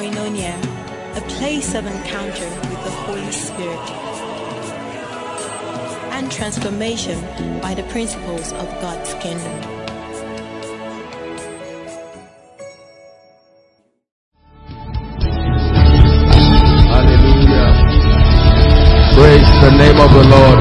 Koinonia, a place of encounter with the Holy Spirit and transformation by the principles of God's kingdom. Hallelujah. Praise the name of the Lord.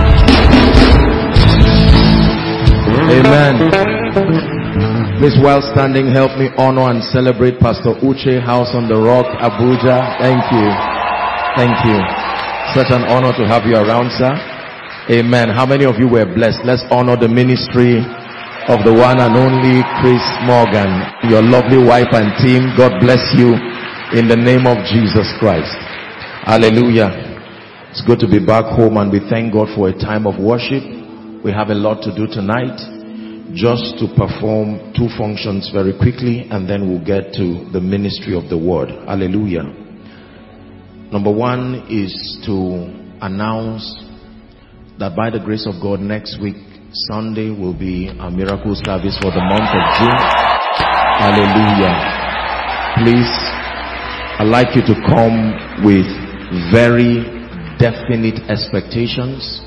Amen. Please, while standing, help me honor and celebrate Pastor Uche, House on the Rock, Abuja. Thank you. Thank you. Such an honor to have you around, sir. Amen. How many of you were blessed? Let's honor the ministry of the one and only Chris Morgan. Your lovely wife and team. God bless you in the name of Jesus Christ. Hallelujah. It's good to be back home, and we thank God for a time of worship. We have a lot to do tonight. Just to perform two functions very quickly, and then we'll get to the ministry of the word. Hallelujah. Number one is to announce that by the grace of God, next week Sunday will be a miracle service for the month of June. Hallelujah. Please, I'd like you to come with very definite expectations.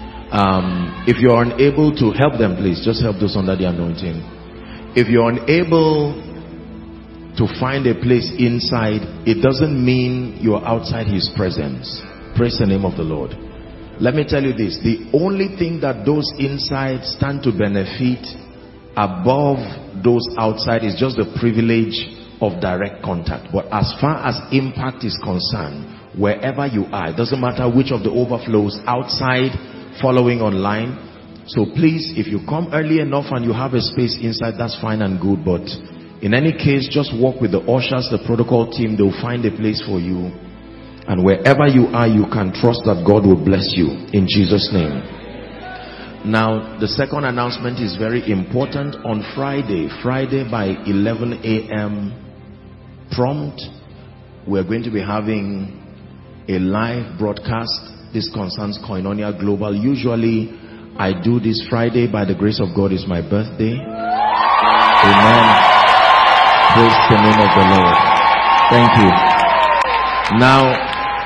If you're unable to help them, please just help those under the anointing. If you're unable to find a place inside, it doesn't mean you're outside his presence. Praise the name of the Lord. Let me tell you this, the only thing that those inside stand to benefit above those outside is just the privilege of direct contact. But as far as impact is concerned, wherever you are, it doesn't matter which of the overflows, outside, following online. So please, if you come early enough and you have a space inside, that's fine and good. But in any case, just walk with the ushers, the protocol team. They'll find a place for you. And wherever you are, you can trust that God will bless you in Jesus' name. Now, the second announcement is very important. On Friday by 11 a.m. prompt, we're going to be having a live broadcast. This concerns Koinonia Global. Usually I do this Friday. By the grace of God, is my birthday. Amen. Praise the name of the Lord. Thank you. Now,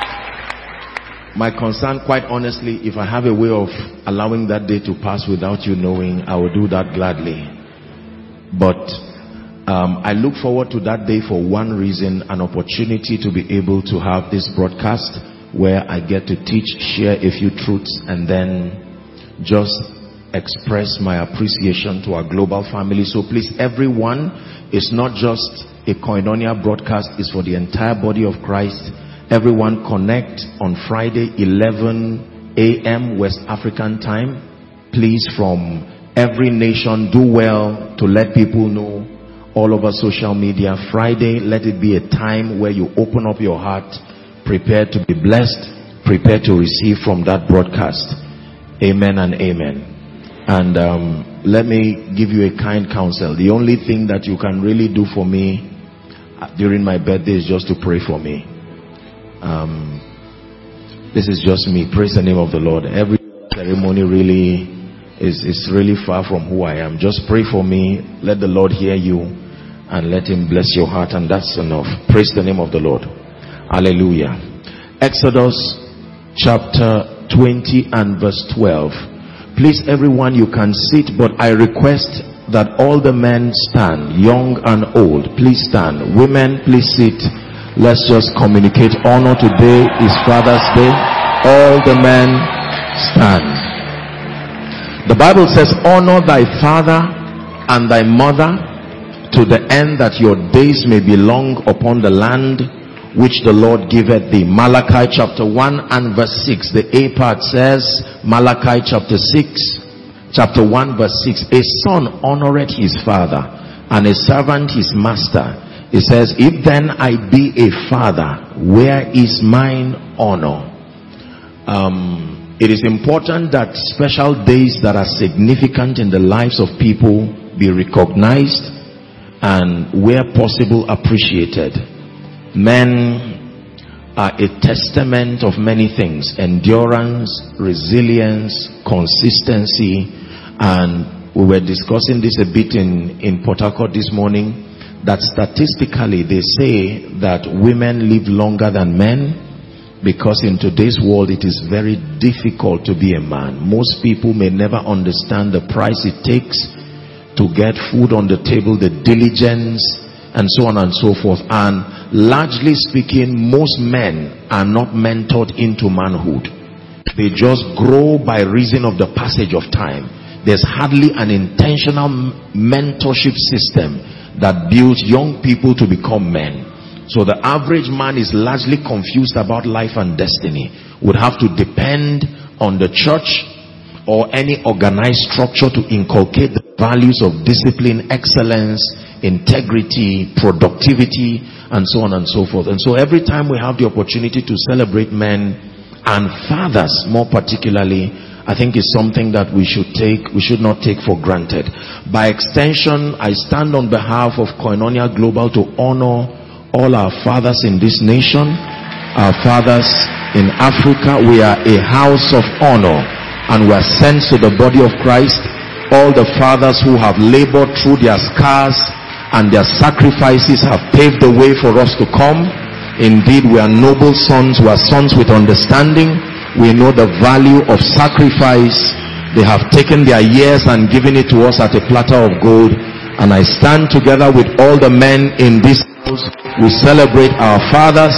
my concern, quite honestly, if I have a way of allowing that day to pass without you knowing, I will do that gladly. But I look forward to that day for one reason: an opportunity to be able to have this broadcast where I get to teach, share a few truths, and then just express my appreciation to our global family. So please, everyone, it's not just a Koinonia broadcast, it's for the entire body of Christ. Everyone connect on Friday 11 a.m. West African time. Please, from every nation, do well to let people know all over social media. Friday, let it be a time where you open up your heart, prepare to be blessed, prepare to receive from that broadcast. Amen and amen. And let me give you a kind counsel. The only thing that you can really do for me during my birthday is just to pray for me. This is just me. Praise the name of the Lord. Every ceremony really is really far from who I am. Just pray for me. Let the Lord hear you and let him bless your heart, and that's enough. Praise the name of the Lord. Hallelujah. Exodus chapter 20 and verse 12. Please, everyone, you can sit, but I request that all the men stand, young and old. Please stand. Women, please sit. Let's just communicate honor. Today is Father's Day. All the men stand. The Bible says, honor thy father and thy mother, to the end that your days may be long upon the land which the Lord giveth thee. Malachi chapter 1 and verse 6. The A part says, Malachi chapter 1 verse 6. A son honoreth his father, and a servant his master. It says, if then I be a father, where is mine honor? It is important that special days that are significant in the lives of people be recognized and, where possible, appreciated. Men are a testament of many things: endurance, resilience, consistency. And we were discussing this a bit in Port Harcourt this morning, that statistically they say that women live longer than men, because in today's world it is very difficult to be a man. Most people may never understand the price it takes to get food on the table, the diligence, and so on and so forth. And largely speaking, most men are not mentored into manhood. They just grow by reason of the passage of time. There's hardly an intentional mentorship system that builds young people to become men. So the average man is largely confused about life and destiny. Would have to depend on the church or any organized structure to inculcate the values of discipline, excellence, integrity, productivity, and so on and so forth. And so every time we have the opportunity to celebrate men and fathers more particularly, I think it's something that we should not take for granted. By extension, I stand on behalf of Koinonia Global to honor all our fathers in this nation, our fathers in Africa. We are a house of honor, and we are sent to the body of Christ. All the fathers who have labored through their scars and their sacrifices have paved the way for us to come. Indeed, we are noble sons. We are sons with understanding. We know the value of sacrifice. They have taken their years and given it to us at a platter of gold. And I stand together with all the men in this house. We celebrate our fathers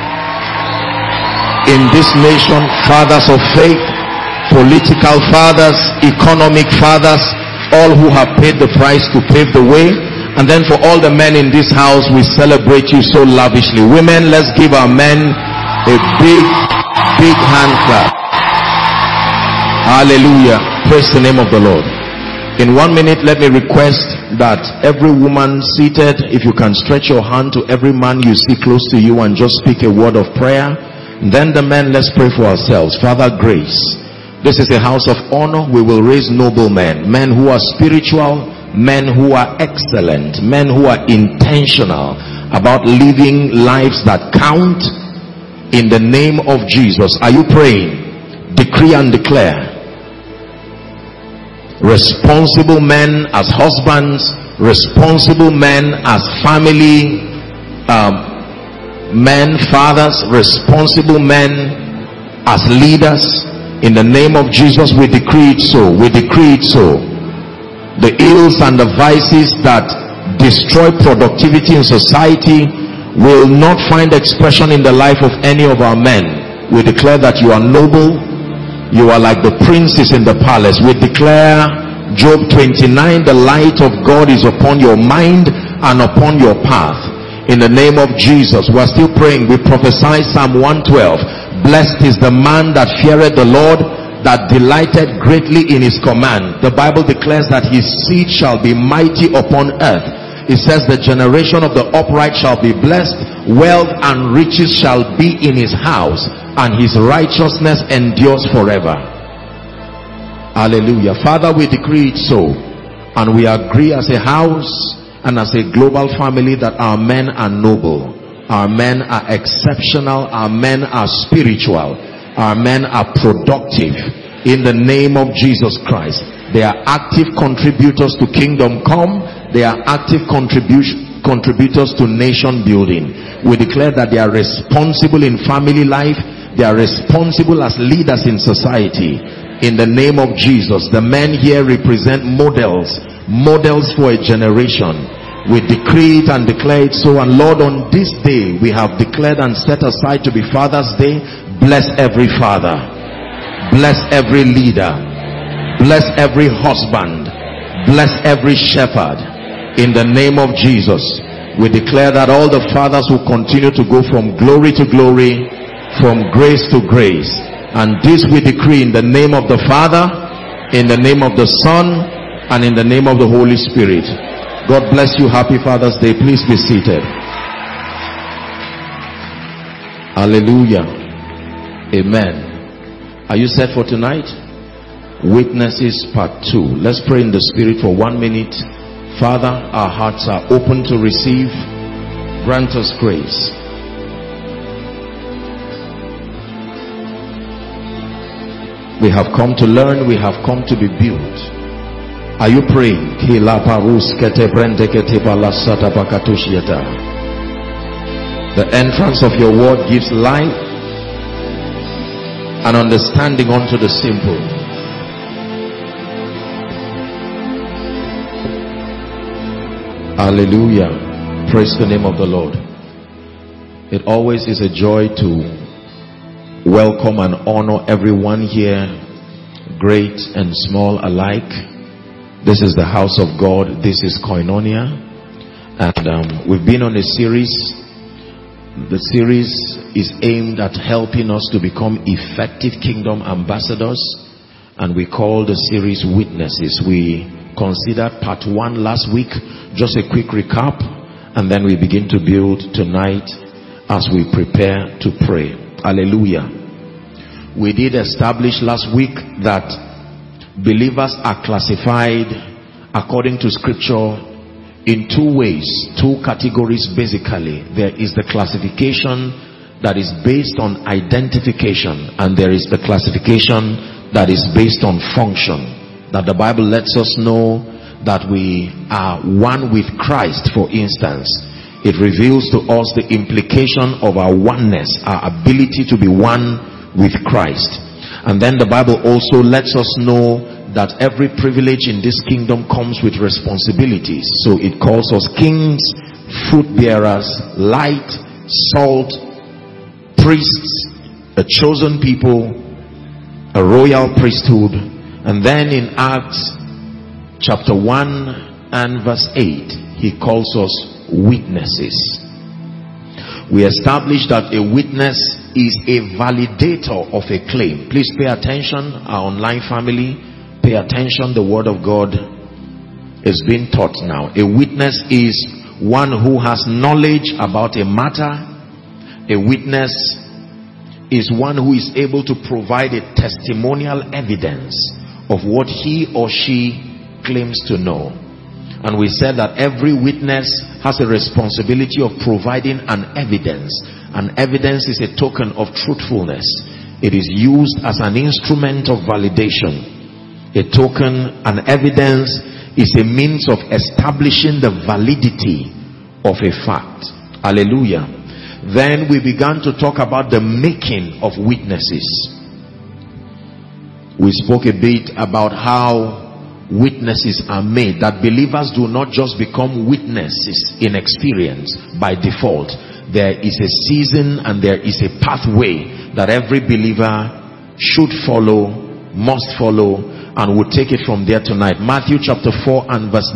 in this nation, fathers of faith, political fathers, economic fathers, all who have paid the price to pave the way. And then for all the men in this house, we celebrate you so lavishly. Women, let's give our men a big hand clap. Hallelujah. Praise the name of the Lord. In 1 minute, let me request that every woman seated, if you can stretch your hand to every man you see close to you and just speak a word of prayer. And then the men, let's pray for ourselves. Father, grace. This is a house of honor. We will raise noble men, men who are spiritual, men who are excellent, men who are intentional about living lives that count, in the name of Jesus. Are you praying? Decree and declare. Responsible men as husbands, responsible men as family men, fathers, responsible men as leaders. In the name of Jesus, we decree it so. We decree it so. The ills and the vices that destroy productivity in society will not find expression in the life of any of our men. We declare that you are noble. You are like the princes in the palace. We declare Job 29, the light of God is upon your mind and upon your path. In the name of Jesus, we are still praying. We prophesy Psalm 112. Blessed is the man that feareth the Lord, that delighted greatly in his command. The Bible declares that his seed shall be mighty upon earth. It says the generation of the upright shall be blessed. Wealth and riches shall be in his house, and his righteousness endures forever. Hallelujah. Father, we decree it so, and we agree as a house and as a global family that our men are noble, our men are exceptional, our men are spiritual, our men are productive. In the name of Jesus Christ, they are active contributors to kingdom come. They are active contributors to nation building. We declare that they are responsible in family life. They are responsible as leaders in society. In the name of Jesus, the men here represent models for a generation. We decree it and declare it so. And Lord, on this day we have declared and set aside to be Father's Day. Bless every father, bless every leader, bless every husband, bless every shepherd. In the name of Jesus, we declare that all the fathers will continue to go from glory to glory, from grace to grace. And this we decree in the name of the Father, in the name of the Son, and in the name of the Holy Spirit. God bless you. Happy Father's Day. Please be seated. Hallelujah. Amen. Are you set for tonight? Witnesses part 2. Let's pray in the Spirit for 1 minute. Father, our hearts are open to receive. Grant us grace. We have come to learn. We have come to be built. Are you praying? The entrance of your word gives life and understanding unto the simple. Hallelujah. Praise the name of the Lord. It always is a joy to welcome and honor everyone here, great and small alike. This is the house of God. This is Koinonia. And we've been on a series. The series is aimed at helping us to become effective kingdom ambassadors. And we call the series Witnesses. We considered part 1 last week. Just a quick recap. And then we begin to build tonight as we prepare to pray. Hallelujah. We did establish last week that believers are classified according to scripture in 2 ways, 2 categories basically. There is the classification that is based on identification, and there is the classification that is based on function. That the Bible lets us know that we are one with Christ, for instance. It reveals to us the implication of our oneness, our ability to be one with Christ. And then the Bible also lets us know that every privilege in this kingdom comes with responsibilities. So it calls us kings, fruit bearers, light, salt, priests, a chosen people, a royal priesthood. And then in Acts chapter 1 and verse 8, he calls us witnesses. We established that a witness is a validator of a claim. Please pay attention, our online family. Pay attention. The word of God is being taught now. A witness is one who has knowledge about a matter. A witness is one who is able to provide a testimonial evidence of what he or she claims to know. And we said that every witness has a responsibility of providing an evidence. An evidence is a token of truthfulness. It is used as an instrument of validation. A token, an evidence, is a means of establishing the validity of a fact. Hallelujah. Then we began to talk about the making of witnesses. We spoke a bit about how witnesses are made, that believers do not just become witnesses in experience by default. There is a season and there is a pathway that every believer should follow, must follow, and we'll take it from there tonight. Matthew chapter 4 and verse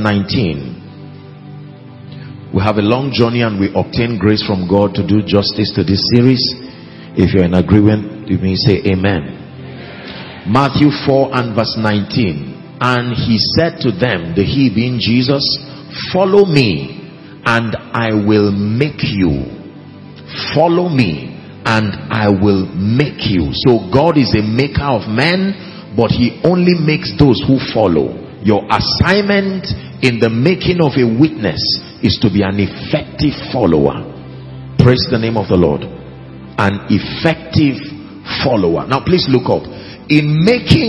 19. We have a long journey and we obtain grace from God to do justice to this series. If you're in agreement, you may say amen. Matthew 4 and verse 19. And he said to them, the he being Jesus, follow me and I will make you. Follow me and I will make you. So God is a maker of men, but he only makes those who follow. Your assignment in the making of a witness is to be an effective follower. Praise the name of the Lord. An effective follower. Now please look up. In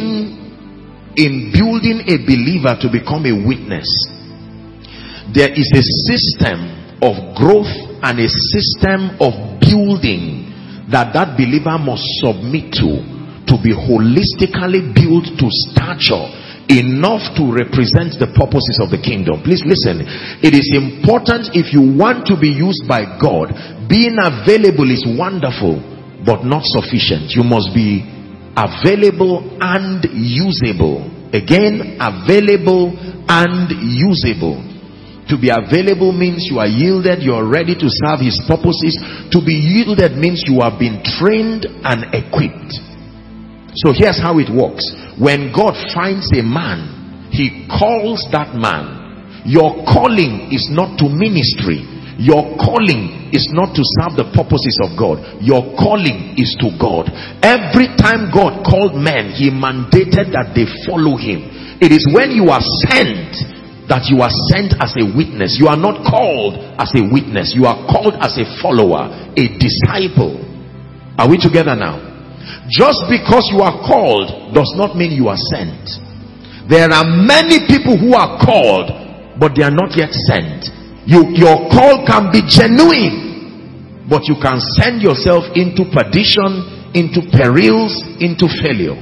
building a believer to become a witness, there is a system of growth and a system of building that believer must submit to be holistically built to stature enough to represent the purposes of the kingdom. Please listen. It is important, if you want to be used by God, being available is wonderful but not sufficient. You must be available and usable. Again, available and usable. To be available means you are yielded, you are ready to serve his purposes. To be yielded means you have been trained and equipped. So here's how it works. When God finds a man, he calls that man. Your calling is not to ministry. Your calling is not to serve the purposes of God. Your calling is to God. Every time God called men, he mandated that they follow him. It is when you are sent that you are sent as a witness. You are not called as a witness. You are called as a follower, a disciple. Are we together now? Just because you are called does not mean you are sent. There are many people who are called, but they are not yet sent. Your call can be genuine, but you can send yourself into perdition, into perils, into failure.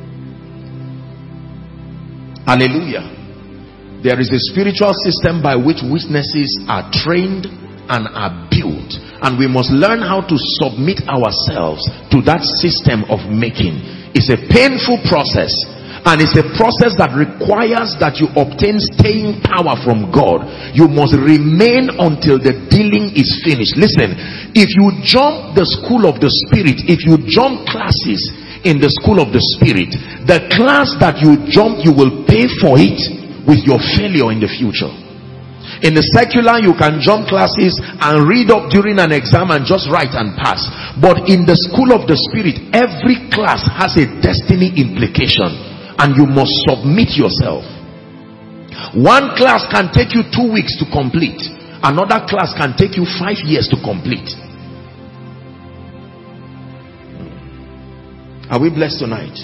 Hallelujah. There is a spiritual system by which witnesses are trained and are built, and we must learn how to submit ourselves to that system of making. It's a painful process, and it's a process that requires that you obtain staying power from God. You must remain until the dealing is finished. Listen, if you jump the school of the spirit, if you jump classes in the school of the spirit, the class that you jump, you will pay for it with your failure in the future. In the secular, you can jump classes and read up during an exam and just write and pass. But in the school of the spirit, every class has a destiny implication, and you must submit yourself. One class can take you 2 weeks to complete. Another class can take you 5 years to complete. Are we blessed tonight?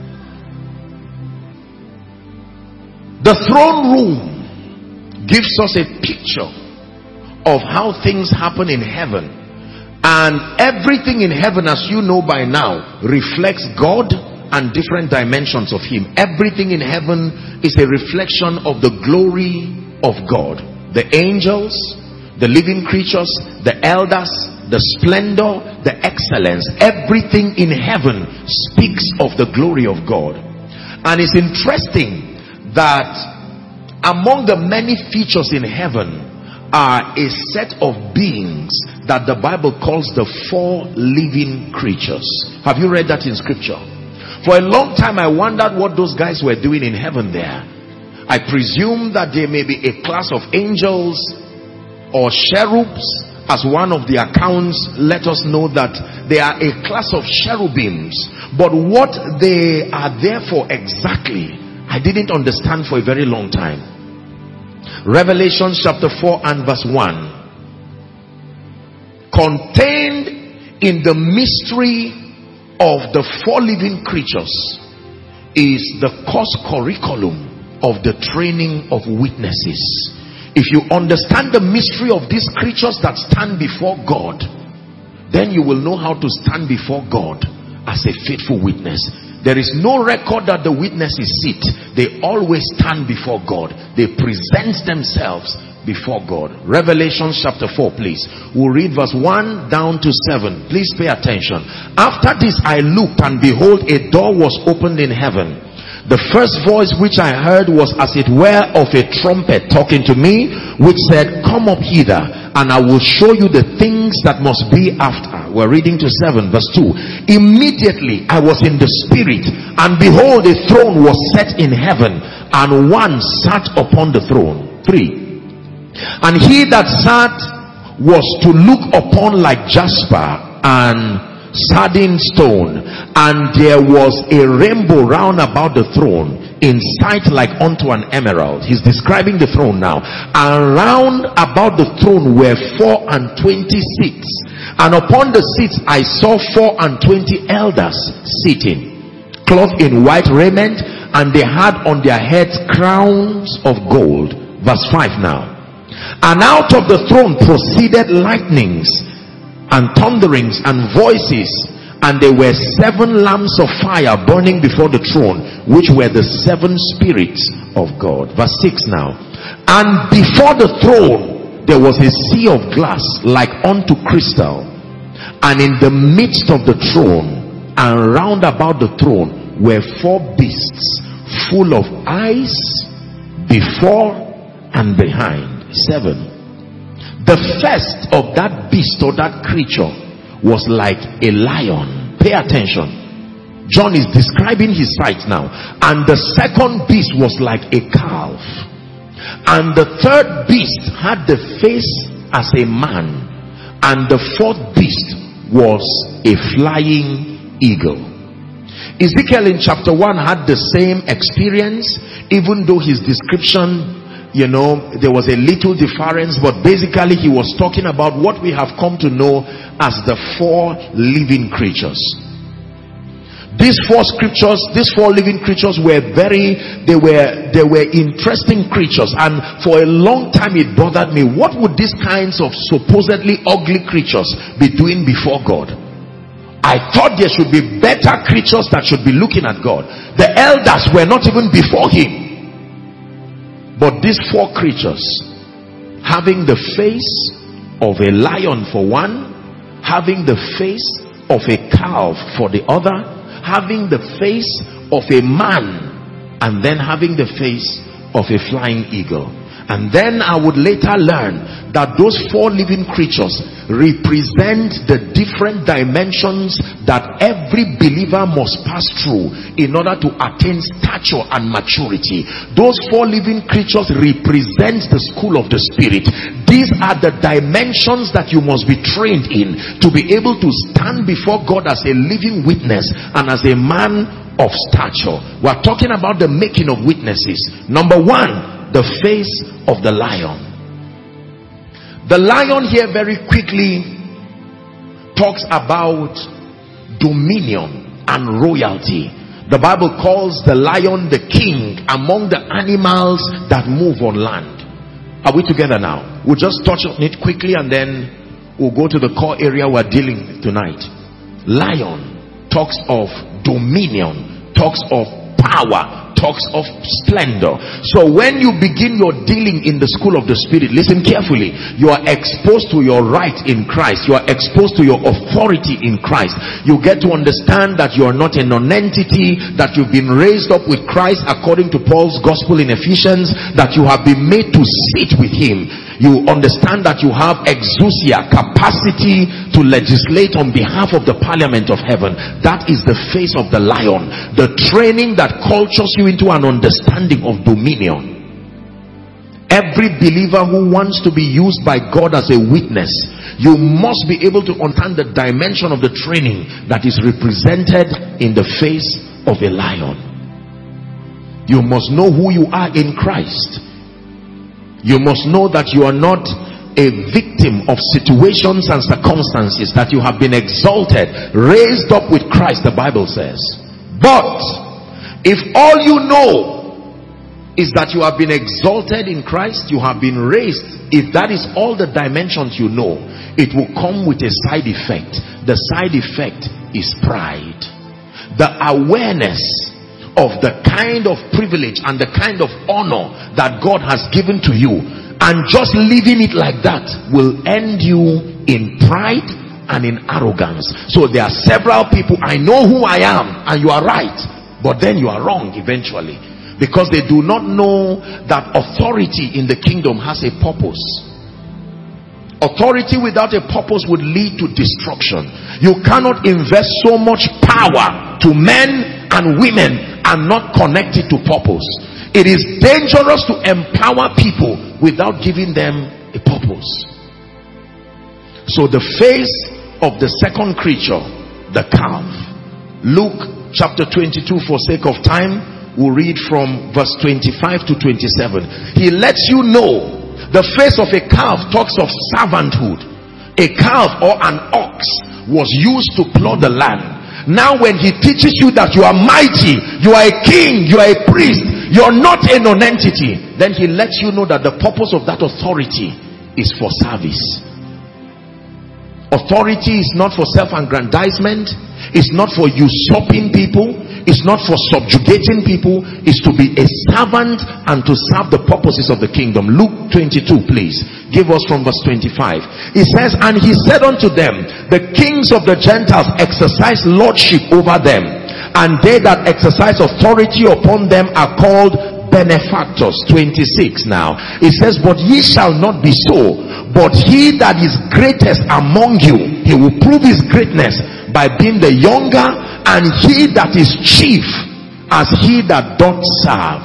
The throne room gives us a picture of how things happen in heaven. And everything in heaven, as you know by now, reflects God and different dimensions of Him. Everything in heaven is a reflection of the glory of God. The angels, the living creatures, the elders, the splendor, the excellence, everything in heaven speaks of the glory of God. And it's interesting that among the many features in heaven are a set of beings that the Bible calls the 4 living creatures. Have you read that in scripture? For a long time I wondered what those guys were doing in heaven there. I presume that there may be a class of angels or cherubs. As one of the accounts let us know that they are a class of cherubims, but what they are there for exactly, I didn't understand for a very long time. Revelation chapter 4 and verse 1. Contained in the mystery of the 4 living creatures is the course curriculum of the training of witnesses. If you understand the mystery of these creatures that stand before God, then you will know how to stand before God as a faithful witness. There is no record that the witnesses sit. They always stand before God. They present themselves before God. Revelation chapter 4, please. We'll read verse 1 down to 7. Please pay attention. After this I looked, and behold, a door was opened in heaven. The first voice which I heard was as it were of a trumpet talking to me, which said, come up hither, and I will show you the things that must be after. We're reading to 7 verse 2. Immediately I was in the spirit, and behold, a throne was set in heaven, and one sat upon the throne. 3. And he that sat was to look upon like jasper and sardine stone, and there was a rainbow round about the throne, in sight like unto an emerald. He's describing the throne now. And round about the throne were 24 seats, and upon the seats I saw 24 elders sitting, clothed in white raiment, and they had on their heads crowns of gold. Verse 5 now. And out of the throne proceeded lightnings and thunderings and voices, and there were 7 lamps of fire burning before the throne, which were the 7 spirits of God. Verse 6 now. And before the throne there was a sea of glass like unto crystal, and in the midst of the throne and round about the throne were 4 beasts full of eyes before and behind. 7. The first of that beast or that creature was like a lion. Pay attention. John is describing his sight now. And the second beast was like a calf. And the third beast had the face as a man. And the 4th beast was a flying eagle. Ezekiel in chapter 1 had the same experience, even though his description, there was a little difference, but basically he was talking about what we have come to know as the 4 living creatures. These four scriptures, these four living creatures were they were interesting creatures, and for a long time it bothered me. What would these kinds of supposedly ugly creatures be doing before God? I thought there should be better creatures that should be looking at God. The elders were not even before him. But these four creatures, having the face of a lion for one, having the face of a calf for the other, having the face of a man, and then having the face of a flying eagle. And then I would later learn that those four living creatures represent the different dimensions that every believer must pass through in order to attain stature and maturity. Those four living creatures represent the school of the Spirit. These are the dimensions that you must be trained in to be able to stand before God as a living witness and as a man of stature. We're talking about the making of witnesses. Number one, the face of the lion. The lion here very quickly talks about dominion and royalty. The Bible calls the lion the king among the animals that move on land. Are we together now? We'll just touch on it quickly and then we'll go to the core area we're dealing with tonight. Lion talks of dominion, talks of power, talks of splendor. So when you begin your dealing in the school of the Spirit, listen carefully. You are exposed to your right in Christ. You are exposed to your authority in Christ. You get to understand that you are not a non-entity, that you've been raised up with Christ according to Paul's gospel in Ephesians, that you have been made to sit with him. You understand that you have exousia, capacity to legislate on behalf of the parliament of heaven. That is the face of the lion. The training that cultures you into an understanding of dominion. Every believer who wants to be used by God as a witness, you must be able to understand the dimension of the training that is represented in the face of a lion. You must know who you are in Christ. You must know that you are not a victim of situations and circumstances, that you have been exalted, raised up with Christ, the Bible says. But if all you know is that you have been exalted in Christ, you have been raised, if that is all the dimensions you know, it will come with a side effect. The side effect is pride. The awareness of the kind of privilege and the kind of honor that God has given to you, and just leaving it like that will end you in pride and in arrogance. So there are several people, I know who I am, and you are right, but then you are wrong eventually, because they do not know that authority in the kingdom has a purpose. Authority without a purpose would lead to destruction. You cannot invest so much power to men and women and not connected to purpose. It is dangerous to empower people without giving them a purpose. So the face of the second creature, the calf. Luke chapter 22, for sake of time, we'll read from verse 25 to 27. He lets you know the face of a calf talks of servanthood. A calf or an ox was used to plow the land. Now when he teaches you that you are mighty, you are a king, you are a priest, you are not a non-entity, then he lets you know that the purpose of that authority is for service. Authority is not for self-aggrandizement, it's not for usurping people, it's not for subjugating people, it's to be a servant and to serve the purposes of the kingdom. Luke 22, please. Give us from verse 25. It says, and he said unto them, the kings of the Gentiles exercise lordship over them, and they that exercise authority upon them are called benefactors. 26 now. It says, but ye shall not be so, but he that is greatest among you, he will prove his greatness by being the younger, and he that is chief as he that doth serve.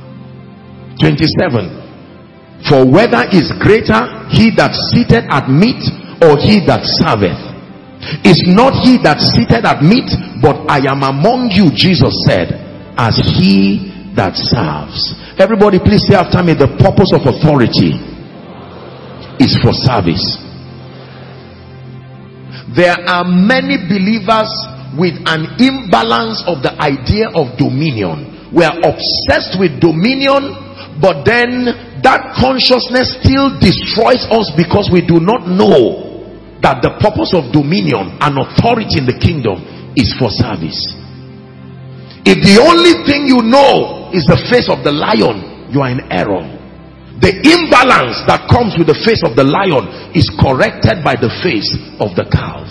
27. For whether is greater he that sitteth at meat or he that serveth? Is not he that sitteth at meat, but I am among you, Jesus said, as he that serves. Everybody please say after me, the purpose of authority is for service. There are many believers with an imbalance of the idea of dominion. We are obsessed with dominion, but then that consciousness still destroys us because we do not know that the purpose of dominion and authority in the kingdom is for service. If the only thing you know is the face of the lion, you are in error. The imbalance that comes with the face of the lion is corrected by the face of the calf.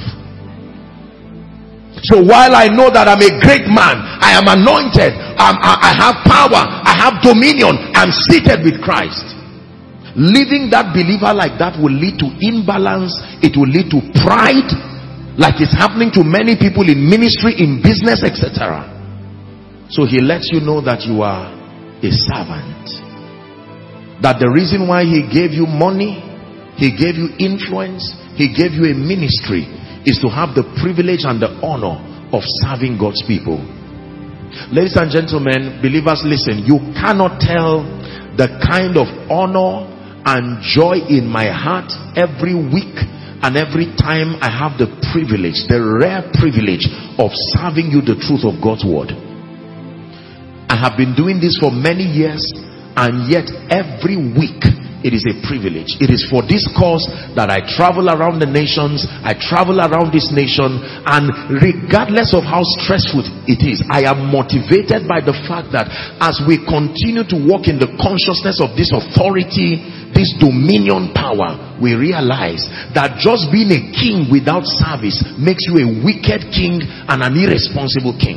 So while I know that I'm a great man, I am anointed, I have power, I have dominion, I'm seated with Christ, living that believer like that will lead to imbalance. It will lead to pride, like it's happening to many people in ministry, in business, etc. So he lets you know that you are a servant, that the reason why he gave you money, he gave you influence, he gave you a ministry, is to have the privilege and the honor of serving God's people. Ladies and gentlemen, believers, listen. You cannot tell the kind of honor and joy in my heart every week and every time I have the privilege, the rare privilege of serving you the truth of God's word. I have been doing this for many years, and yet every week it is a privilege. It is for this cause that I travel around the nations, I travel around this nation, and regardless of how stressful it is, I am motivated by the fact that as we continue to walk in the consciousness of this authority, this dominion power, we realize that just being a king without service makes you a wicked king and an irresponsible king.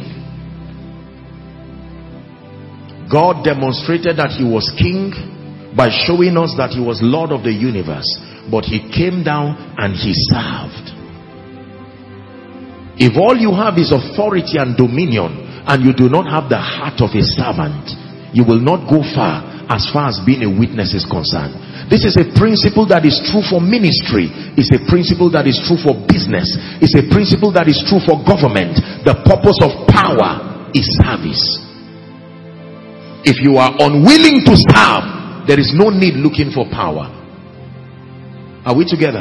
God demonstrated that he was king by showing us that he was Lord of the universe, but he came down and he served. If all you have is authority and dominion, and you do not have the heart of a servant, you will not go far as being a witness is concerned. This is a principle that is true for ministry. It's a principle that is true for business. It's a principle that is true for government. The purpose of power is service. If you are unwilling to serve, there is no need looking for power. Are we together?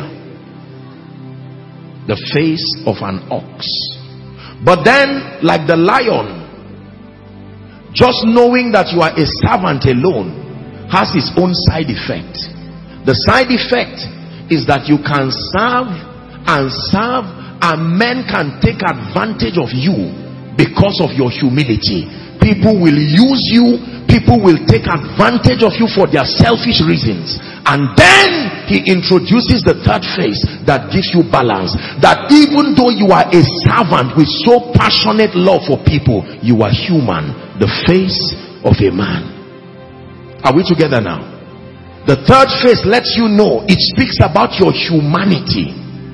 The face of an ox. But then, like the lion, just knowing that you are a servant alone has its own side effect. The side effect is that you can serve, and men can take advantage of you because of your humility. People will use you. People will take advantage of you for their selfish reasons. And then he introduces the third face that gives you balance. That even though you are a servant with so passionate love for people, you are human. The face of a man. Are we together now? The third face lets you know, it speaks about your humanity.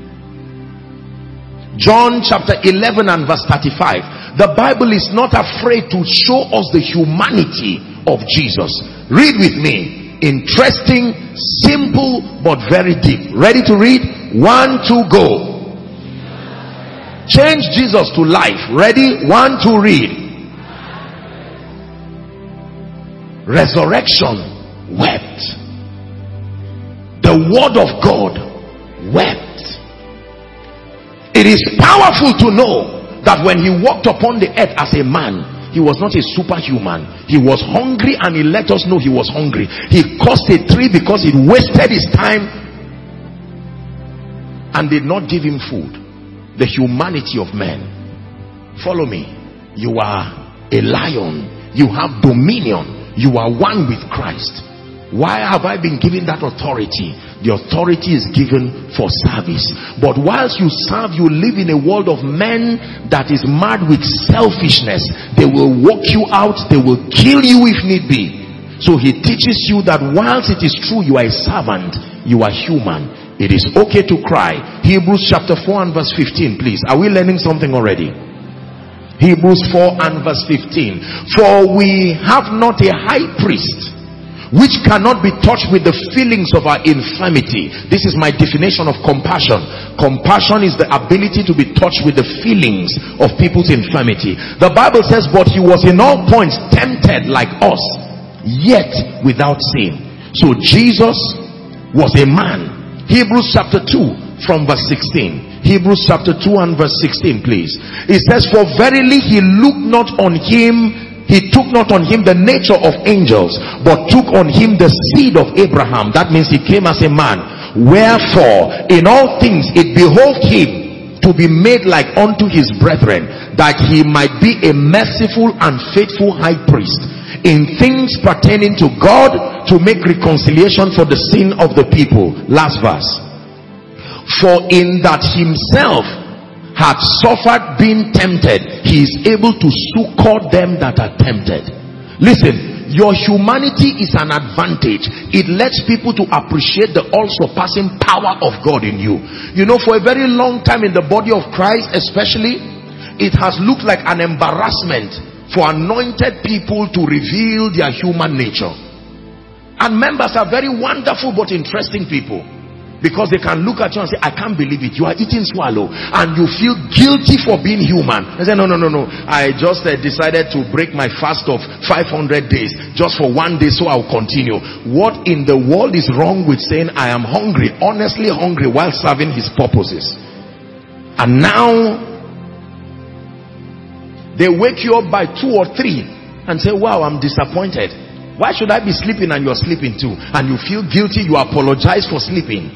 John chapter 11 and verse 35. The Bible is not afraid to show us the humanity of Jesus. Read with me. Interesting, simple, but very deep. Ready to read? 1, 2, go. Change Jesus to life. Ready? 1, 2, read. Resurrection, wept. The word of God wept. It is powerful to know that when he walked upon the earth as a man, he was not a superhuman. He was hungry, and he let us know he was hungry. He cursed a tree because it wasted his time and did not give him food. The humanity of men. Follow me. You are a lion. You have dominion. You are one with Christ. Why have I been given that authority? The authority is given for service. But whilst you serve, you live in a world of men that is mad with selfishness. They will walk you out. They will kill you if need be. So he teaches you that whilst it is true you are a servant, you are human. It is okay to cry. Hebrews chapter 4 and verse 15, please. Are we learning something already? Hebrews 4 and verse 15. For we have not a high priest which cannot be touched with the feelings of our infirmity. This is my definition of compassion. Compassion is the ability to be touched with the feelings of people's infirmity. The Bible says, but he was in all points tempted like us, yet without sin. So Jesus was a man. Hebrews chapter 2 from verse 16. Hebrews chapter 2 and verse 16, please. It says, for verily he looked not on him, he took not on him the nature of angels, but took on him the seed of Abraham. That means he came as a man. Wherefore in all things it behoved him to be made like unto his brethren, that he might be a merciful and faithful high priest in things pertaining to God, to make reconciliation for the sin of the people. Last verse. For in that himself hath suffered being tempted, he is able to succor them that are tempted. Listen, your humanity is an advantage. It lets people to appreciate the all-surpassing power of God in you. You know, for a very long time in the body of Christ especially, it has looked like an embarrassment for anointed people to reveal their human nature. And members are very wonderful but interesting people, because they can look at you and say, I can't believe it, you are eating swallow, and you feel guilty for being human. I say, no, I just decided to break my fast of 500 days just for one day, so I'll continue. What in the world is wrong with saying I am hungry, honestly hungry, while serving his purposes? And now they wake you up by 2 or 3 and say, wow, I'm disappointed. Why should I be sleeping and you're sleeping too? And you feel guilty, you apologize for sleeping.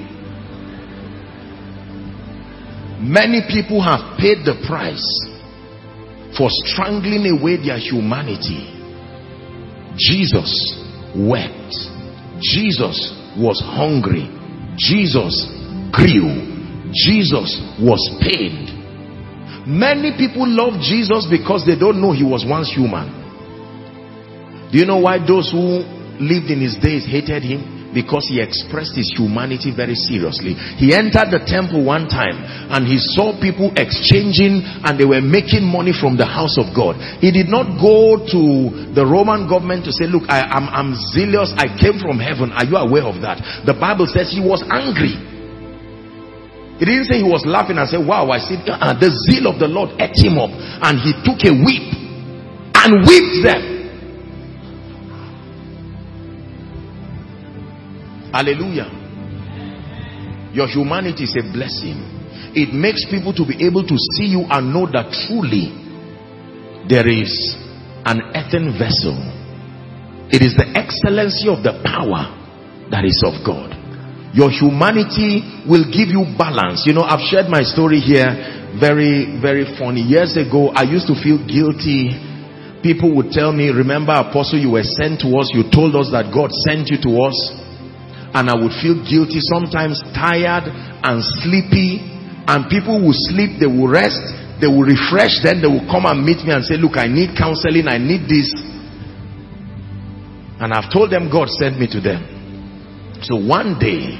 Many people have paid the price for strangling away their humanity. Jesus wept. Jesus was hungry. Jesus grew. Jesus was pained. Many people love Jesus because they don't know he was once human. Do you know why those who lived in his days hated him? Because he expressed his humanity very seriously. He entered the temple one time and he saw people exchanging, and they were making money from the house of God. He did not go to the Roman government to say, look, I'm zealous, I came from heaven, are you aware of that? The Bible says he was angry. It didn't say he was laughing and said, wow, I see the zeal of the Lord ate him up, and he took a whip and whipped them. Hallelujah. Your humanity is a blessing. It makes people to be able to see you and know that truly there is an earthen vessel. It is the excellency of the power that is of God. Your humanity will give you balance. You know, I've shared my story here. Very, very funny. Years ago, I used to feel guilty. People would tell me, remember, Apostle, you were sent to us. You told us that God sent you to us. And I would feel guilty, sometimes tired and sleepy. And people will sleep, they will rest, they will refresh, then they will come and meet me and say, look, I need counseling, I need this. And I've told them God sent me to them. So one day,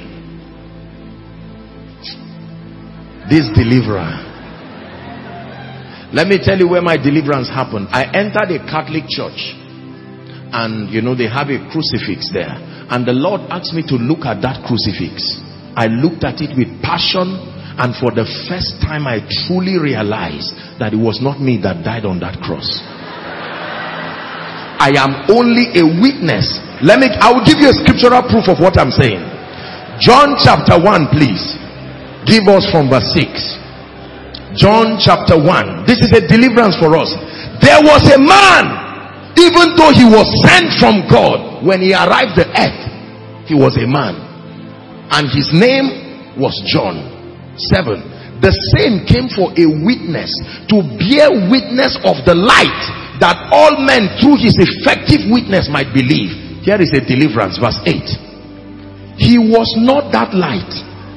this deliverer, let me tell you where my deliverance happened. I entered a Catholic church, and you know, they have a crucifix there. And the Lord asked me to look at that crucifix. I looked at it with passion, and for the first time I truly realized that it was not me that died on that cross. I am only a witness. I will give you a scriptural proof of what I'm saying. John chapter 1, please. Give us from verse 6. John chapter 1. This is a deliverance for us. There was a man, even though he was sent from God, when he arrived the earth, he was a man, and his name was John. 7. The same came for a witness, to bear witness of the light, that all men through his effective witness might believe. Here is a deliverance, verse 8. He was not that light,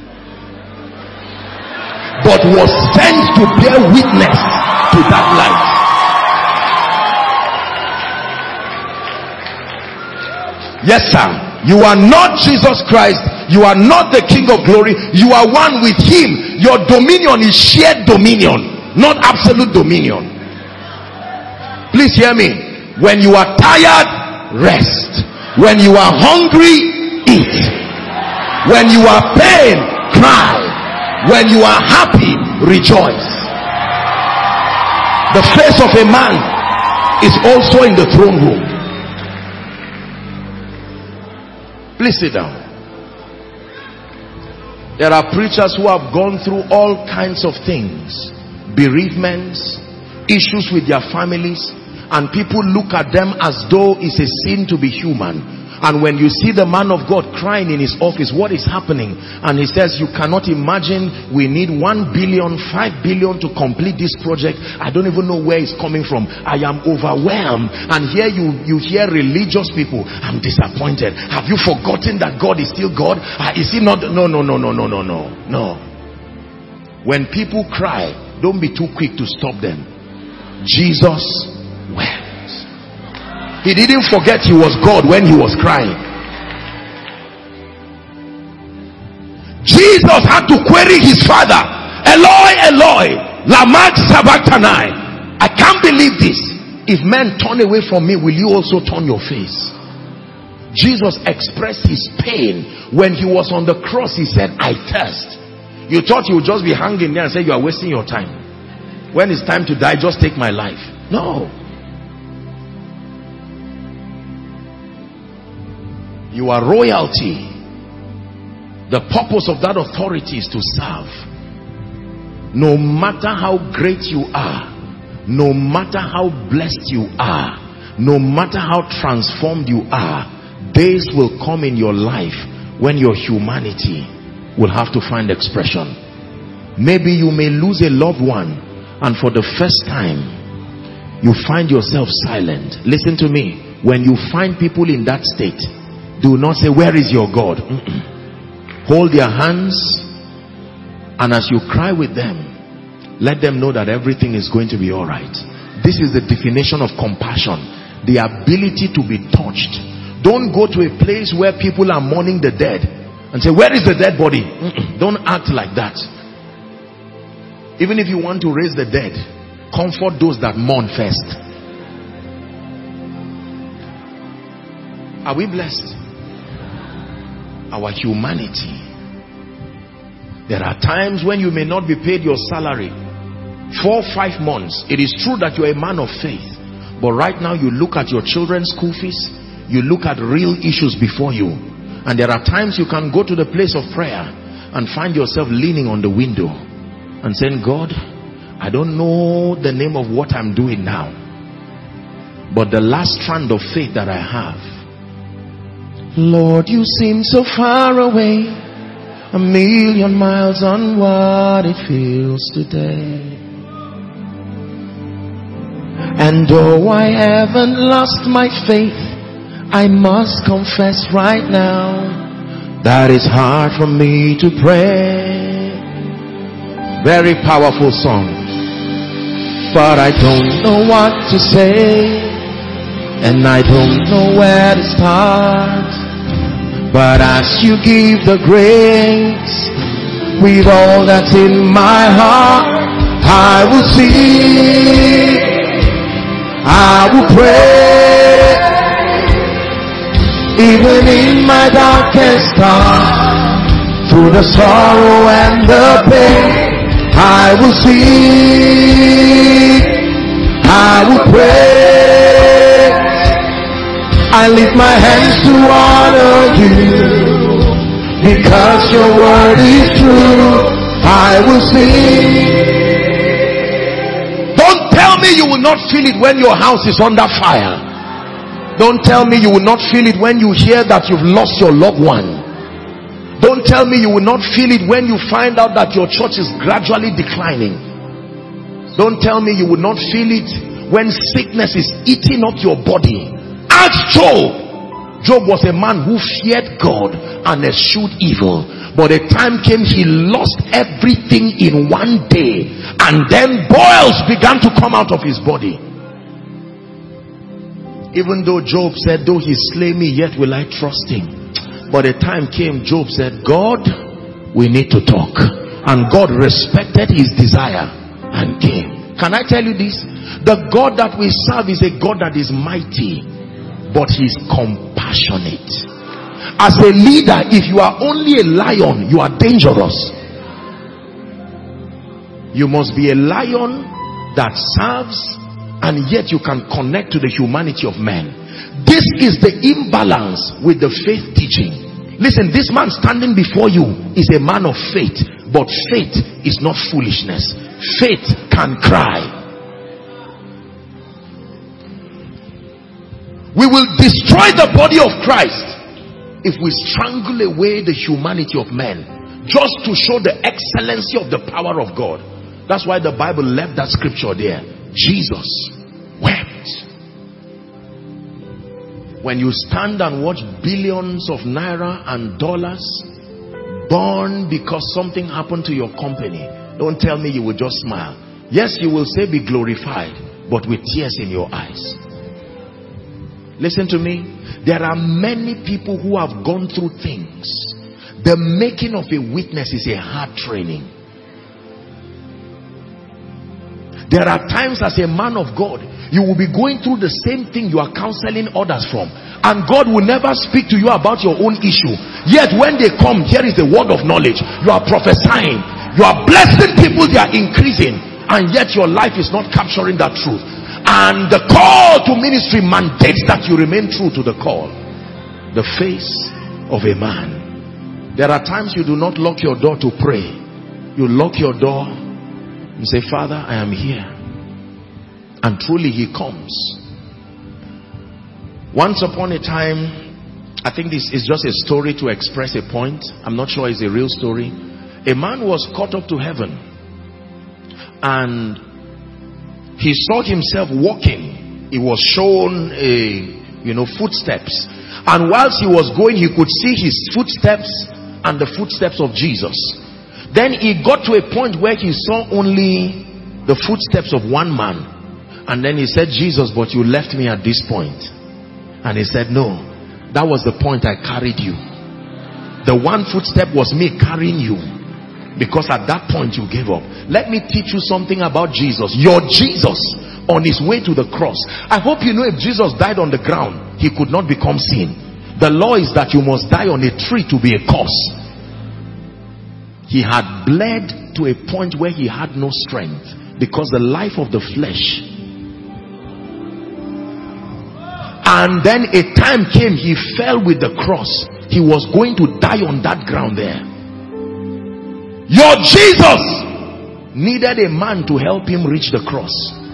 but was sent to bear witness to that light. Yes, sir. You are not Jesus Christ. You are not the King of Glory. You are one with him. Your dominion is shared dominion, not absolute dominion. Please hear me. When you are tired, rest. When you are hungry, eat. When you are pain, cry. When you are happy, rejoice. The face of a man is also in the throne room. Please sit down. There are preachers who have gone through all kinds of things, bereavements, issues with their families, and people look at them as though it's a sin to be human. And when you see the man of God crying in his office, what is happening? And he says, you cannot imagine, we need 1 billion, 5 billion to complete this project. I don't even know where it's coming from. I am overwhelmed. And here you hear religious people, I'm disappointed. Have you forgotten that God is still God? Is he not? No. When people cry, don't be too quick to stop them. Jesus wept. He didn't forget he was God when he was crying. Jesus had to query his father, Eloi, Eloi, lama sabachthani. I can't believe this. If men turn away from me, will you also turn your face? Jesus expressed his pain. When he was on the cross, he said, I thirst. You thought you would just be hanging there and say, you are wasting your time. When it's time to die, just take my life. No. You are royalty. The purpose of that authority is to serve. No matter how great you are, no matter how blessed you are, no matter how transformed you are, days will come in your life when your humanity will have to find expression. Maybe you may lose a loved one, and for the first time you find yourself silent. Listen to me. When you find people in that state, do not say, where is your God? Hold their hands, and as you cry with them, let them know that everything is going to be all right. This is the definition of compassion, the ability to be touched. Don't go to a place where people are mourning the dead and say, where is the dead body? Don't act like that. Even if you want to raise the dead, comfort those that mourn first. Are we blessed? Our humanity. There are times when you may not be paid your salary 4-5 months. It is true that you're a man of faith, but right now you look at your children's school fees, you look at real issues before you, and there are times you can go to the place of prayer and find yourself leaning on the window and saying, God, I don't know the name of what I'm doing now, but the last strand of faith that I have, Lord, you seem so far away, 1,000,000 miles on what it feels today. And though I haven't lost my faith, I must confess right now that it's hard for me to pray. Very powerful song. But I don't know what to say, and I don't know where to start. But as you give the grace, with all that's in my heart, I will sing, I will pray. Even in my darkest hour, through the sorrow and the pain, I will sing, I will pray. I lift my hands to honor you, because your word is true. I will sing. Don't tell me you will not feel it when your house is under fire. Don't tell me you will not feel it when you hear that you've lost your loved one. Don't tell me you will not feel it when you find out that your church is gradually declining. Don't tell me you will not feel it when sickness is eating up your body. Ask Job. Job was a man who feared God and eschewed evil, but a time came he lost everything in one day, and then boils began to come out of his body. Even though Job said, though he slay me, yet will I trust him. But a time came, Job said, God, we need to talk. And God respected his desire and came. Can I tell you this? The God that we serve is a God that is mighty, but he's compassionate. As a leader, if you are only a lion, you are dangerous. You must be a lion that serves, and yet you can connect to the humanity of men. This is the imbalance with the faith teaching. Listen, this man standing before you is a man of faith, but faith is not foolishness. Faith can cry. We will destroy the body of Christ if we strangle away the humanity of men, just to show the excellency of the power of God. That's why the Bible left that scripture there. Jesus wept. When you stand and watch billions of naira and dollars burn because something happened to your company, don't tell me you will just smile. Yes, you will say be glorified, but with tears in your eyes. Listen to me. There are many people who have gone through things. The making of a witness is a hard training. There are times as a man of God, you will be going through the same thing you are counseling others from, and God will never speak to you about your own issue. Yet when they come, here is the word of knowledge. You are prophesying, you are blessing people, they are increasing, and yet your life is not capturing that truth. And the call to ministry mandates that you remain true to the call. The face of a man. There are times you do not lock your door to pray. You lock your door and say, Father, I am here. And truly he comes. Once upon a time, I think this is just a story to express a point. I'm not sure it's a real story. A man was caught up to heaven, and he saw himself walking. He was shown footsteps, and whilst he was going, he could see his footsteps and the footsteps of Jesus. Then he got to a point where he saw only the footsteps of one man, and then he said, Jesus, but you left me at this point. And he said, no, that was the point I carried you. The one footstep was me carrying you, because at that point you gave up. Let me teach you something about Jesus. Your Jesus on his way to the cross. I hope you know, if Jesus died on the ground, he could not become sin. The law is that you must die on a tree to be a curse. He had bled to a point where he had no strength, because the life of the flesh. And then a time came, he fell with the cross. He was going to die on that ground there. Your Jesus needed a man to help him reach the cross.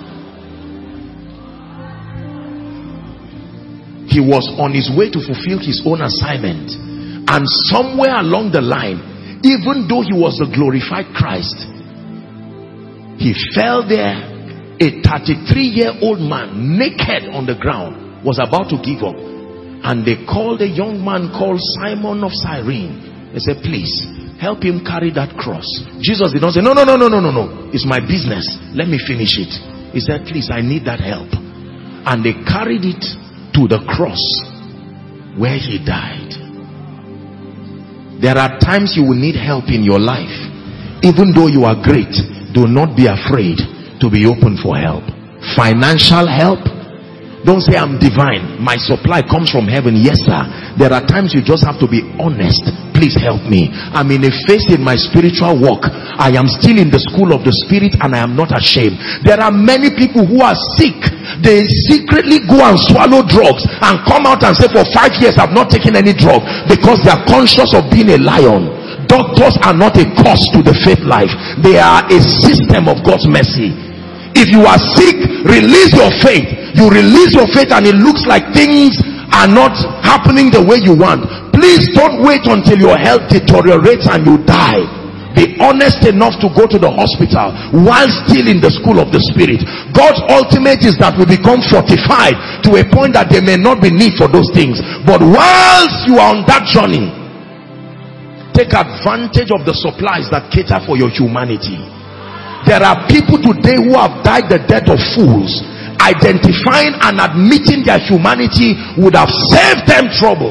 He was on his way to fulfill his own assignment, and somewhere along the line, even though he was the glorified Christ, he fell there. A 33-year-old man, naked on the ground, was about to give up, and they called a young man called Simon of Cyrene. They said, please help him carry that cross. Jesus did not say, no, it's my business, let me finish it. He said, please, I need that help. And they carried it to the cross where he died. There are times you will need help in your life. Even though you are great, do not be afraid to be open for help. Financial help. Don't say I'm divine, my supply comes from heaven. Yes sir, there are times you just have to be honest. Please help me, I'm in a phase in my spiritual walk. I am still in the school of the spirit, and I am not ashamed. There are many people who are sick. They secretly go and swallow drugs and come out and say, for 5 years I've not taken any drug, because they are conscious of being a lion. Doctors are not a cost to the faith life. They are a system of God's mercy. If you are sick, release your faith. You release your faith and it looks like things are not happening the way you want. Please don't wait until your health deteriorates and you die. Be honest enough to go to the hospital while still in the school of the spirit. God's ultimate is that we become fortified to a point that there may not be need for those things. But whilst you are on that journey, take advantage of the supplies that cater for your humanity. There are people today who have died the death of fools. Identifying and admitting their humanity would have saved them trouble.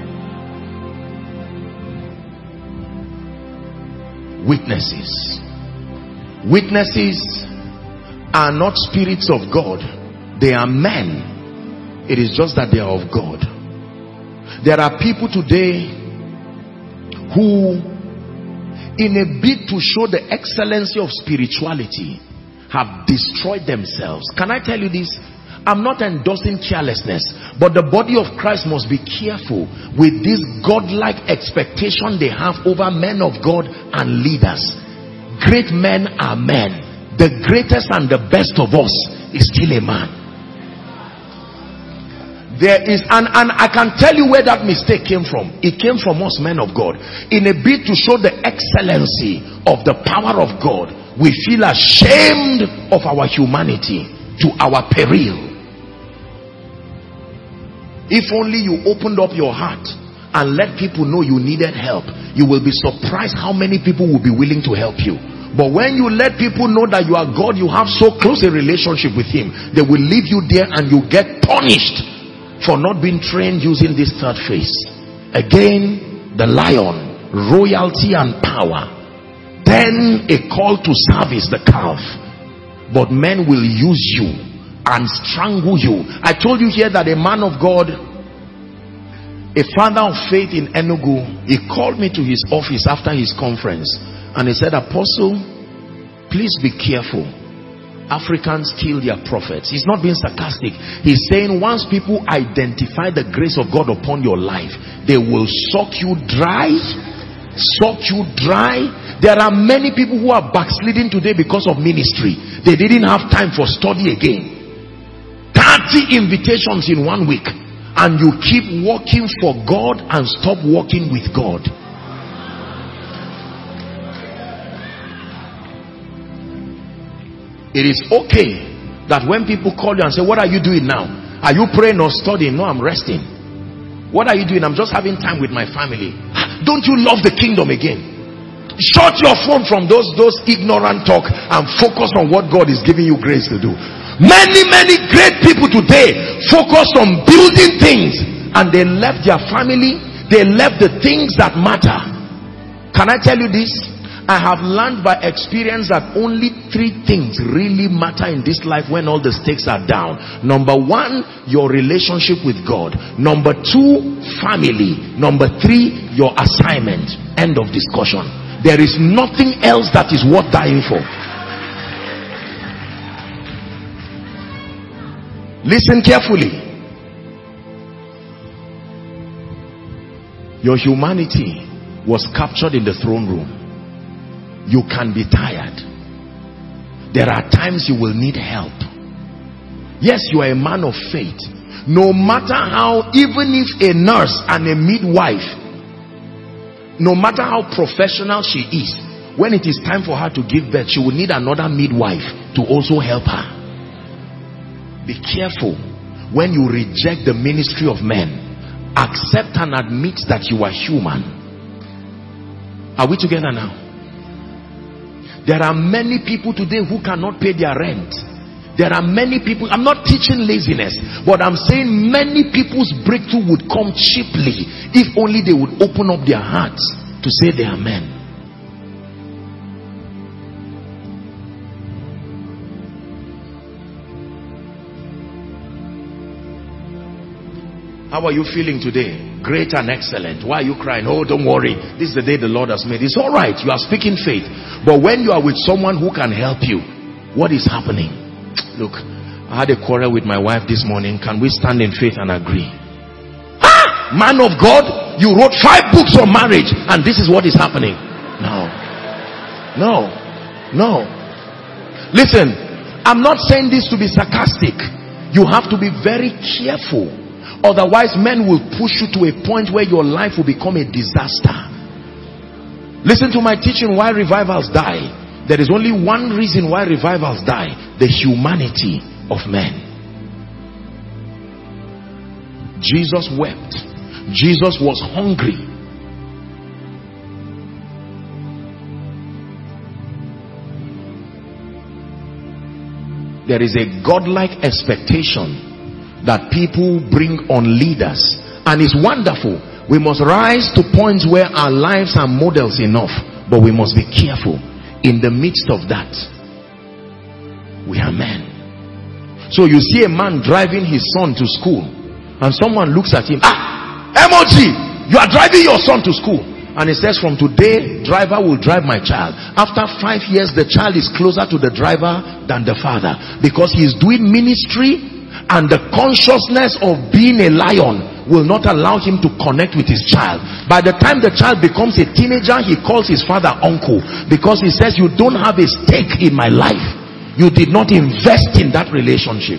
Witnesses. Witnesses are not spirits of God. They are men. It is just that they are of God. There are people today who, in a bid to show the excellency of spirituality, have destroyed themselves. Can I tell you this? I'm not endorsing carelessness, but the body of Christ must be careful with this godlike expectation they have over men of God and leaders. Great men are men. The greatest and the best of us is still a man. There is, and I can tell you where that mistake came from. It came from us men of God. In a bid to show the excellency of the power of God, we feel ashamed of our humanity to our peril. If only you opened up your heart and let people know you needed help, you will be surprised how many people will be willing to help you. But when you let people know that you are God, you have so close a relationship with him, they will leave you there and you get punished for not being trained using this third phase. Again, the lion, royalty and power. Then a call to service, the calf. But men will use you and strangle you. I told you here that a man of God, a father of faith in Enugu, he called me to his office after his conference and he said, Apostle, please be careful. Africans kill their prophets. He's not being sarcastic. He's saying once people identify the grace of God upon your life, they will suck you dry. Suck you dry. There are many people who are backsliding today because of ministry. They didn't have time for study again. 30 invitations in 1 week, and you keep working for God and stop working with God. It is okay that when people call you and say, what are you doing now? Are you praying or studying? No, I'm resting. What are you doing? I'm just having time with my family. Don't you love the kingdom again? Shut your phone from those ignorant talk and focus on what God is giving you grace to do. Many great people today focused on building things and they left their family, they left the things that matter. Can I tell you this? I have learned by experience that only 3 things really matter in this life when all the stakes are down. Number 1, your relationship with God. Number 2, family. Number 3, your assignment. End of discussion. There is nothing else that is worth dying for. Listen carefully. Your humanity was captured in the throne room. You can be tired. There are times you will need help. Yes, you are a man of faith. No matter how, even if a nurse and a midwife, no matter how professional she is, when it is time for her to give birth, she will need another midwife to also help her. Be careful when you reject the ministry of men. Accept and admit that you are human. Are we together now? There are many people today who cannot pay their rent. There are many people, I'm not teaching laziness, but I'm saying many people's breakthrough would come cheaply if only they would open up their hearts to say they are men. How are you feeling today? Great and excellent. Why are you crying? Oh, don't worry. This is the day the Lord has made. It's all right. You are speaking faith. But when you are with someone who can help you, what is happening? Look, I had a quarrel with my wife this morning. Can we stand in faith and agree? Ah! Man of God, you wrote 5 books on marriage and this is what is happening. No. No. No. Listen, I'm not saying this to be sarcastic. You have to be very careful. Otherwise, men will push you to a point where your life will become a disaster. Listen to my teaching, why revivals die. There is only one reason why revivals die: the humanity of men. Jesus wept. Jesus was hungry. There is a godlike expectation that people bring on leaders, and it's wonderful. We must rise to points where our lives are models enough, but we must be careful. In the midst of that, we are men. So you see a man driving his son to school and someone looks at him, MOG, you are driving your son to school, and he says, from today driver will drive my child. After 5 years the child is closer to the driver than the father, because he is doing ministry and the consciousness of being a lion will not allow him to connect with his child. By the time the child becomes a teenager, he calls his father uncle, because he says, you don't have a stake in my life. You did not invest in that relationship.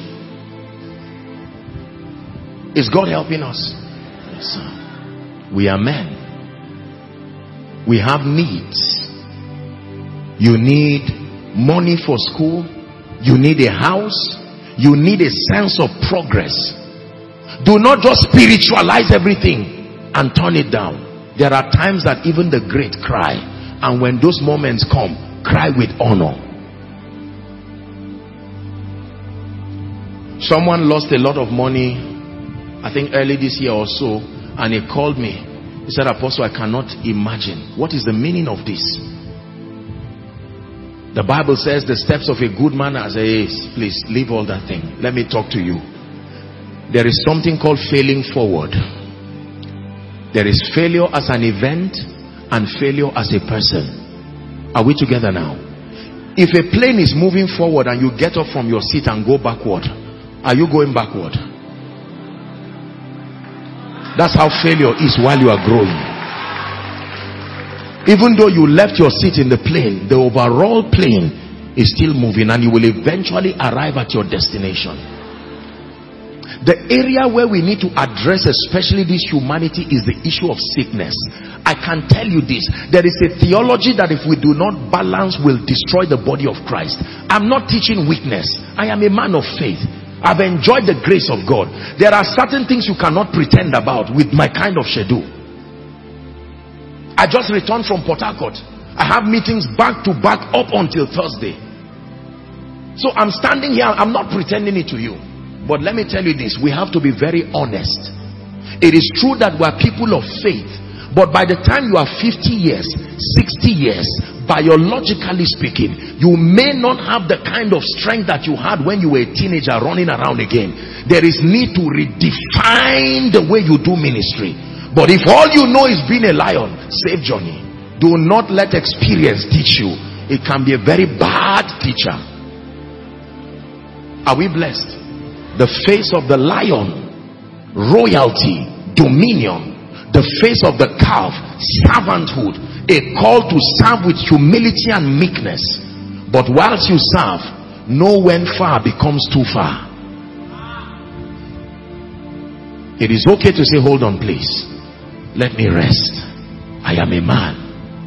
Is God helping us? Yes, sir. We are men. We have needs. You need money for school. You need a house. You need a sense of progress. Do not just spiritualize everything and turn it down. There are times that even the great cry, and when those moments come, cry with honor. Someone lost a lot of money, I think early this year or so, and he called me. He said, Apostle, I cannot imagine. What is the meaning of this? The Bible says the steps of a good man as is. Please leave all that thing. Let me talk to you. There is something called failing forward. There is failure as an event and failure as a person. Are we together now? If a plane is moving forward and you get up from your seat and go backward, are you going backward? That's how failure is while you are growing. Even though you left your seat in the plane, the overall plane is still moving, and you will eventually arrive at your destination. The area where we need to address, especially this humanity, is the issue of sickness. I can tell you this. There is a theology that if we do not balance, will destroy the body of Christ. I'm not teaching weakness. I am a man of faith. I've enjoyed the grace of God. There are certain things you cannot pretend about with my kind of schedule. I just returned from Port Harcourt. I have meetings back to back up until Thursday. So I'm standing here, I'm not pretending it to you. But let me tell you this, we have to be very honest. It is true that we are people of faith, but by the time you are 50 years, 60 years, biologically speaking, you may not have the kind of strength that you had when you were a teenager running around again. There is need to redefine the way you do ministry. But if all you know is being a lion, safe journey. Do not let experience teach you. It can be a very bad teacher. Are we blessed? The face of the lion, royalty, dominion. The face of the calf, servanthood. A call to serve with humility and meekness. But whilst you serve, know when far becomes too far. It is okay to say, hold on please. Let me rest. I am a man.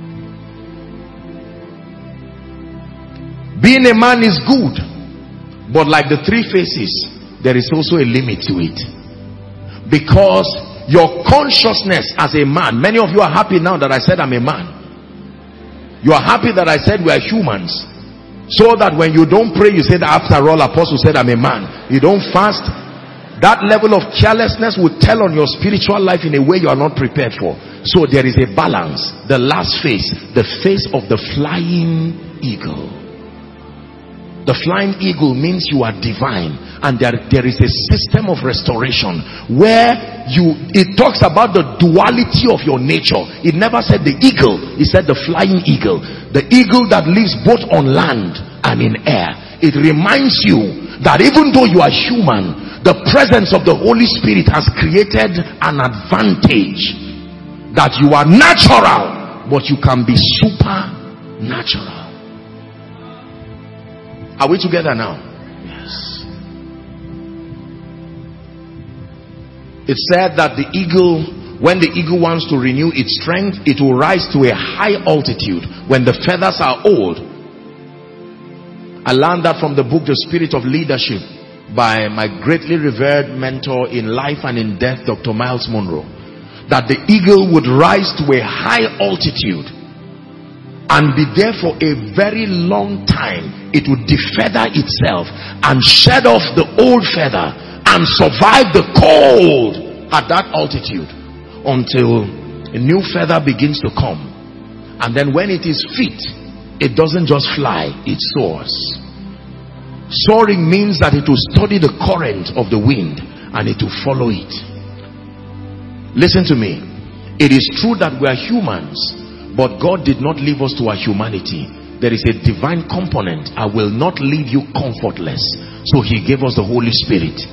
Being a man is good, but like the three faces, there is also a limit to it. Because your consciousness as a man, many of you are happy now that I said I'm a man. You are happy that I said we are humans, so that when you don't pray, you say that after all, Apostle said I'm a man. You don't fast. That level of carelessness will tell on your spiritual life in a way you are not prepared for. So there is a balance. The last face, the face of the flying eagle. The flying eagle means you are divine, and there is a system of restoration where it talks about the duality of your nature. It never said the eagle, it said the flying eagle. The eagle that lives both on land and in air. It reminds you that even though you are human, the presence of the Holy Spirit has created an advantage, that you are natural, but you can be supernatural. Are we together now? Yes. It said that the eagle, when the eagle wants to renew its strength, it will rise to a high altitude when the feathers are old. I learned that from the book The Spirit of Leadership by my greatly revered mentor in life and in death, Dr. Miles Monroe. That the eagle would rise to a high altitude and be there for a very long time. It would defeather itself and shed off the old feather and survive the cold at that altitude until a new feather begins to come. And then when it is fit, it doesn't just fly, it soars. Soaring means that it will study the current of the wind and it will follow it. Listen to me. It is true that we are humans, but God did not leave us to our humanity. There is a divine component. I will not leave you comfortless. So he gave us the Holy Spirit.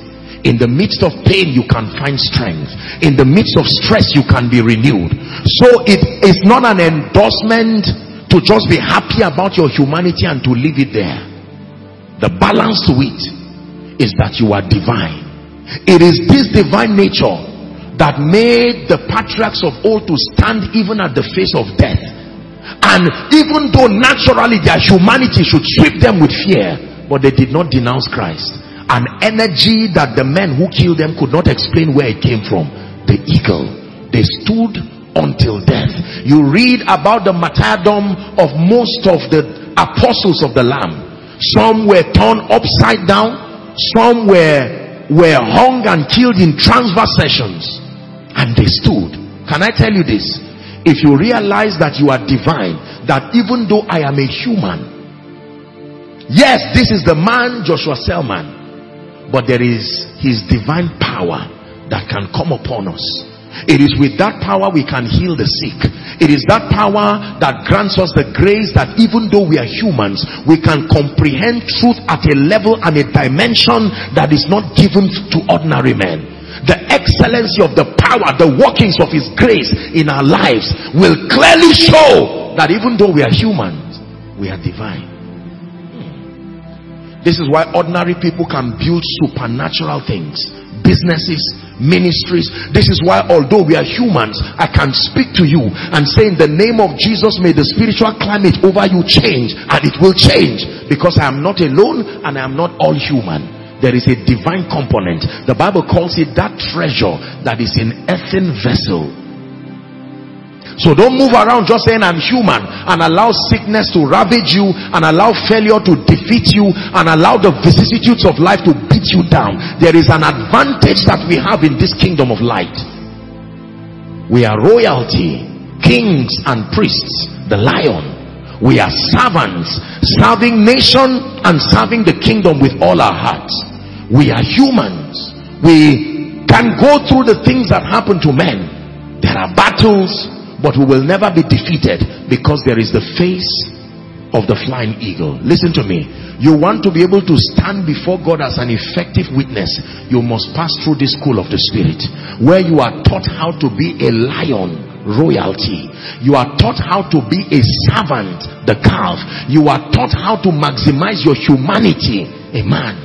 In the midst of pain, you can find strength. In the midst of stress, you can be renewed. So it is not an endorsement to just be happy about your humanity and to leave it there. The balance to it is that you are divine. It is this divine nature that made the patriarchs of old to stand even at the face of death. And even though naturally their humanity should sweep them with fear, but they did not denounce Christ. An energy that the men who killed them could not explain where it came from. The eagle. They stood until death. You read about the martyrdom of most of the apostles of the Lamb. Some were turned upside down. Some were hung and killed in transverse sections. And they stood. Can I tell you this? If you realize that you are divine, that even though I am a human, yes, this is the man Joshua Selman, but there is his divine power that can come upon us. It is with that power we can heal the sick. It is that power that grants us the grace that even though we are humans, we can comprehend truth at a level and a dimension that is not given to ordinary men. The excellency of the power, the workings of his grace in our lives will clearly show that even though we are humans, we are divine. This is why ordinary people can build supernatural things, businesses, ministries. This is why, although we are humans, I can speak to you and say, in the name of Jesus, may the spiritual climate over you change, and it will change, because I am not alone and I am not all human. There is a divine component. The Bible calls it that treasure that is in earthen vessel. So don't move around just saying I'm human and allow sickness to ravage you and allow failure to defeat you and allow the vicissitudes of life to beat you down. There is an advantage that we have in this kingdom of light. We are royalty, kings and priests, the lion. We are servants, serving nation and serving the kingdom with all our hearts. We are humans. We can go through the things that happen to men. There are battles, but we will never be defeated because there is the face of the flying eagle. Listen to me. You want to be able to stand before God as an effective witness, you must pass through this school of the Spirit, where you are taught how to be a lion, royalty. You are taught how to be a servant, the calf. You are taught how to maximize your humanity, a man.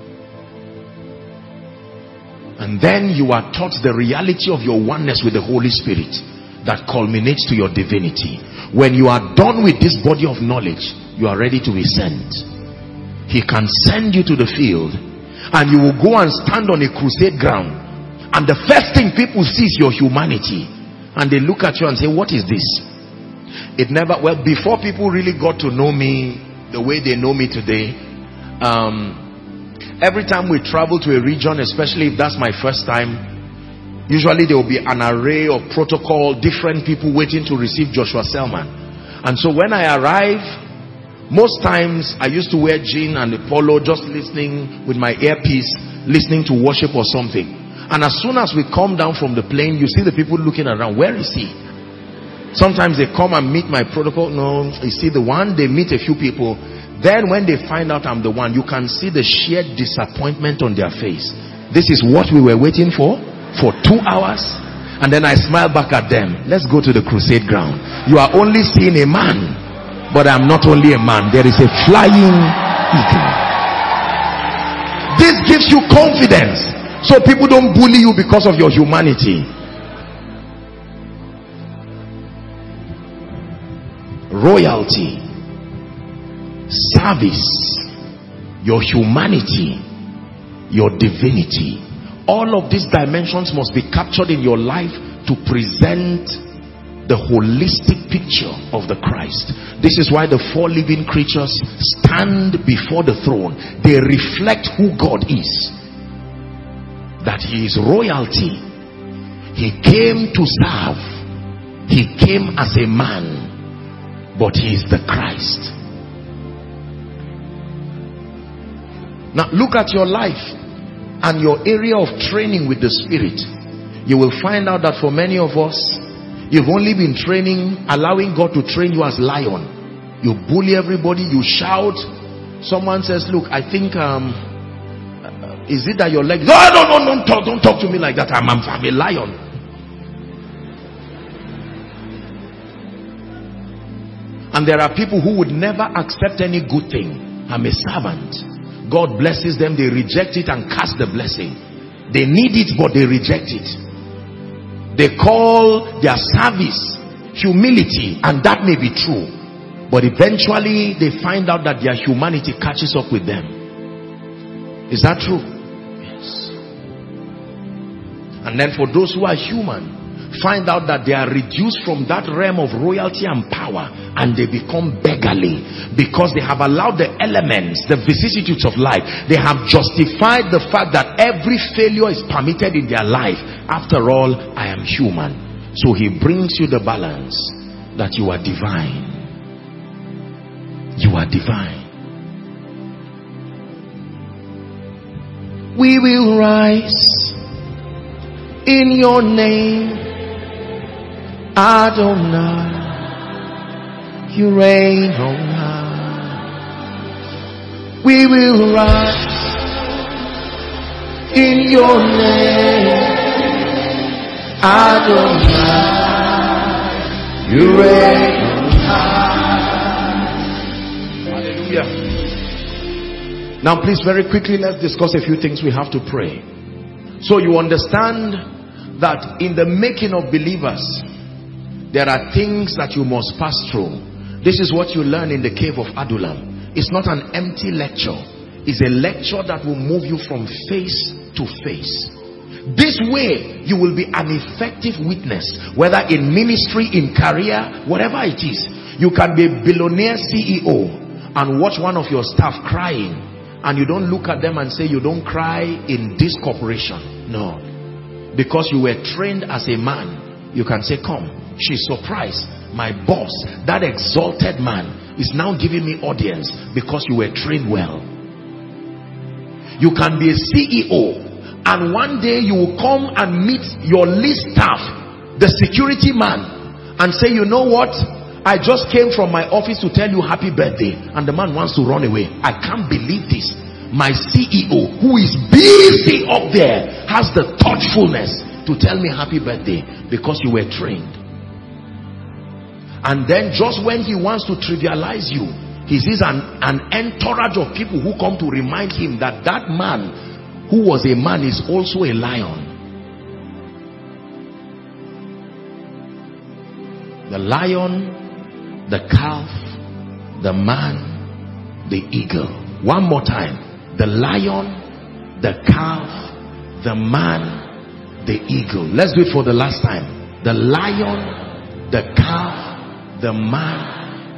And then you are taught the reality of your oneness with the Holy Spirit that culminates to your divinity. When you are done with this body of knowledge, you are ready to be sent. He can send you to the field and you will go and stand on a crusade ground, and the first thing people see is your humanity, and they look at you and say, what is this? It never, well, before people really got to know me the way they know me today, every time we travel to a region, especially if that's my first time, usually there will be an array of protocol, different people waiting to receive Joshua Selman. And so when I arrive, most times I used to wear jean and a polo, just listening with my earpiece, listening to worship or something. And as soon as we come down from the plane, you see the people looking around. Where is he? Sometimes they come and meet my protocol. No, you see the one, they meet a few people. Then when they find out I'm the one, you can see the sheer disappointment on their face. This is what we were waiting for 2 hours. And then I smile back at them. Let's go to the crusade ground. You are only seeing a man, but I'm not only a man. There is a flying eagle. This gives you confidence, so people don't bully you because of your humanity. Royalty, service, your humanity, your divinity. All of these dimensions must be captured in your life to present the holistic picture of the Christ. This is why the 4 living creatures stand before the throne. They reflect who God is. That he is royalty. He came to serve. He came as a man, but he is the Christ. Now look at your life and your area of training with the Spirit. You will find out that for many of us, you've only been training, allowing God to train you as lion. You bully everybody, you shout. Someone says, look, I think Is it that your leg? No, don't talk to me like that. I'm a lion. And there are people who would never accept any good thing. I'm a servant. God blesses them, they reject it and cast the blessing. They need it, but they reject it. They call their service humility, and that may be true. But eventually they find out that their humanity catches up with them. Is that true? Yes. And then for those who are human, find out that they are reduced from that realm of royalty and power, and they become beggarly because they have allowed the elements, the vicissitudes of life. They have justified the fact that every failure is permitted in their life. After all, I am human. So he brings you the balance that you are divine. You are divine. We will rise in your name, Adonai. You reign on high. We will rise in your name, Adonai. You reign on high. Hallelujah. Now please, very quickly, let's discuss a few things we have to pray. So you understand that in the making of believers, there are things that you must pass through. This is what you learn in the cave of Adullam. It's not an empty lecture. It's a lecture that will move you from face to face. This way, you will be an effective witness, whether in ministry, in career, whatever it is. You can be a billionaire CEO and watch one of your staff crying, and you don't look at them and say, you don't cry in this corporation. No. Because you were trained as a man, you can say, come. She's surprised. My boss, that exalted man, is now giving me audience because you were trained well. You can be a CEO, and one day you will come and meet your least staff, the security man, and say, you know what? I just came from my office to tell you happy birthday. And the man wants to run away. I can't believe this. My CEO, who is busy up there, has the thoughtfulness to tell me happy birthday because you were trained. And then just when he wants to trivialize you, he sees an entourage of people who come to remind him that that man who was a man is also a lion. The lion, the calf, the man, the eagle. One more time. The lion, the calf, the man, the eagle. Let's do it for the last time. The lion, the calf, the man.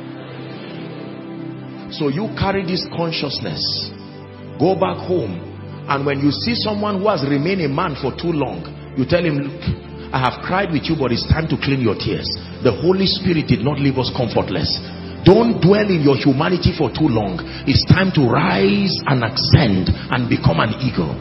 So you carry this consciousness, go back home, and when you see someone who has remained a man for too long, you tell him, look, I have cried with you, but it's time to clean your tears. The Holy Spirit did not leave us comfortless. Don't dwell in your humanity for too long. It's time to rise and ascend and become an eagle.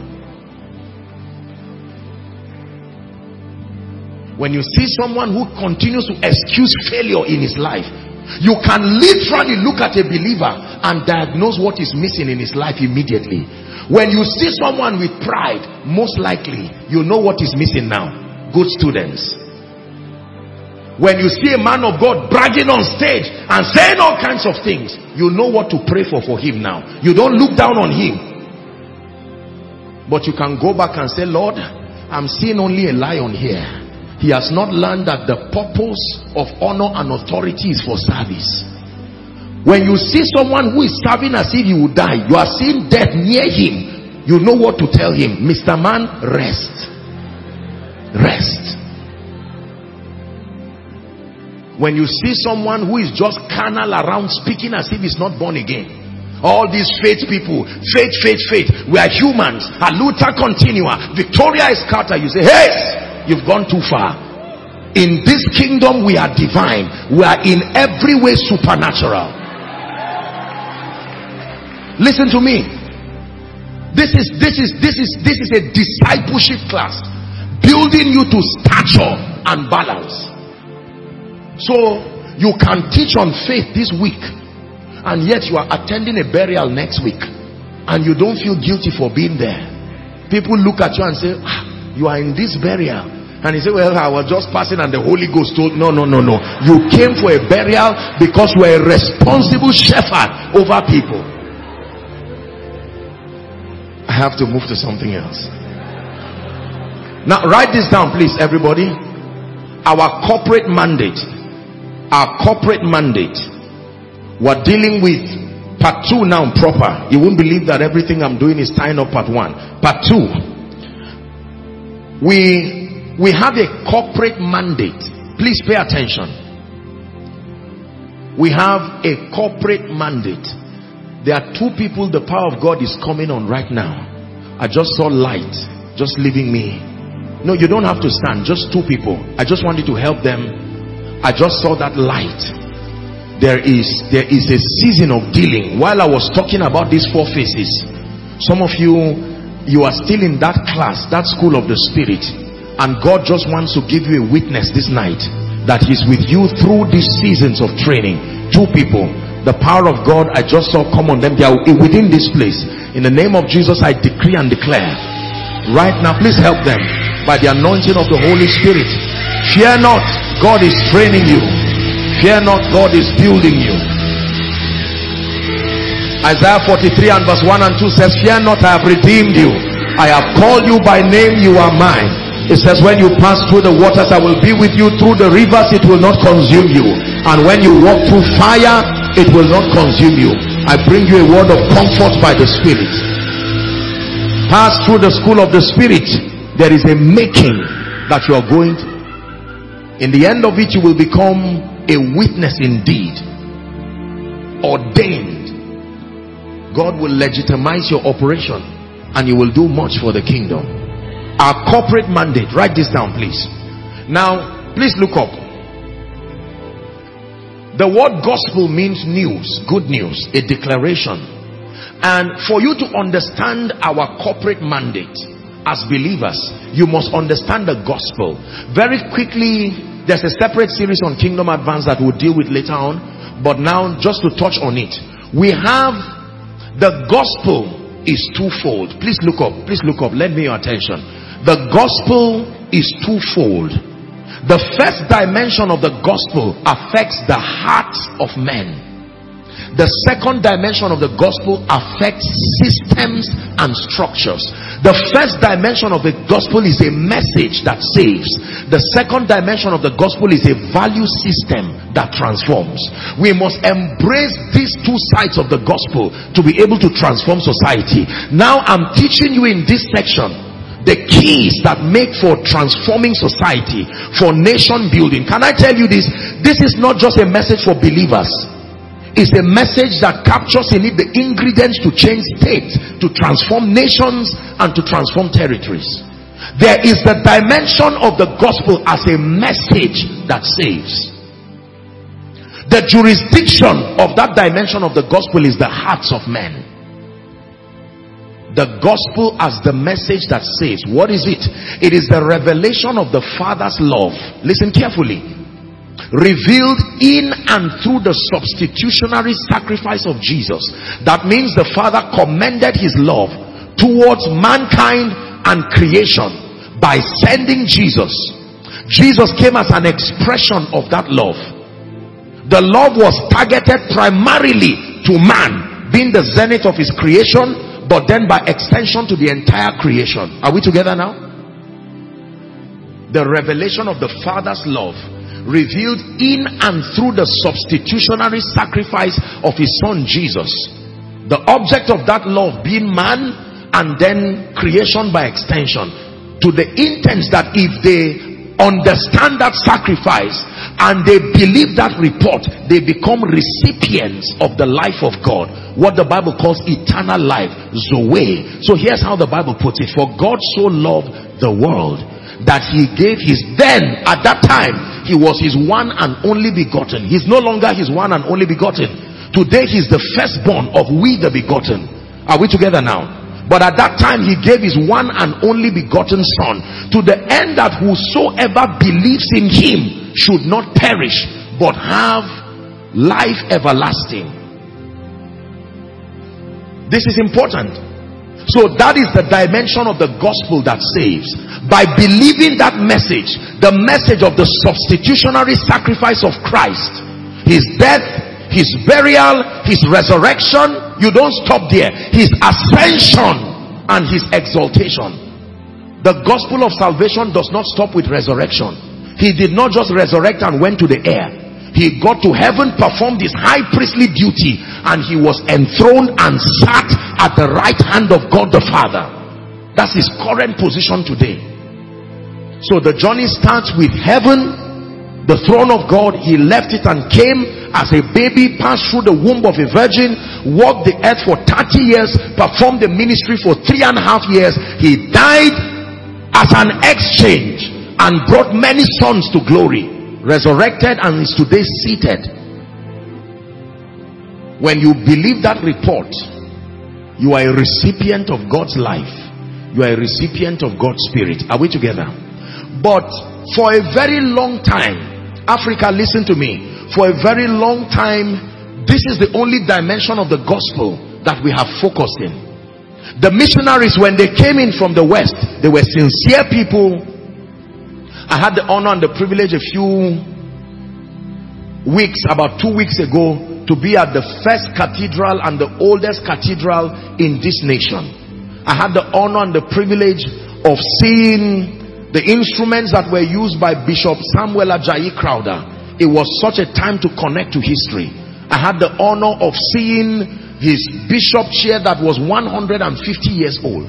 When you see someone who continues to excuse failure in his life, you can literally look at a believer and diagnose what is missing in his life immediately. When you see someone with pride, most likely you know what is missing now. Good students. When you see a man of God bragging on stage and saying all kinds of things, you know what to pray for him now. You don't look down on him. But you can go back and say, Lord, I'm seeing only a lion here. He has not learned that the purpose of honor and authority is for service. When you see someone who is serving as if he will die, you are seeing death near him, you know what to tell him. Mr. Man, rest. Rest. When you see someone who is just carnal around, speaking as if he's not born again. All these faith people, faith. We are humans. A Luther continua. Victoria is Carter. You say, hey! You've gone too far. In this kingdom we are divine. We are in every way supernatural. Listen to me. This is a discipleship class, building you to stature and balance. So you can teach on faith this week, and yet you are attending a burial next week, and you don't feel guilty for being there. people look at you and say, you are in this burial. And he said, well, I was just passing and the Holy Ghost told, no. You came for a burial because you are a responsible shepherd over people. I have to move to something else. Now write this down, please, everybody. Our corporate mandate. Our corporate mandate. We're dealing with part 2 now proper. You won't believe that everything I'm doing is tying up part 1. Part 2. We have a corporate mandate. Please pay attention. We have a corporate mandate. There are 2 people the power of God is coming on right now. I just saw light just leaving me. No, you don't have to stand. Just 2 people. I just wanted to help them. I just saw that light. There is a season of dealing. While I was talking about these 4 phases, some of you are still in that class, that school of the Spirit, and God just wants to give you a witness this night that He's with you through these seasons of training. 2 people, the power of God I just saw come on them. They are within this place. In the name of Jesus, I decree and declare right now, please help them by the anointing of the Holy Spirit. Fear not, God is training you. Fear not, God is building you. Isaiah 43 and verse 1 and 2 says, fear not, I have redeemed you. I have called you by name, you are mine. It says, when you pass through the waters, I will be with you. Through the rivers, it will not consume you. And when you walk through fire, it will not consume you. I bring you a word of comfort by the Spirit. Pass through the school of the Spirit. There is a making that you are going to. In the end of it, you will become a witness indeed. Ordained. God will legitimize your operation and you will do much for the kingdom. Our corporate mandate. Write this down, please. Now, please look up. The word gospel means news, good news, a declaration. And for you to understand our corporate mandate as believers, you must understand the gospel. Very quickly, there's a separate series on Kingdom Advance that we'll deal with later on. But now, just to touch on it, we have the gospel is twofold. Please look up. Please look up. Lend me your attention. The gospel is twofold. The first dimension of the gospel affects the hearts of men. The second dimension of the gospel affects systems and structures. The first dimension of the gospel is a message that saves. The second dimension of the gospel is a value system that transforms. We must embrace these 2 sides of the gospel to be able to transform society. Now I'm teaching you in this section the keys that make for transforming society, for nation building. Can I tell you this? This is not just a message for believers. It's a message that captures in it the ingredients to change states, to transform nations, and to transform territories. There is the dimension of the gospel as a message that saves. The jurisdiction of that dimension of the gospel is the hearts of men. The gospel as the message that saves. What is it? It is the revelation of the Father's love. Listen carefully. Revealed in and through the substitutionary sacrifice of Jesus. That means the Father commended His love towards mankind and creation by sending Jesus. Jesus came as an expression of that love. The love was targeted primarily to man, being the zenith of His creation, but then by extension to the entire creation. Are we together now? The revelation of the Father's love revealed in and through the substitutionary sacrifice of His Son Jesus. The object of that love being man, and then creation by extension, to the intent that if they understand that sacrifice and they believe that report, they become recipients of the life of God, what the Bible calls eternal life, Zoe. So here's how the Bible puts it: for God so loved the world that He gave His, then at that time He was His one and only begotten. He's no longer His one and only begotten. Today He's the firstborn of we the begotten. Are we together now? But at that time He gave His one and only begotten Son, to the end that whosoever believes in Him should not perish but have life everlasting. This is important. So that is the dimension of the gospel that saves. By believing that message, the message of the substitutionary sacrifice of Christ, his death, his burial, his resurrection, you don't stop there, his ascension and his exaltation. The gospel of salvation does not stop with resurrection. He did not just resurrect and went to the air. He got to heaven, performed his high priestly duty, and he was enthroned and sat at the right hand of God the Father. That's his current position today. So the journey starts with heaven, the throne of God. He left it and came as a baby, passed through the womb of a virgin, walked the earth for 30 years, performed the ministry for 3.5 years. He died as an exchange and brought many sons to glory, resurrected, and is today seated. When you believe that report, you are a recipient of God's life. You are a recipient of God's spirit. Are we together? But for a very long time, Africa, listen to me, for a very long time, this is the only dimension of the gospel that we have focused in. The missionaries, when they came in from the West, they were sincere people. I had the honor and the privilege a few weeks, about 2 weeks ago, to be at the first cathedral and the oldest cathedral in this nation. I had the honor and the privilege of seeing the instruments that were used by Bishop Samuel Ajayi Crowder. It was such a time to connect to history. I had the honor of seeing his bishop chair that was 150 years old.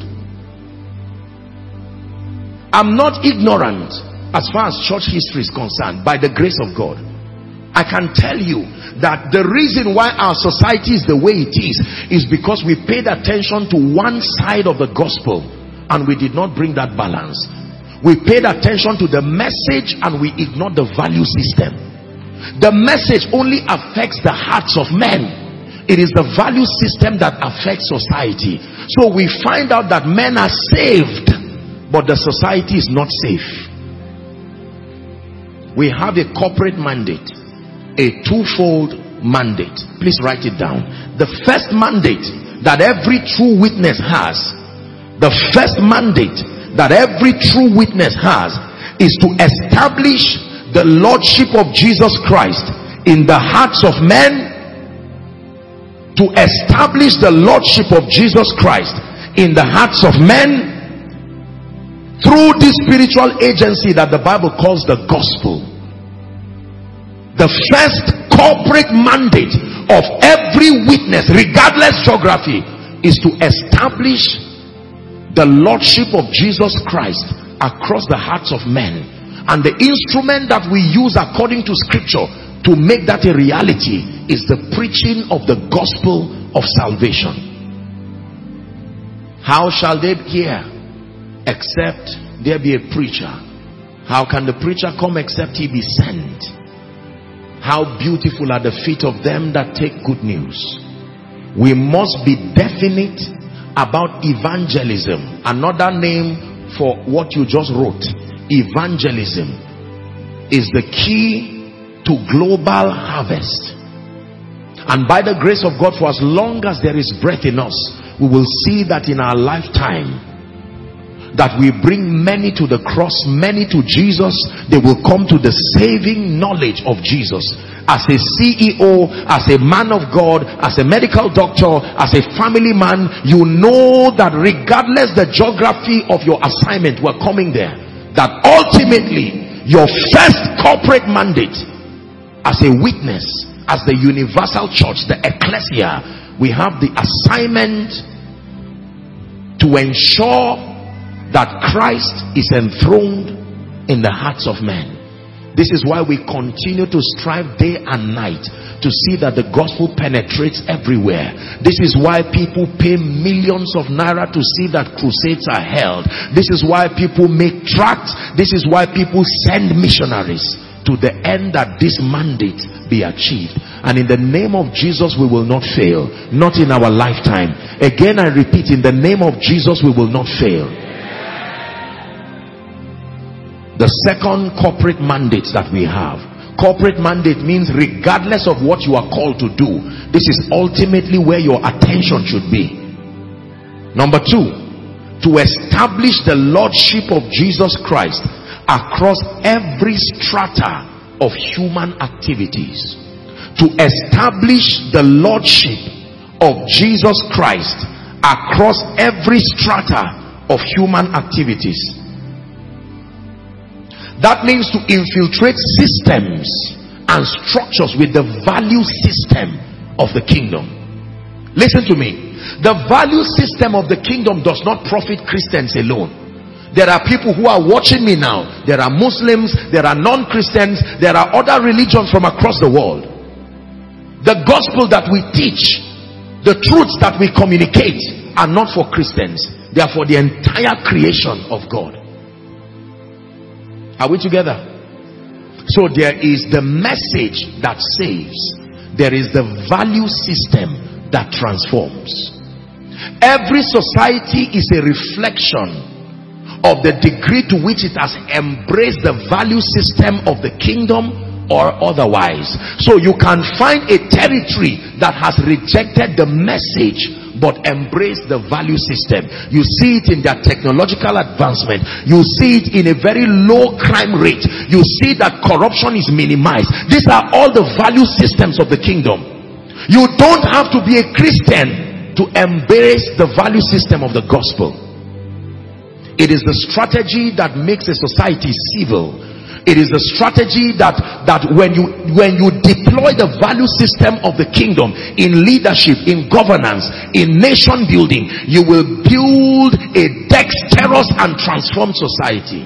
I'm not ignorant as far as church history is concerned, by the grace of God. I can tell you that the reason why our society is the way it is because we paid attention to one side of the gospel and we did not bring that balance. We paid attention to the message and we ignored the value system. The message only affects the hearts of men. It is the value system that affects society. So we find out that men are saved, but the society is not safe. We have a corporate mandate, a twofold mandate. Please write it down. The first mandate that every true witness has, the first mandate that every true witness has, is to establish the lordship of Jesus Christ in the hearts of men. To establish the lordship of Jesus Christ in the hearts of men through this spiritual agency that the Bible calls the gospel. The first corporate mandate of every witness, regardless geography, is to establish the lordship of Jesus Christ across the hearts of men. And the instrument that we use according to scripture to make that a reality is the preaching of the gospel of salvation. How shall they hear except there be a preacher? How can the preacher come except he be sent? How beautiful are the feet of them that take good news. We must be definite about evangelism. Another name for what you just wrote. Evangelism is the key to global harvest. And by the grace of God, for as long as there is breath in us, we will see that in our lifetime that we bring many to the cross, many to Jesus. They will come to the saving knowledge of Jesus. As a CEO, as a man of God, as a medical doctor, as a family man, you know that regardless the geography of your assignment, we're coming there. That ultimately your first corporate mandate as a witness, as the universal church, the ecclesia, we have the assignment to ensure that Christ is enthroned in the hearts of men. This is why we continue to strive day and night to see that the gospel penetrates everywhere. This is why people pay millions of naira to see that crusades are held. This is why people make tracts. This is why people send missionaries, to the end that this mandate be achieved. And in the name of Jesus we will not fail. Not in our lifetime. Again I repeat, in the name of Jesus we will not fail. The second corporate mandate that we have. Corporate mandate means regardless of what you are called to do, this is ultimately where your attention should be. Number 2, to establish the lordship of Jesus Christ across every strata of human activities. To establish the lordship of Jesus Christ across every strata of human activities. That means to infiltrate systems and structures with the value system of the kingdom. Listen to me. The value system of the kingdom does not profit Christians alone. There are people who are watching me now. There are Muslims, there are non-Christians, there are other religions from across the world. The gospel that we teach, the truths that we communicate are not for Christians. They are for the entire creation of God. Are we together? So there is the message that saves. There is the value system that transforms. Every society is a reflection of the degree to which it has embraced the value system of the kingdom or otherwise. So you can find a territory that has rejected the message but embraced the value system. You see it in their technological advancement. You see it in a very low crime rate. You see that corruption is minimized. These are all the value systems of the kingdom. You don't have to be a Christian to embrace the value system of the gospel. It is the strategy that makes a society civil. It is the strategy that when you deploy the value system of the kingdom in leadership, in governance, in nation building, you will build a dexterous and transformed society.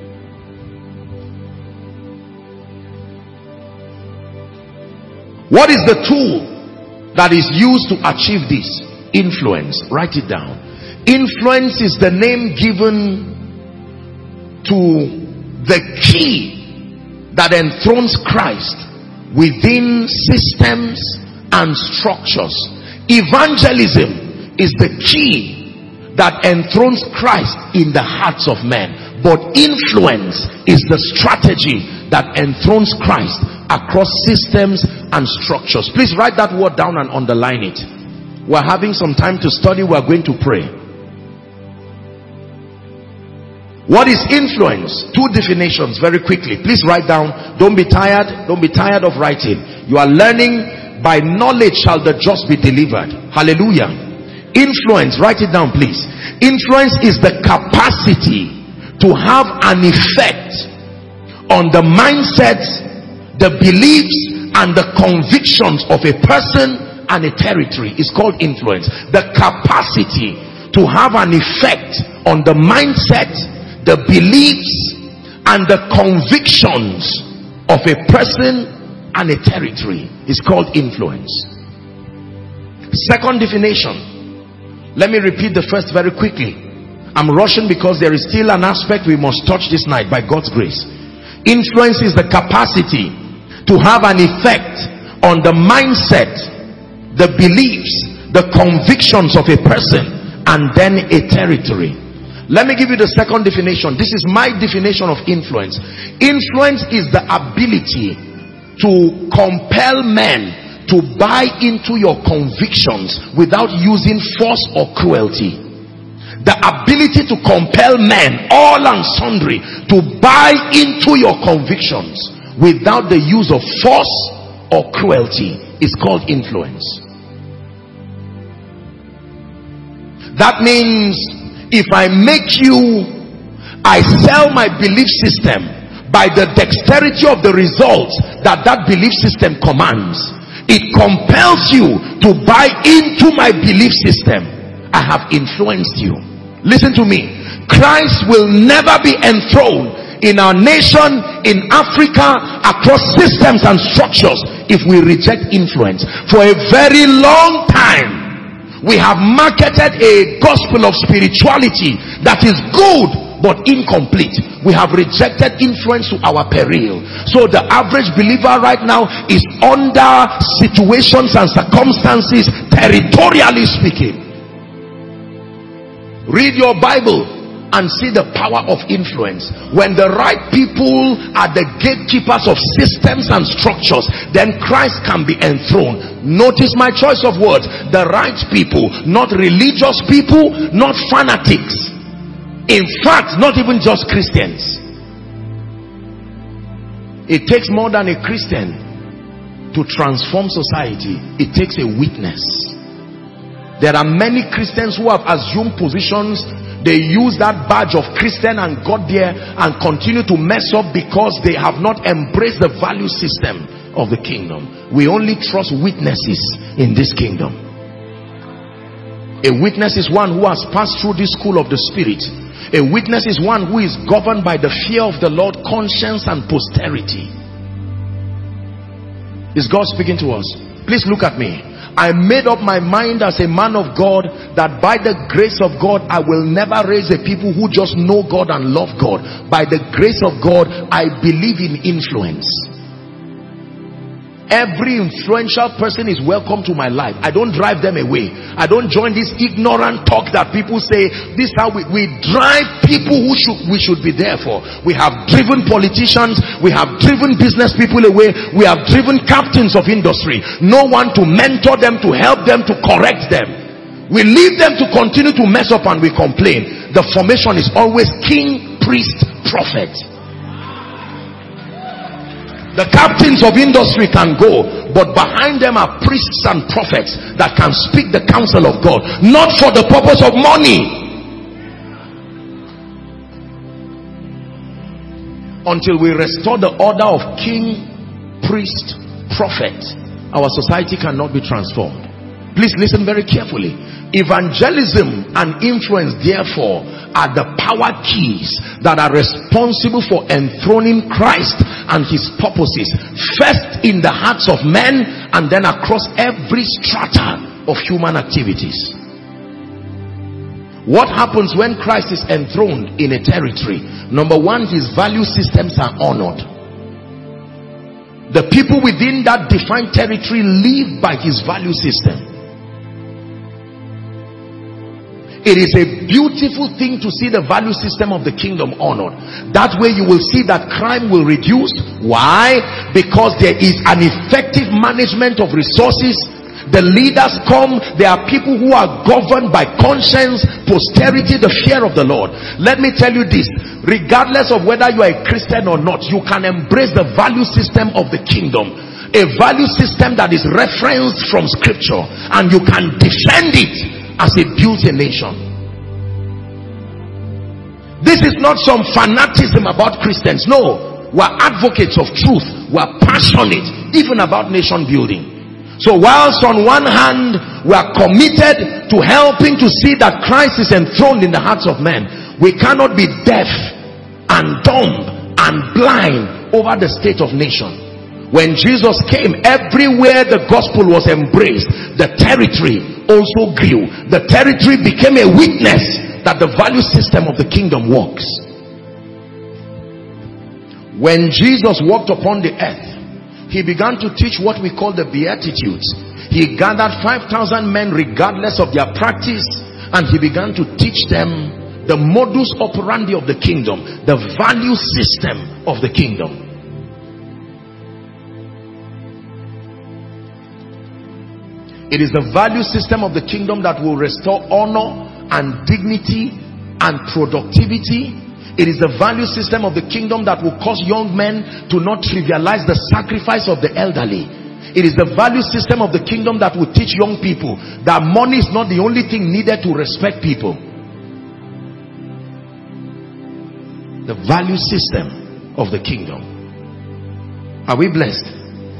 What is the tool that is used to achieve this? Influence. Write it down. Influence is the name given to the key that enthrones Christ within systems and structures. Evangelism is the key that enthrones Christ in the hearts of men. But influence is the strategy that enthrones Christ across systems and structures. Please write that word down and underline it. We're having some time to study. We're going to pray. What is influence? 2 definitions very quickly. Please write down. Don't be tired. Don't be tired of writing. You are learning. By knowledge shall the just be delivered. Hallelujah. Influence. Write it down, please. Influence is the capacity to have an effect on the mindsets, the beliefs, and the convictions of a person and a territory. Is called influence. The capacity to have an effect on the mindset, the beliefs, and the convictions of a person and a territory is called influence. Second definition. Let me repeat the first very quickly. I'm rushing because there is still an aspect we must touch this night by God's grace. Influence is the capacity to have an effect on the mindset, the beliefs, the convictions of a person, and then a territory. Let me give you the second definition. This is my definition of influence. Influence is the ability to compel men to buy into your convictions without using force or cruelty. The ability to compel men, all and sundry, to buy into your convictions without the use of force or cruelty is called influence. That means if I make you, I sell my belief system by the dexterity of the results that belief system commands. It compels you to buy into my belief system. I have influenced you. Listen to me. Christ will never be enthroned in our nation, in Africa, across systems and structures if we reject influence. For a very long time, we have marketed a gospel of spirituality that is good but incomplete. We have rejected influence to our peril. So the average believer right now is under situations and circumstances, territorially speaking. Read your Bible. and see the power of influence. When the right people are the gatekeepers of systems and structures, then Christ can be enthroned. Notice my choice of words. The right people, not religious people, not fanatics. In fact, not even just Christians. It takes more than a Christian to transform society. It takes a witness. There are many Christians who have assumed positions. They use that badge of Christian and got there and continue to mess up because they have not embraced the value system of the kingdom. We only trust witnesses in this kingdom. A witness is one who has passed through this school of the Spirit. A witness is one who is governed by the fear of the Lord, conscience and posterity. Is God speaking to us? Please look at me. I made up my mind as a man of God that by the grace of God, I will never raise a people who just know God and love God. By the grace of God, I believe in influence. Every influential person is welcome to my life. I don't drive them away. I don't join this ignorant talk that people say, this is how we drive people who we should be there for. We have driven politicians. We have driven business people away. We have driven captains of industry. No one to mentor them, to help them, to correct them. We leave them to continue to mess up and we complain. The formation is always king, priest, prophet. The captains of industry can go, but behind them are priests and prophets that can speak the counsel of God, not for the purpose of money. Until we restore the order of king, priest, prophet, our society cannot be transformed. Please listen very carefully. Evangelism and influence, therefore, are the power keys that are responsible for enthroning Christ and his purposes, first in the hearts of men and then across every strata of human activities. What happens when Christ is enthroned in a territory? Number one, his value systems are honored. The people within that defined territory live by his value system. It is a beautiful thing to see the value system of the kingdom honored. That way you will see that crime will reduce. Why? Because there is an effective management of resources. The leaders come. There are people who are governed by conscience, posterity, the fear of the Lord. Let me tell you this. Regardless of whether you are a Christian or not, you can embrace the value system of the kingdom. A value system that is referenced from scripture. And you can defend it as it builds a nation. This is not some fanaticism about Christians. No, we are advocates of truth. We are passionate even about nation building. So whilst on one hand we are committed to helping to see that Christ is enthroned in the hearts of men, we cannot be deaf and dumb and blind over the state of nation. When Jesus came, everywhere the gospel was embraced, the territory also grew. The territory became a witness that the value system of the kingdom works. When Jesus walked upon the earth, he began to teach what we call the Beatitudes. He gathered 5,000 men regardless of their practice, and he began to teach them the modus operandi of the kingdom, the value system of the kingdom. It is the value system of the kingdom that will restore honor and dignity and productivity. It is the value system of the kingdom that will cause young men to not trivialize the sacrifice of the elderly. It is the value system of the kingdom that will teach young people that money is not the only thing needed to respect people. The value system of the kingdom. Are we blessed?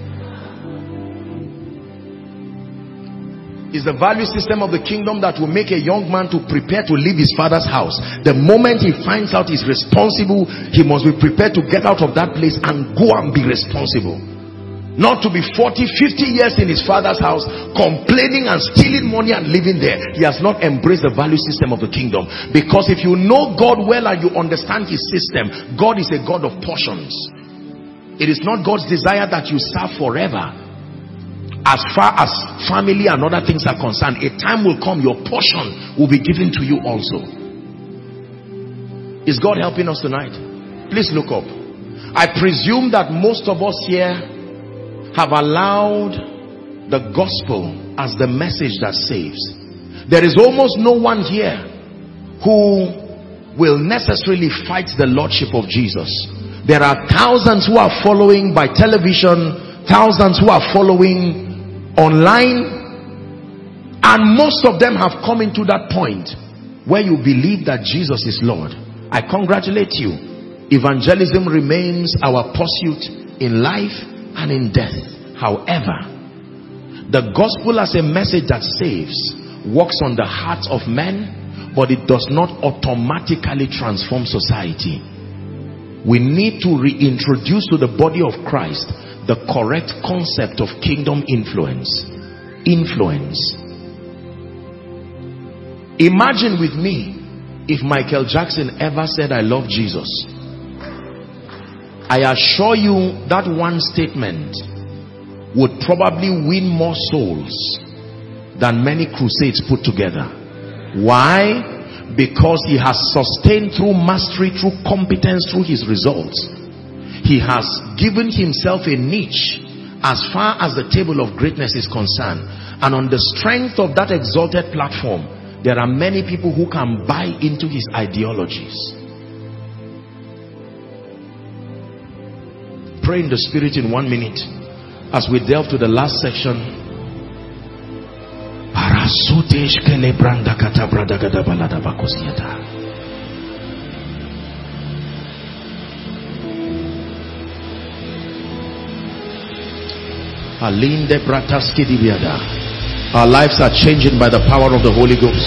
Is the value system of the kingdom that will make a young man to prepare to leave his father's house. The moment he finds out he's responsible, he must be prepared to get out of that place and go and be responsible. Not to be 40, 50 years in his father's house, complaining and stealing money and living there. He has not embraced the value system of the kingdom. Because if you know God well and you understand his system, God is a God of portions. It is not God's desire that you serve forever. As far as family and other things are concerned, a time will come your portion will be given to you also. Is God helping us tonight? Please look up. I presume that most of us here have allowed the gospel as the message that saves. There is almost no one here who will necessarily fight the lordship of Jesus. There are thousands who are following by television, thousands who are following online, and most of them have come into that point where you believe that Jesus is Lord. I congratulate you. Evangelism remains our pursuit in life and in death. However, the gospel as a message that saves works on the hearts of men, but it does not automatically transform society. We need to reintroduce to the body of Christ the correct concept of kingdom influence. Imagine with me if Michael Jackson ever said, I love Jesus. I assure you that one statement would probably win more souls than many crusades put together. Why? Because he has sustained through mastery, through competence, through his results. He has given himself a niche as far as the table of greatness is concerned. And on the strength of that exalted platform, there are many people who can buy into his ideologies. Pray in the spirit in 1 minute as we delve to the last section. Our lives are changing by the power of the Holy Ghost.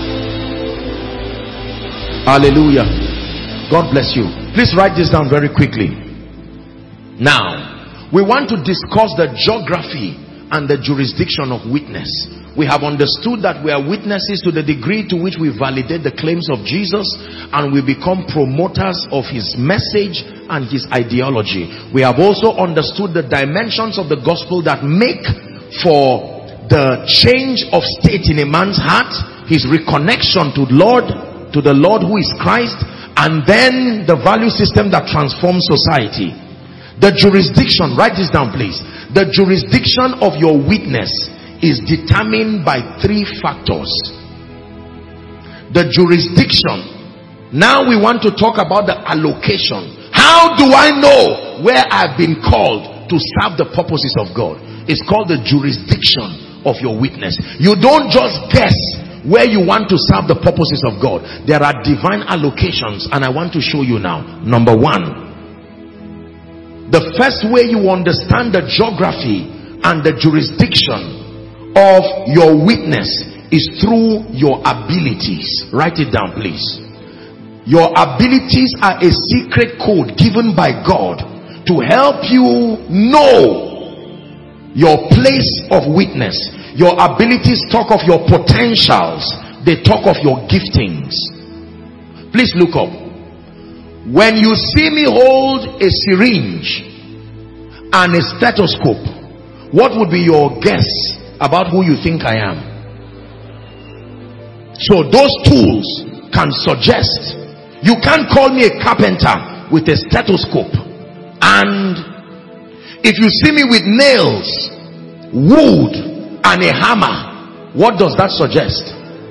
Hallelujah. God bless you. Please write this down very quickly. Now, we want to discuss the geography and the jurisdiction of witness. We have understood that we are witnesses to the degree to which we validate the claims of Jesus and we become promoters of his message and his ideology. We have also understood the dimensions of the gospel that make for the change of state in a man's heart, his reconnection to the Lord who is Christ, and then the value system that transforms society. The jurisdiction, write this down please. The jurisdiction of your witness is determined by 3 factors. The jurisdiction. Now we want to talk about the allocation. How do I know where I've been called to serve the purposes of God? It's called the jurisdiction of your witness. You don't just guess where you want to serve the purposes of God. There are divine allocations, and I want to show you now. Number 1, the first way you understand the geography and the jurisdiction of your witness is through your abilities. Write it down please. Your abilities are a secret code given by God to help you know your place of witness. Your abilities talk of your potentials. They talk of your giftings. Please look up. When you see me hold a syringe and a stethoscope, what would be your guess about who you think I am? So those tools can suggest. You can't call me a carpenter with a stethoscope. And if you see me with nails, wood, and a hammer, what does that suggest?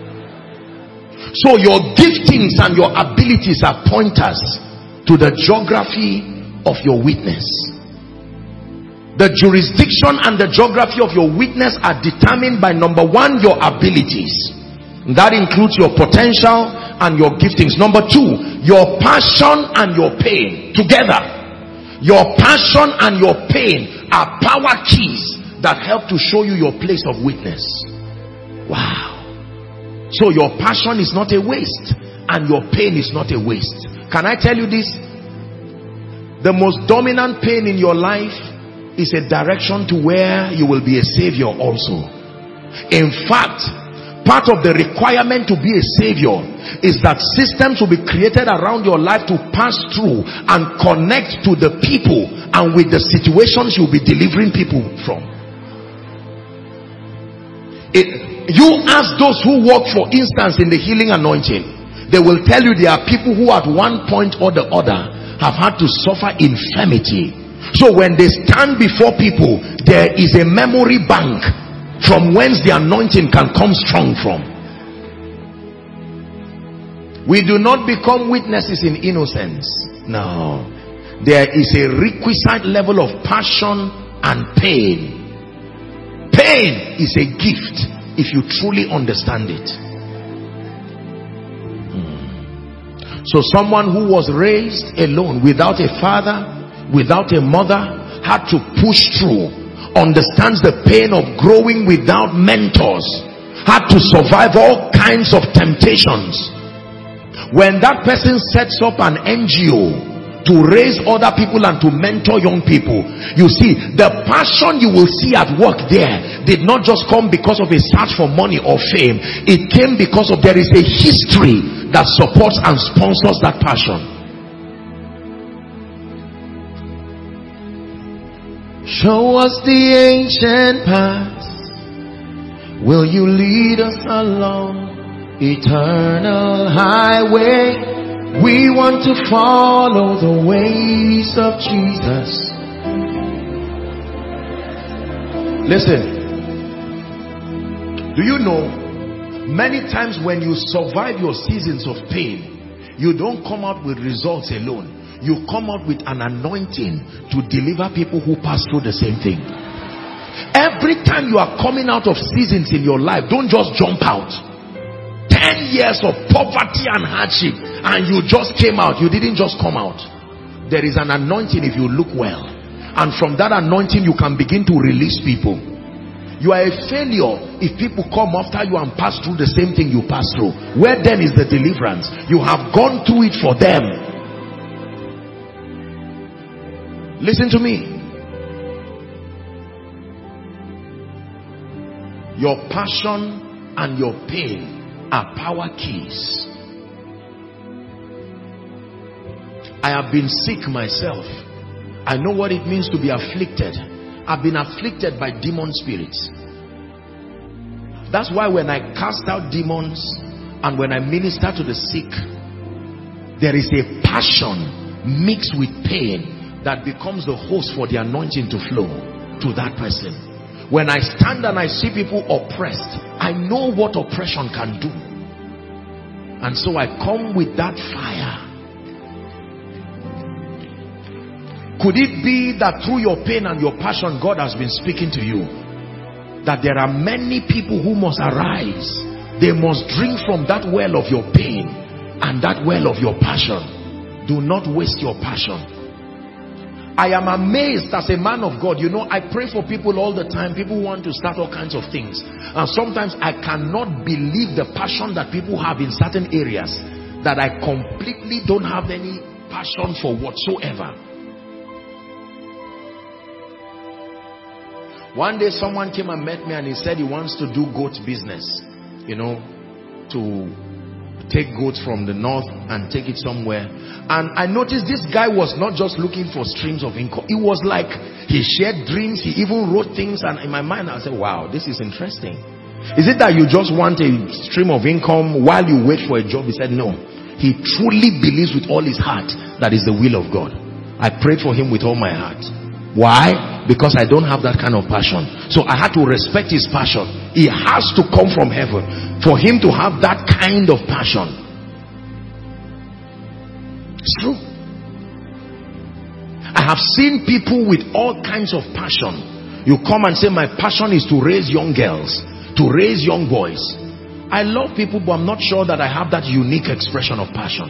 So your giftings and your abilities are pointers to the geography of your witness. The jurisdiction and the geography of your witness are determined by number 1, your abilities. That includes your potential and your giftings. Number 2, your passion and your pain together. Your passion and your pain are power keys that help to show you your place of witness. Wow. So your passion is not a waste and your pain is not a waste. Can I tell you this? The most dominant pain in your life is a direction to where you will be a savior also. In fact, part of the requirement to be a savior is that systems will be created around your life to pass through and connect to the people and with the situations you'll be delivering people from. You ask those who work, for instance, in the healing anointing. They will tell you there are people who at one point or the other have had to suffer infirmity. So when they stand before people, there is a memory bank from whence the anointing can come strong from. We do not become witnesses in innocence. No. There is a requisite level of passion and pain. Pain is a gift if you truly understand it. So someone who was raised alone, without a father, without a mother, had to push through, understands the pain of growing without mentors, had to survive all kinds of temptations. When that person sets up an NGO to raise other people and to mentor young people, you see, the passion you will see at work there did not just come because of a search for money or fame. It came because of there is a history that supports and sponsors that passion. Show us the ancient past. Will you lead us along eternal highway? We want to follow the ways of Jesus. Listen, do you know, many times when you survive your seasons of pain, you don't come out with results alone. You come out with an anointing to deliver people who pass through the same thing. Every time you are coming out of seasons in your life, don't just jump out. 10 years of poverty and hardship and you just came out. You didn't just come out. There is an anointing if you look well, and from that anointing you can begin to release people. You are a failure if people come after you and pass through the same thing you pass through. Where then is the deliverance? You have gone through it for them. Listen to me. Your passion and your pain are power keys. I have been sick myself. I know what it means to be afflicted. I've been afflicted by demon spirits. That's why when I cast out demons and when I minister to the sick, there is a passion mixed with pain that becomes the host for the anointing to flow to that person. When I stand and I see people oppressed, I know what oppression can do. And so I come with that fire. Could it be that through your pain and your passion, God has been speaking to you? That there are many people who must arise. They must drink from that well of your pain and that well of your passion. Do not waste your passion. I am amazed as a man of God. You know, I pray for people all the time. People want to start all kinds of things. And sometimes I cannot believe the passion that people have in certain areas that I completely don't have any passion for whatsoever. One day someone came and met me and he said he wants to do goat business. You know, to take goats from the north and take it somewhere. And I noticed this guy was not just looking for streams of income. It was like he shared dreams. He even wrote things, and in my mind I said, wow, this is interesting. Is it that you just want a stream of income while you wait for a job? He said no. He truly believes with all his heart that is the will of God. I prayed for him with all my heart. Why? Because I don't have that kind of passion. So I had to respect his passion. It has to come from heaven for him to have that kind of passion. It's true. I have seen people with all kinds of passion. You come and say, my passion is to raise young girls, to raise young boys. I love people, but I'm not sure that I have that unique expression of passion.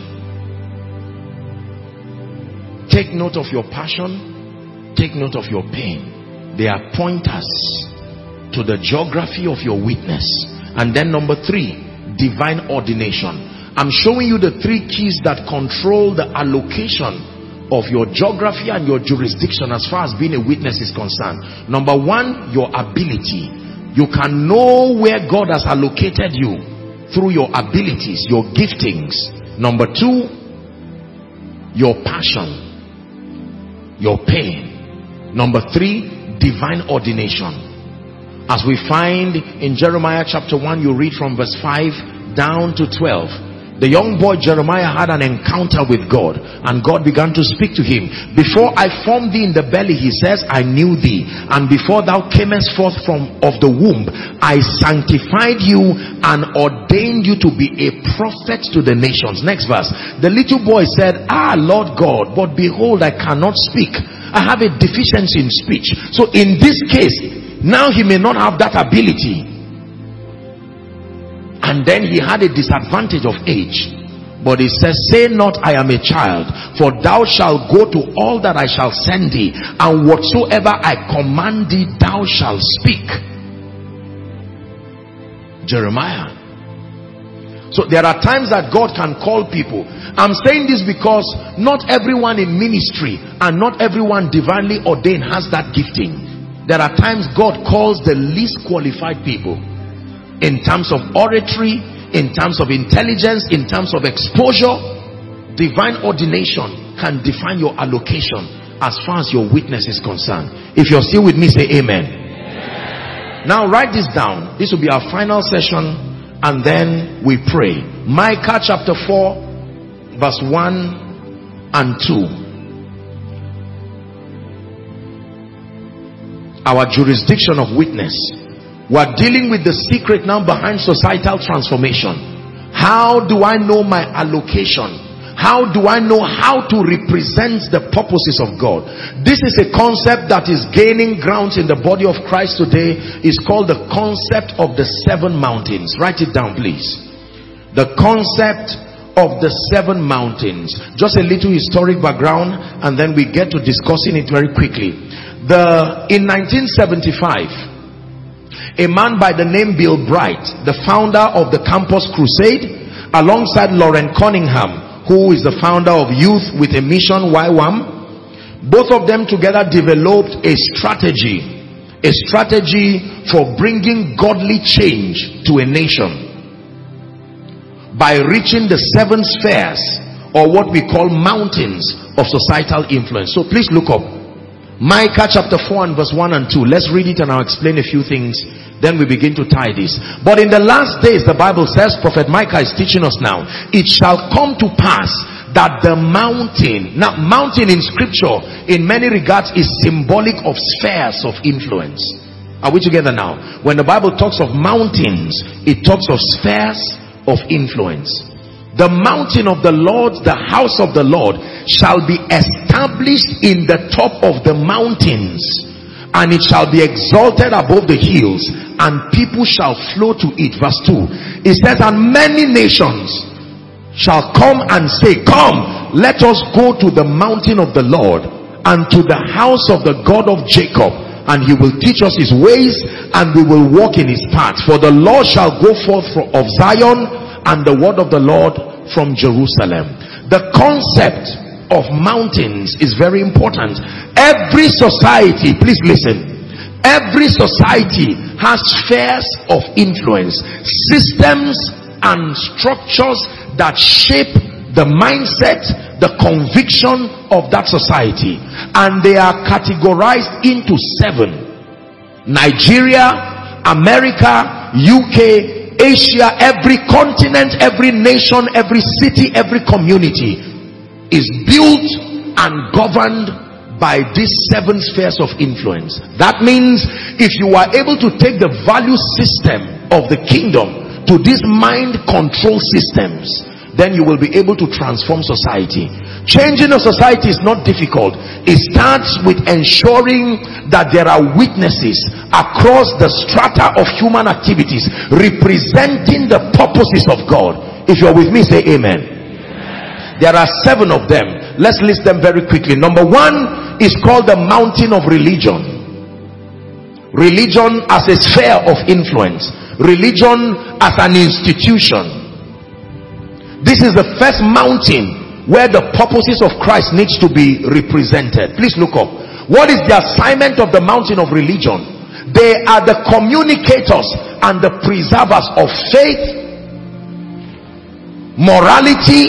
Take note of your passion. Take note of your pain. They are pointers to the geography of your witness. And then number 3, divine ordination. I'm showing you the 3 keys that control the allocation of your geography and your jurisdiction as far as being a witness is concerned. Number 1, your ability. You can know where God has allocated you through your abilities, your giftings. Number 2, your passion, your pain. Number 3, divine ordination. As we find in Jeremiah chapter 1, you read from verse 5 down to 12. The young boy Jeremiah had an encounter with God, and God began to speak to him. Before I formed thee in the belly, he says, I knew thee, and before thou camest forth of the womb, I sanctified you and ordained you to be a prophet to the nations. Next verse. The little boy said, Lord God, but behold, I cannot speak. I have a deficiency in speech. So in this case, now he may not have that ability. And then he had a disadvantage of age. But he says, say not I am a child, for thou shalt go to all that I shall send thee, and whatsoever I command thee, thou shalt speak. Jeremiah. So there are times that God can call people. I'm saying this because not everyone in ministry and not everyone divinely ordained has that gifting. There are times God calls the least qualified people. In terms of oratory, in terms of intelligence, in terms of exposure, divine ordination can define your allocation as far as your witness is concerned. If you're still with me, say amen. Amen. Now write this down. This will be our final session, and then we pray. Micah chapter 4 verse 1 and 2. Our jurisdiction of witness. We're dealing with the secret now behind societal transformation. How do I know my allocation? How do I know how to represent the purposes of God? This is a concept that is gaining grounds in the body of Christ today. It's called the concept of the 7 mountains. Write it down, please. The concept of the 7 mountains. Just a little historic background, and then we get to discussing it very quickly. In 1975, a man by the name Bill Bright, the founder of the Campus Crusade, alongside Lauren Cunningham, who is the founder of Youth with a Mission, YWAM, both of them together developed a strategy for bringing godly change to a nation by reaching the 7 spheres, or what we call mountains of societal influence. So please look up Micah chapter 4 and verse 1 and 2. Let's read it and I'll explain a few things. Then we begin to tie this. But in the last days, the Bible says, Prophet Micah is teaching us now, it shall come to pass that the mountain, now mountain in scripture in many regards is symbolic of spheres of influence. Are we together now? When the Bible talks of mountains, it talks of spheres of influence. The mountain of the Lord, the house of the Lord, shall be established in the top of the mountains, and it shall be exalted above the hills, and people shall flow to it. Verse 2, it says, and many nations shall come and say, come, let us go to the mountain of the Lord, and to the house of the God of Jacob, and he will teach us his ways, and we will walk in his paths. For the Lord shall go forth of Zion, and the word of the Lord from Jerusalem. The concept of mountains is very important. Every society, please listen, every society has spheres of influence, systems and structures that shape the mindset, the conviction of that society, and they are categorized into 7. Nigeria, America, UK, Asia, every continent, every nation, every city, every community is built and governed by these 7 spheres of influence. That means if you are able to take the value system of the kingdom to these mind control systems, then you will be able to transform society. Changing a society is not difficult. It starts with ensuring that there are witnesses across the strata of human activities representing the purposes of God. If you're with me, say amen. There are 7 of them. Let's list them very quickly. Number 1 is called the mountain of religion. Religion as a sphere of influence. Religion as an institution. This is the first mountain where the purposes of Christ needs to be represented. Please look up. What is the assignment of the mountain of religion? They are the communicators and the preservers of faith, morality,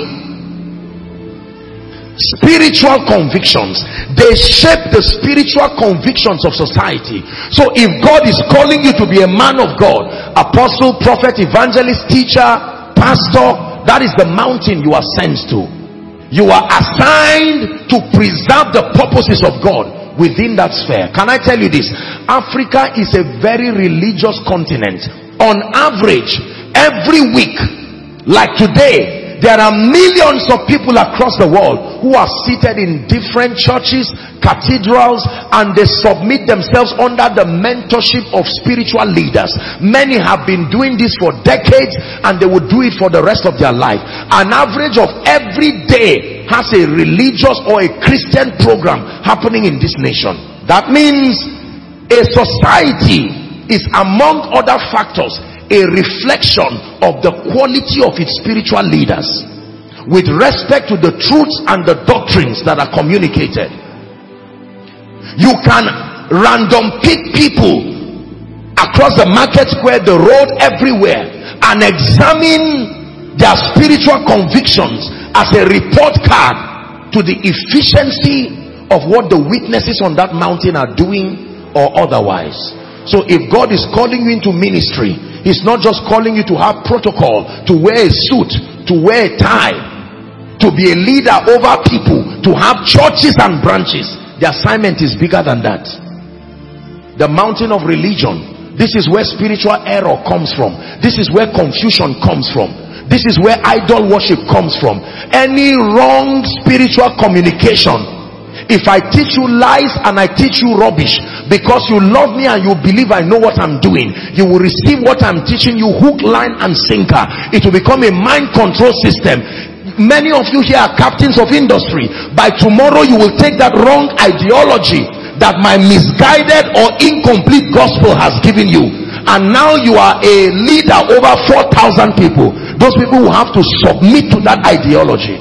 spiritual convictions. They shape the spiritual convictions of society. So if God is calling you to be a man of God, apostle, prophet, evangelist, teacher, pastor, That is the mountain you are sent to. You are assigned to preserve the purposes of God within that sphere. Can I tell you this? Africa is a very religious continent. On average, every week, like today, there are millions of people across the world who are seated in different churches, cathedrals, and they submit themselves under the mentorship of spiritual leaders. Many have been doing this for decades, and they will do it for the rest of their life. An average of every day has a religious or a Christian program happening in this nation. That means a society is, among other factors, a reflection of the quality of its spiritual leaders with respect to the truths and the doctrines that are communicated. You can random pick people across the market square, the road, everywhere, and examine their spiritual convictions as a report card to the efficiency of what the witnesses on that mountain are doing or otherwise. So if God is calling you into ministry, He's not just calling you to have protocol, to wear a suit, to wear a tie, to be a leader over people, to have churches and branches. The assignment is bigger than that. The mountain of religion, this is where spiritual error comes from. This is where confusion comes from. This is where idol worship comes from. Any wrong spiritual communication. If I teach you lies and I teach you rubbish because you love me and you believe I know what I'm doing, you will receive what I'm teaching you hook, line and sinker. It will become a mind control system. Many of you here are captains of industry. By tomorrow you will take that wrong ideology that my misguided or incomplete gospel has given you, and now you are a leader over 4,000 people. Those people will have to submit to that ideology.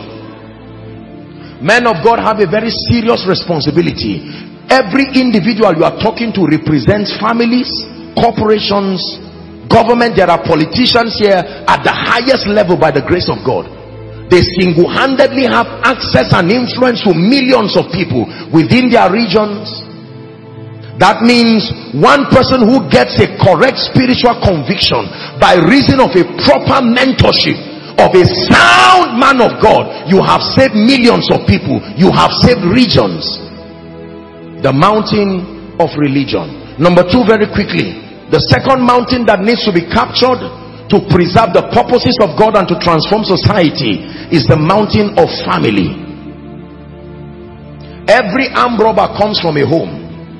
Men of God have a very serious responsibility. Every individual you are talking to represents families, corporations, government. There are politicians here at the highest level by the grace of God. They single-handedly have access and influence to millions of people within their regions. That means one person who gets a correct spiritual conviction by reason of a proper mentorship of a sound man of God, you have saved millions of people. You have saved regions. The mountain of religion. Number two, very quickly, the second mountain that needs to be captured to preserve the purposes of God and to transform society is the mountain of family. Every armed robber comes from a home.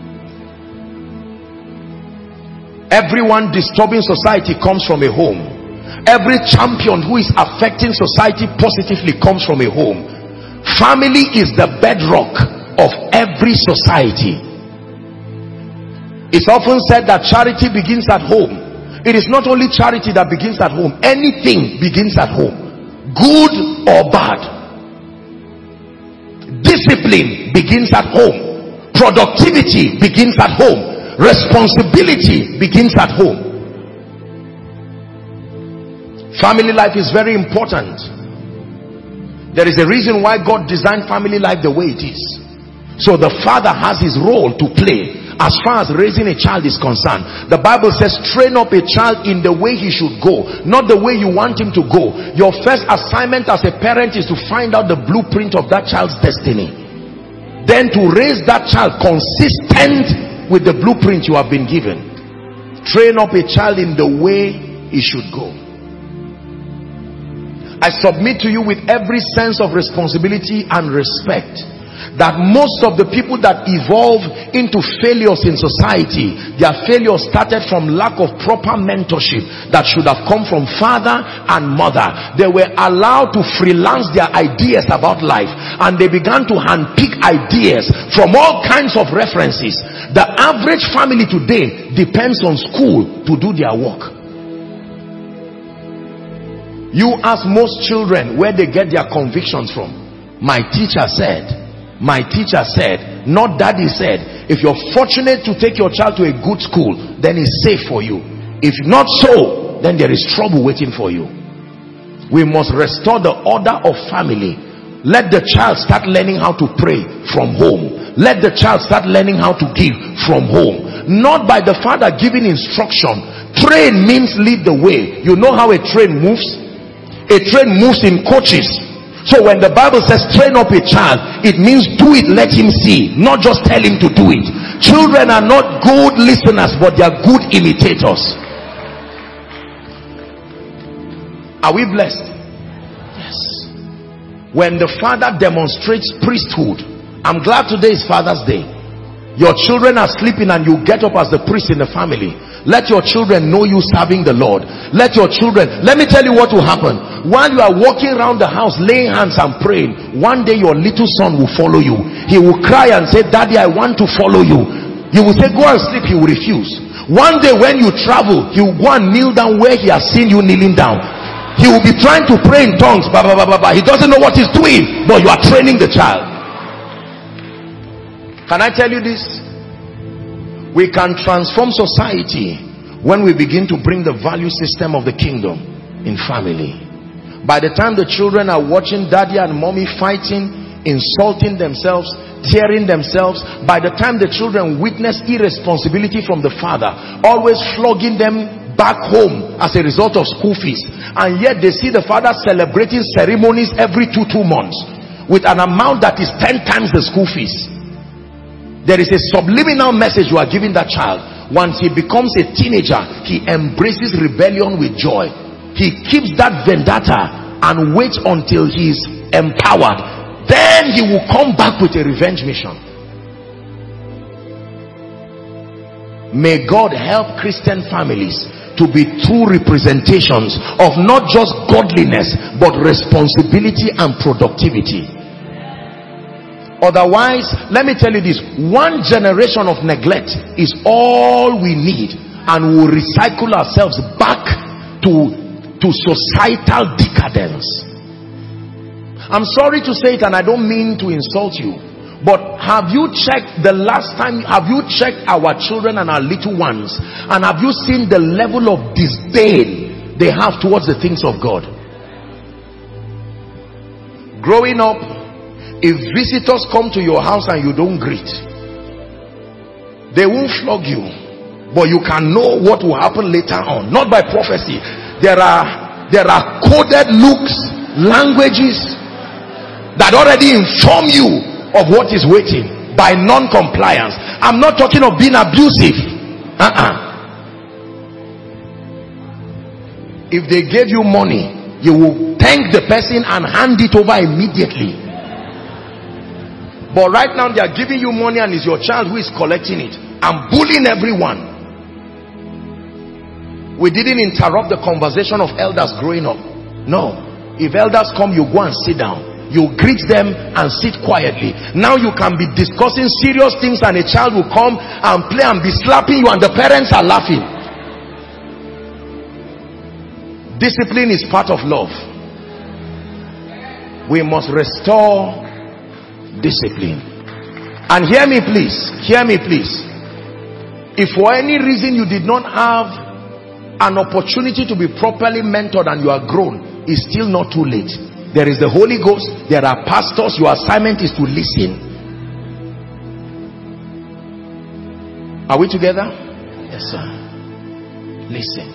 Everyone disturbing society comes from a home. Every champion who is affecting society positively comes from a home. Family is the bedrock of every society. It's often said that charity begins at home. It is not only charity that begins at home. Anything begins at home, good or bad. Discipline begins at home. Productivity begins at home. Responsibility begins at home. Family life is very important. There is a reason why God designed family life the way it is. So the father has his role to play as far as raising a child is concerned. The Bible says, train up a child in the way he should go, not the way you want him to go. Your first assignment as a parent is to find out the blueprint of that child's destiny, then to raise that child consistent with the blueprint you have been given. Train up a child in the way he should go. I submit to you with every sense of responsibility and respect that most of the people that evolve into failures in society, their failure started from lack of proper mentorship that should have come from father and mother. They were allowed to freelance their ideas about life, and they began to handpick ideas from all kinds of references. The average family today depends on school to do their work. You ask most children where they get their convictions from. My teacher said, my teacher said, not daddy said. If you're fortunate to take your child to a good school, then it's safe for you. If not so, then there is trouble waiting for you. We must restore the order of family. Let the child start learning how to pray from home. Let the child start learning how to give from home, not by the father giving instruction. Train means lead the way. You know how a train moves? A train moves in coaches. So when the Bible says train up a child, it means do it, let him see, not just tell him to do it. Children are not good listeners, but they are good imitators. Are we blessed? Yes. When the father demonstrates priesthood, I'm glad today is Father's Day. Your children are sleeping and you get up as the priest in the family. Let your children know you serving the Lord. Let your children, let me tell you what will happen. While you are walking around the house laying hands and praying, one day your little son will follow you. He will cry and say, Daddy, I want to follow you. You will say, go and sleep. He will refuse. One day when you travel, he will go and kneel down where he has seen you kneeling down. He will be trying to pray in tongues. Blah, blah, blah, blah, blah. He doesn't know what he's doing, but you are training the child. Can I tell you this? We can transform society when we begin to bring the value system of the kingdom in family. By the time the children are watching daddy and mommy fighting, insulting themselves, tearing themselves, by the time the children witness irresponsibility from the father, always flogging them back home as a result of school fees, and yet they see the father celebrating ceremonies every two months with an amount that is 10 times the school fees. There is a subliminal message you are giving that child. Once he becomes a teenager, he embraces rebellion with joy. He keeps that vendetta and waits until he is empowered. Then he will come back with a revenge mission. May God help Christian families to be true representations of not just godliness, but responsibility and productivity. Otherwise, let me tell you this, one generation of neglect is all we need, and we'll recycle ourselves back to societal decadence. I'm sorry to say it, and I don't mean to insult you, but have you checked the last time, have you checked our children and our little ones, and have you seen the level of disdain they have towards the things of God? Growing up, if visitors come to your house and you don't greet, they won't flog you, but you can know what will happen later on. Not by prophecy. There are coded looks, languages that already inform you of what is waiting by non-compliance. I'm not talking of being abusive. If they gave you money, you will thank the person and hand it over immediately. But right now they are giving you money and it's your child who is collecting it and bullying everyone. We didn't interrupt the conversation of elders growing up. No. If elders come, you go and sit down. You greet them and sit quietly. Now you can be discussing serious things and a child will come and play and be slapping you and the parents are laughing. Discipline is part of love. We must restore discipline. And hear me please, if for any reason you did not have an opportunity to be properly mentored and you are grown, it's still not too late. There is the Holy Ghost, there are pastors. Your assignment is to listen. Are we together? Yes, sir. Listen.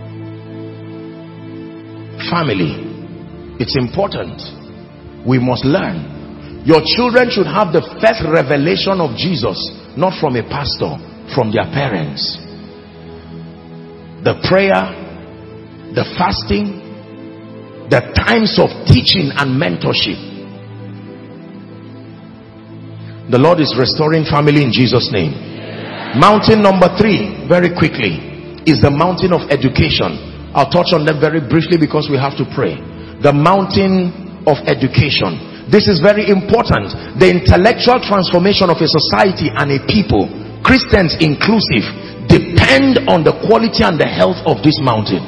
Family, it's important. We must learn. Your children should have the first revelation of Jesus, not from a pastor, from their parents. The prayer, the fasting, the times of teaching and mentorship. The Lord is restoring family in Jesus' name. Mountain number 3, very quickly, is the mountain of education. I'll touch on that very briefly because we have to pray. The mountain of education. This is very important. The intellectual transformation of a society and a people, Christians inclusive, depend on the quality and the health of this mountain.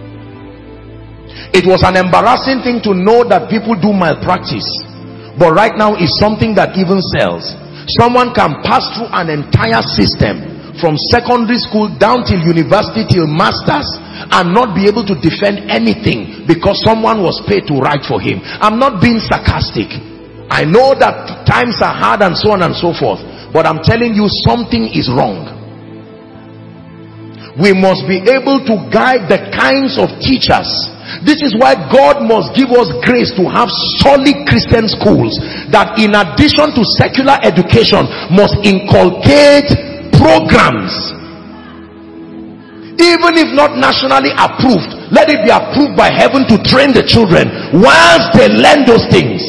It was an embarrassing thing to know that people do malpractice, but right now it's something that even sells. Someone can pass through an entire system from secondary school down till university till masters and not be able to defend anything because someone was paid to write for him. I'm not being sarcastic. I know that times are hard and so on and so forth, but I'm telling you something is wrong. We must be able to guide the kinds of teachers This is why God must give us grace to have solid Christian schools that, in addition to secular education, must inculcate programs, even if not nationally approved. Let it be approved by heaven to train the children whilst they learn those things.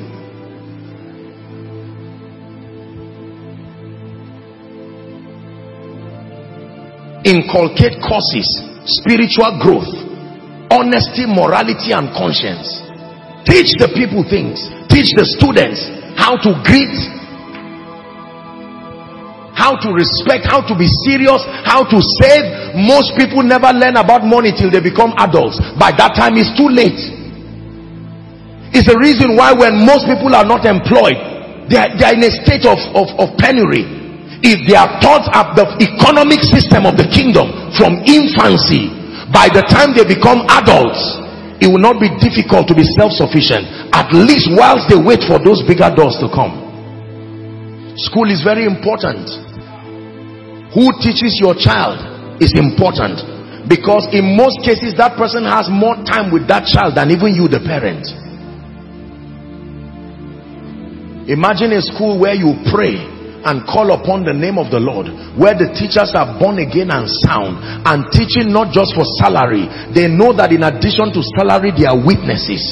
Inculcate courses, spiritual growth, honesty, morality, and conscience. Teach the people things. Teach the students how to greet, how to respect, how to be serious, how to save. Most people never learn about money till they become adults. By that time it's too late. It's the reason why when most people are not employed, they are in a state of penury. If they are taught up the economic system of the kingdom from infancy, by the time they become adults, it will not be difficult to be self-sufficient, at least whilst they wait for those bigger doors to come. School is very important. Who teaches your child is important, because in most cases that person has more time with that child than even you, the parent. Imagine a school where you pray and call upon the name of the Lord, where the teachers are born again and sound, and teaching not just for salary. They know that in addition to salary, they are witnesses.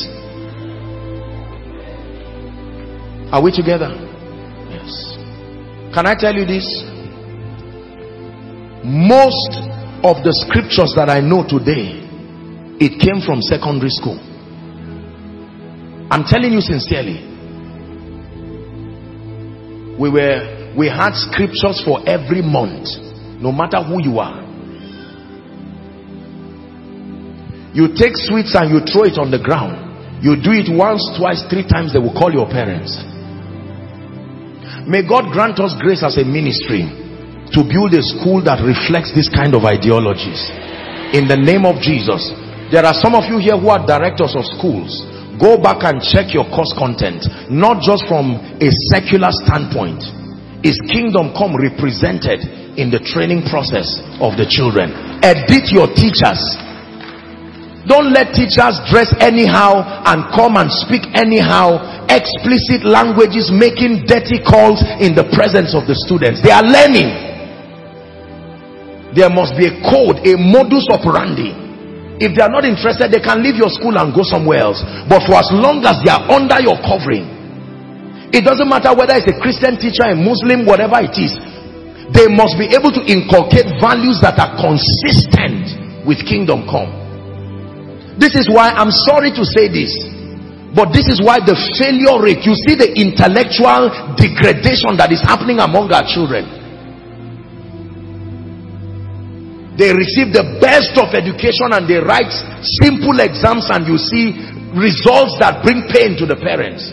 Are we together? Yes. Can I tell you this? Most of the scriptures that I know today, it came from secondary school. I'm telling you sincerely. We had scriptures for every month, no matter who you are. You take sweets and you throw it on the ground. You do it once, twice, 3 times, they will call your parents. May God grant us grace as a ministry to build a school that reflects this kind of ideologies. In the name of Jesus. There are some of you here who are directors of schools. Go back and check your course content, not just from a secular standpoint. Is kingdom come represented in the training process of the children? Edit your teachers. Don't let teachers dress anyhow and come and speak anyhow. Explicit languages, making dirty calls in the presence of the students. They are learning. There must be a code, a modus operandi. If they are not interested, they can leave your school and go somewhere else. But for as long as they are under your covering, it doesn't matter whether it's a Christian teacher, a Muslim, whatever it is, they must be able to inculcate values that are consistent with kingdom come. This is why, I'm sorry to say this, but this is why the failure rate, you see the intellectual degradation that is happening among our children. They receive the best of education and they write simple exams, and you see results that bring pain to the parents.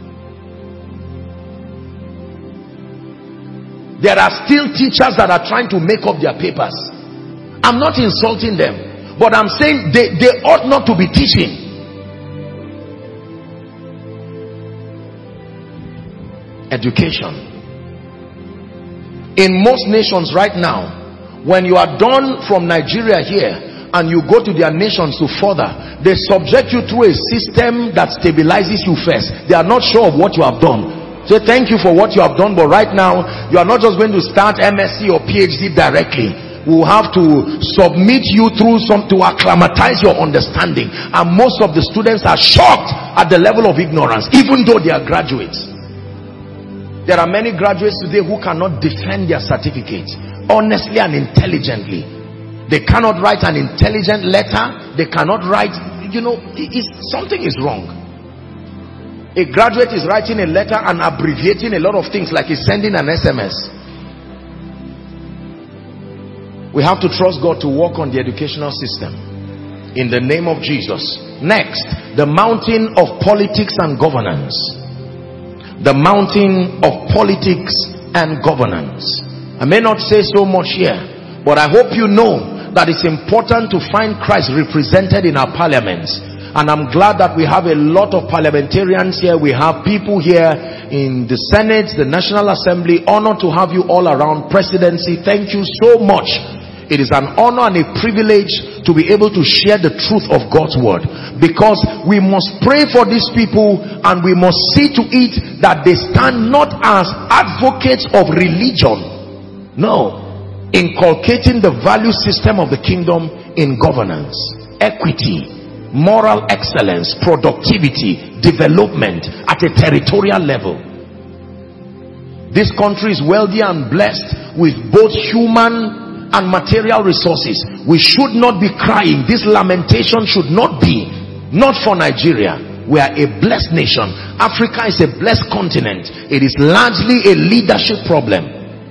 There are still teachers that are trying to make up their papers. I'm not insulting them, but I'm saying they ought not to be teaching. Education. In most nations right now, when you are done from Nigeria here and you go to their nations to further, they subject you through a system that stabilizes you first. They are not sure of what you have done. Say thank you for what you have done, but right now you are not just going to start MSc or PhD directly. We will have to submit you through to acclimatize your understanding, and most of the students are shocked at the level of ignorance, even though they are graduates. There are many graduates today who cannot defend their certificates honestly and intelligently. They cannot write an intelligent letter. They cannot write, something is wrong. A graduate is writing a letter and abbreviating a lot of things like he's sending an SMS. We have to trust God to work on the educational system in the name of Jesus. Next, the mountain of politics and governance. The mountain of politics and governance. I may not say so much here, but I hope you know that it's important to find Christ represented in our parliaments. And I'm glad that we have a lot of parliamentarians here. We have people here in the Senate, the National Assembly. Honored to have you all around. Presidency, thank you so much. It is an honor and a privilege to be able to share the truth of God's word, because we must pray for these people and we must see to it that they stand not as advocates of religion, no, inculcating the value system of the kingdom in governance, equity, moral excellence, productivity, development at a territorial level. This country is wealthy and blessed with both human and material resources. We should not be crying. This lamentation should not be, not for Nigeria. We are a blessed nation. Africa is a blessed continent. It is largely a leadership problem.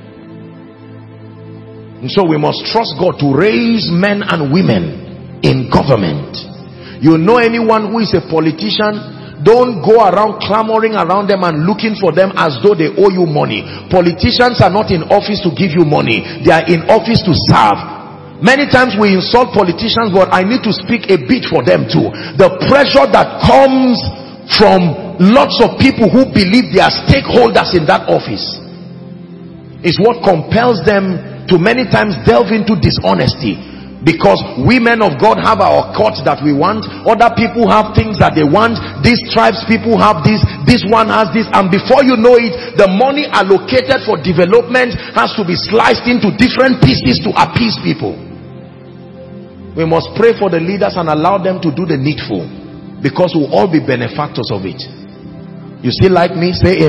And so we must trust God to raise men and women in government. You know anyone who is a politician, don't go around clamoring around them and looking for them as though they owe you money. Politicians are not in office to give you money. They are in office to serve. Many times we insult politicians, but I need to speak a bit for them too. The pressure that comes from lots of people who believe they are stakeholders in that office is what compels them to many times delve into dishonesty. Because we men of God have our courts that we want, other people have things that they want, these tribes people have this one has this, and before you know it, the money allocated for development has to be sliced into different pieces to appease people. We must pray for the leaders and allow them to do the needful, because we'll all be benefactors of it. You still like me? Say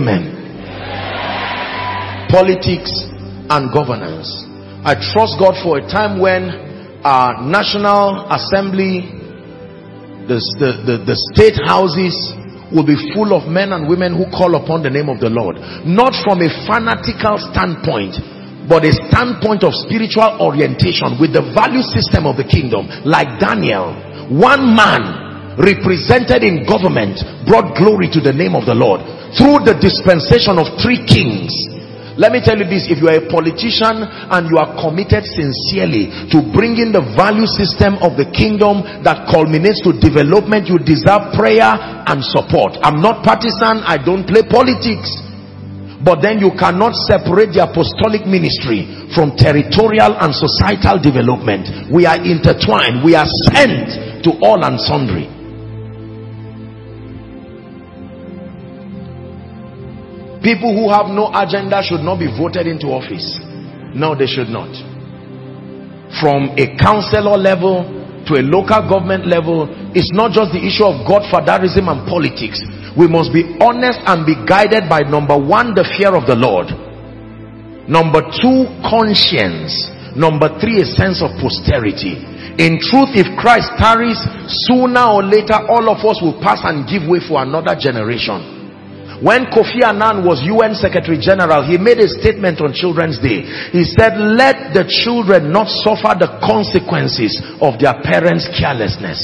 amen. Politics and governance. I trust God for a time when our National Assembly, the state houses will be full of men and women who call upon the name of the Lord, not from a fanatical standpoint, but a standpoint of spiritual orientation with the value system of the kingdom. Like Daniel, one man represented in government brought glory to the name of the Lord through the dispensation of 3 kings. Let me tell you this, if you are a politician and you are committed sincerely to bringing the value system of the kingdom that culminates to development, you deserve prayer and support. I'm not partisan, I don't play politics. But then you cannot separate the apostolic ministry from territorial and societal development. We are intertwined, we are sent to all and sundry. People who have no agenda should not be voted into office. No, they should not. From a councillor level to a local government level, it's not just the issue of godfatherism and politics. We must be honest and be guided by, number 1, the fear of the Lord. Number 2, conscience. Number 3, a sense of posterity. In truth, if Christ tarries, sooner or later all of us will pass and give way for another generation. When Kofi Annan was UN Secretary General, he made a statement on Children's Day. He said, let the children not suffer the consequences of their parents' carelessness.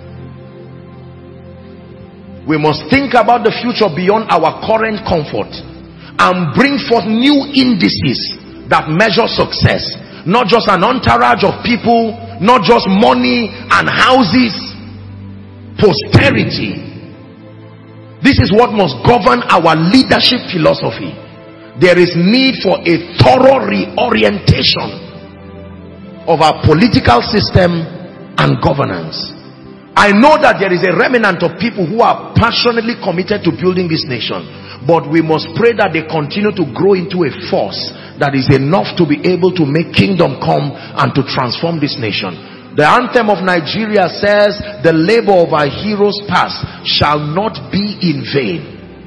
We must think about the future beyond our current comfort and bring forth new indices that measure success. Not just an entourage of people, not just money and houses, posterity. This is what must govern our leadership philosophy. There is need for a thorough reorientation of our political system and governance. I know that there is a remnant of people who are passionately committed to building this nation, but we must pray that they continue to grow into a force that is enough to be able to make kingdom come and to transform this nation. The anthem of Nigeria says, the labor of our heroes past shall not be in vain.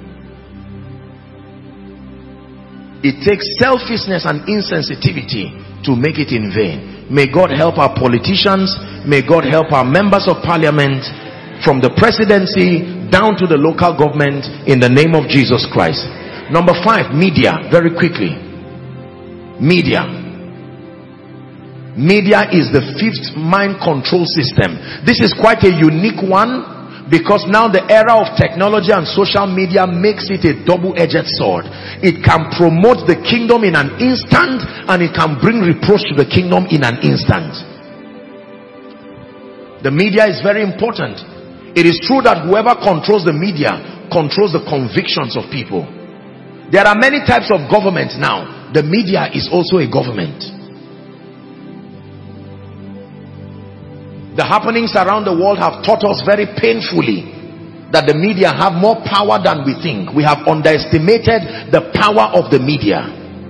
It takes selfishness and insensitivity to make it in vain. May God help our politicians. May God help our members of parliament, from the presidency down to the local government, in the name of Jesus Christ. Number 5, media. Very quickly. Media. Media is the 5th mind control system. This is quite a unique one, because now the era of technology and social media makes it a double-edged sword. It can promote the kingdom in an instant, and it can bring reproach to the kingdom in an instant. The media is very important. It is true that whoever controls the media controls the convictions of people. There are many types of government now. The media is also a government. The happenings around the world have taught us very painfully that the media have more power than we think. We have underestimated the power of the media.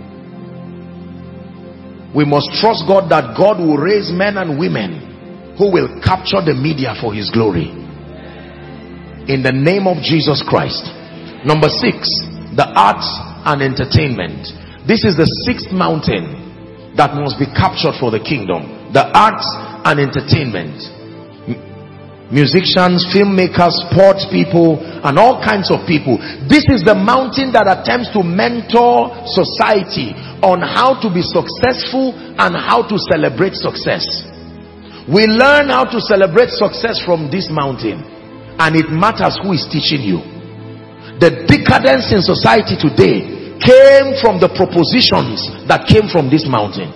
We must trust God that God will raise men and women who will capture the media for his glory. In the name of Jesus Christ. Number 6, the arts and entertainment. This is the 6th mountain that must be captured for the kingdom. The arts and entertainment. Musicians, filmmakers, sports people, and all kinds of people. This is the mountain that attempts to mentor society on how to be successful and how to celebrate success. We learn how to celebrate success from this mountain, and it matters who is teaching you. The decadence in society today came from the propositions that came from this mountain.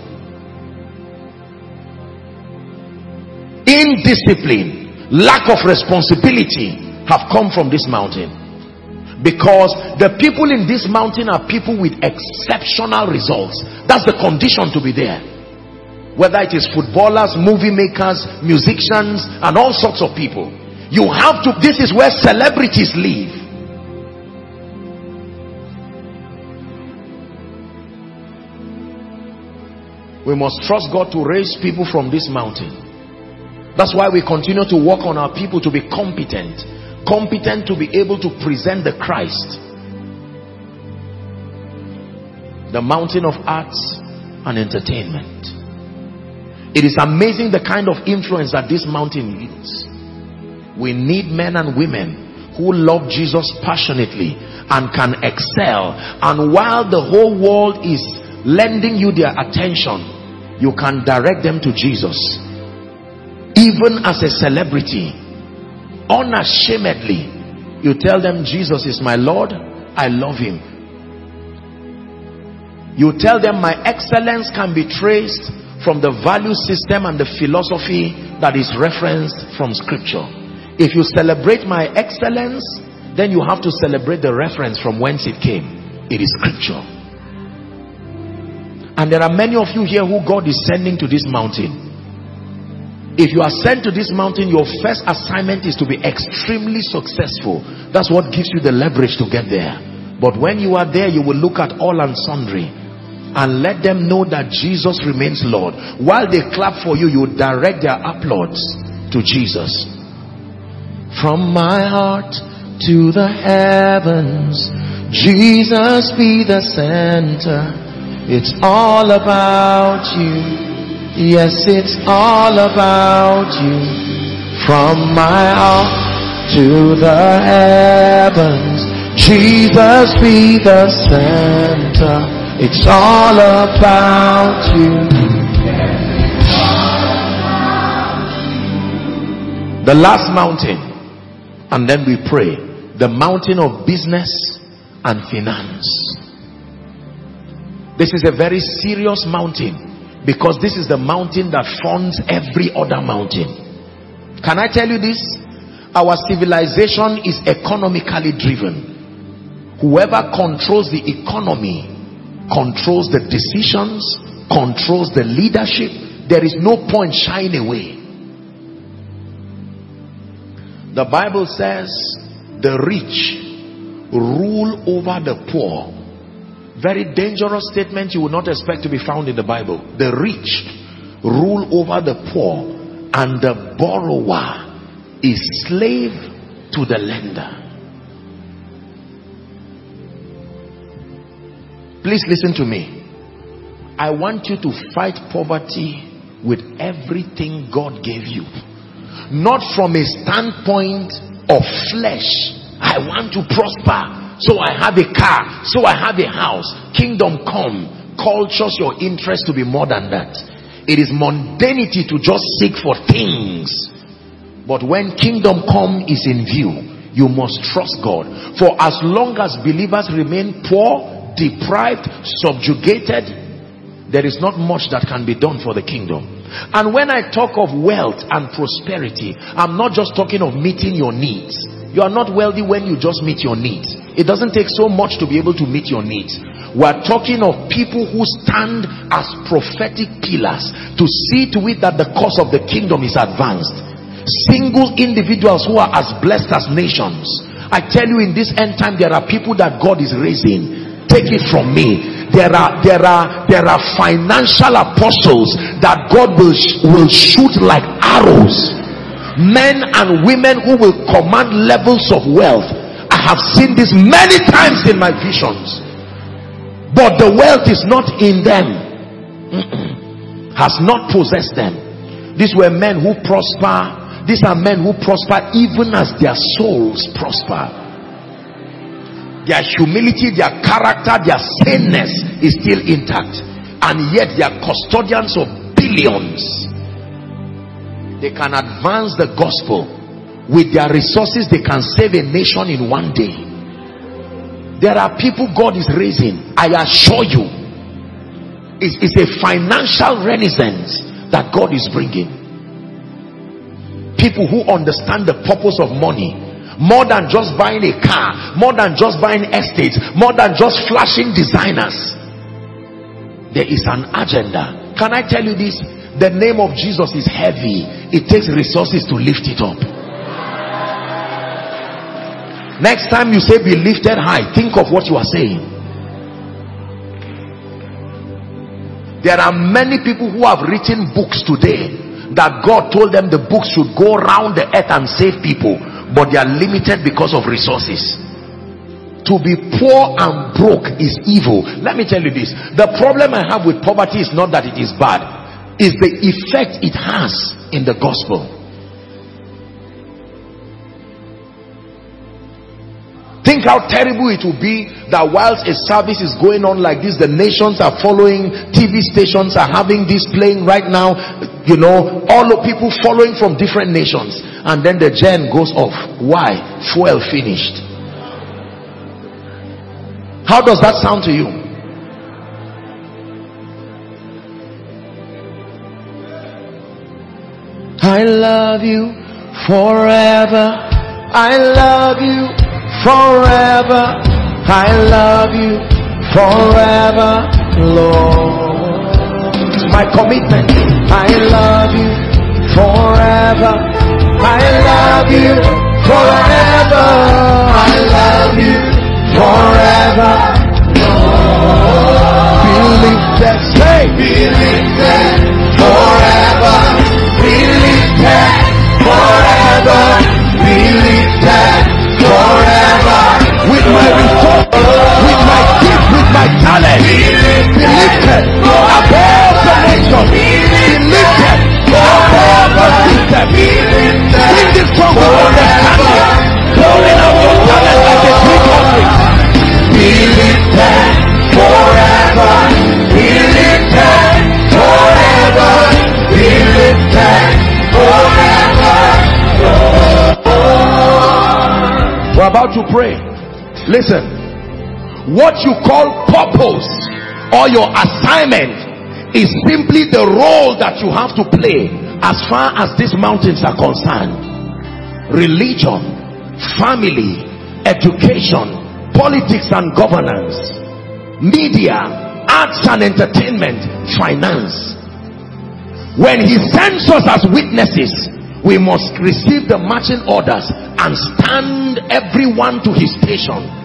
Indiscipline, lack of responsibility have come from this mountain, because the people in this mountain are people with exceptional results. That's the condition to be there. Whether it is footballers, movie makers, musicians, and all sorts of people, you have to, this is where celebrities live. We must trust God to raise people from this mountain. That's why we continue to work on our people to be competent to be able to present the Christ. The mountain of arts and entertainment. It is amazing the kind of influence that this mountain is. We need men and women who love Jesus passionately and can excel, and while the whole world is lending you their attention, you can direct them to Jesus. Even as a celebrity, unashamedly, you tell them, Jesus is my Lord, I love him. You tell them, my excellence can be traced from the value system and the philosophy that is referenced from scripture. If you celebrate my excellence, then you have to celebrate the reference from whence it came. It is scripture. And there are many of you here who God is sending to this mountain. If you are sent to this mountain, your first assignment is to be extremely successful. That's what gives you the leverage to get there. But when you are there, you will look at all and sundry and let them know that Jesus remains Lord. While they clap for you, you direct their applause to Jesus. From my heart to the heavens, Jesus be the center. It's all about you. Yes, it's all about you. From my heart to the heavens, Jesus be the center. It's all about you. The last mountain, and then we pray. The mountain of business and finance. This is a very serious mountain, because this is the mountain that funds every other mountain. Can I tell you this? Our civilization is economically driven. Whoever controls the economy controls the decisions, controls the leadership. There is no point shying away. The Bible says the rich rule over the poor. Very dangerous statement you will not expect to be found in the Bible. The rich rule over the poor, and the borrower is slave to the lender. Please listen to me. I want you to fight poverty with everything God gave you. Not from a standpoint of flesh. I want to prosper, so I have a car, so I have a house. Kingdom come cultures your interest to be more than that. It is mundanity to just seek for things. But when kingdom come is in view, you must trust God. For as long as believers remain poor, deprived, subjugated, there is not much that can be done for the kingdom. And when I talk of wealth and prosperity, I'm not just talking of meeting your needs. You are not wealthy when you just meet your needs. It doesn't take so much to be able to meet your needs. We're talking of people who stand as prophetic pillars to see to it that the cause of the kingdom is advanced. Single individuals who are as blessed as nations. I tell you, in this end time, there are people that God is raising. Take it from me. There are financial apostles that God will shoot like arrows. Men and women who will command levels of wealth. I have seen this many times in my visions. But the wealth is not in them. Has not possessed them. These were men who prosper. These are men who prosper even as their souls prosper. Their humility, their character, their saneness is still intact. And yet they are custodians of billions. They can advance the gospel. With their resources, they can save a nation in one day. There are people God is raising. I assure you, it's a financial renaissance that God is bringing. People who understand the purpose of money, more than just buying a car, more than just buying estates, more than just flashing designers. There is an agenda. Can I tell you this? The name of Jesus is heavy. It takes resources to lift it up. Next time you say be lifted high, think of what you are saying. There are many people who have written books today that God told them the books should go around the earth and save people, but they are limited because of resources. To be poor and broke is evil. Let me tell you this. The problem I have with poverty is not that it is bad, is the effect it has in the gospel. Think how terrible it will be that whilst a service is going on like this, the nations are following, TV stations are having this playing right now, you know, all the people following from different nations, and then the gen goes off. Why? Fuel finished. How does that sound to you? I love you forever. I love you forever. I love you forever, Lord. It's my commitment. I love you forever. I love you forever. I love you forever, Lord. Be lifted, say, be lifted forever. Be lifted forever. Be lifted forever. With my resources, with my gift, with my talent, be lifted above the nation. Be lifted above the system. Bring this song to understanding. Pouring out your talent like a sweet offering. Be lifted forever. Be lifted forever. Be lifted forever. We're about to pray. Listen, what you call purpose or your assignment is simply the role that you have to play as far as these mountains are concerned. Religion, family, education, politics and governance, media, arts and entertainment, finance. When he sends us as witnesses, we must receive the marching orders and stand everyone to his station.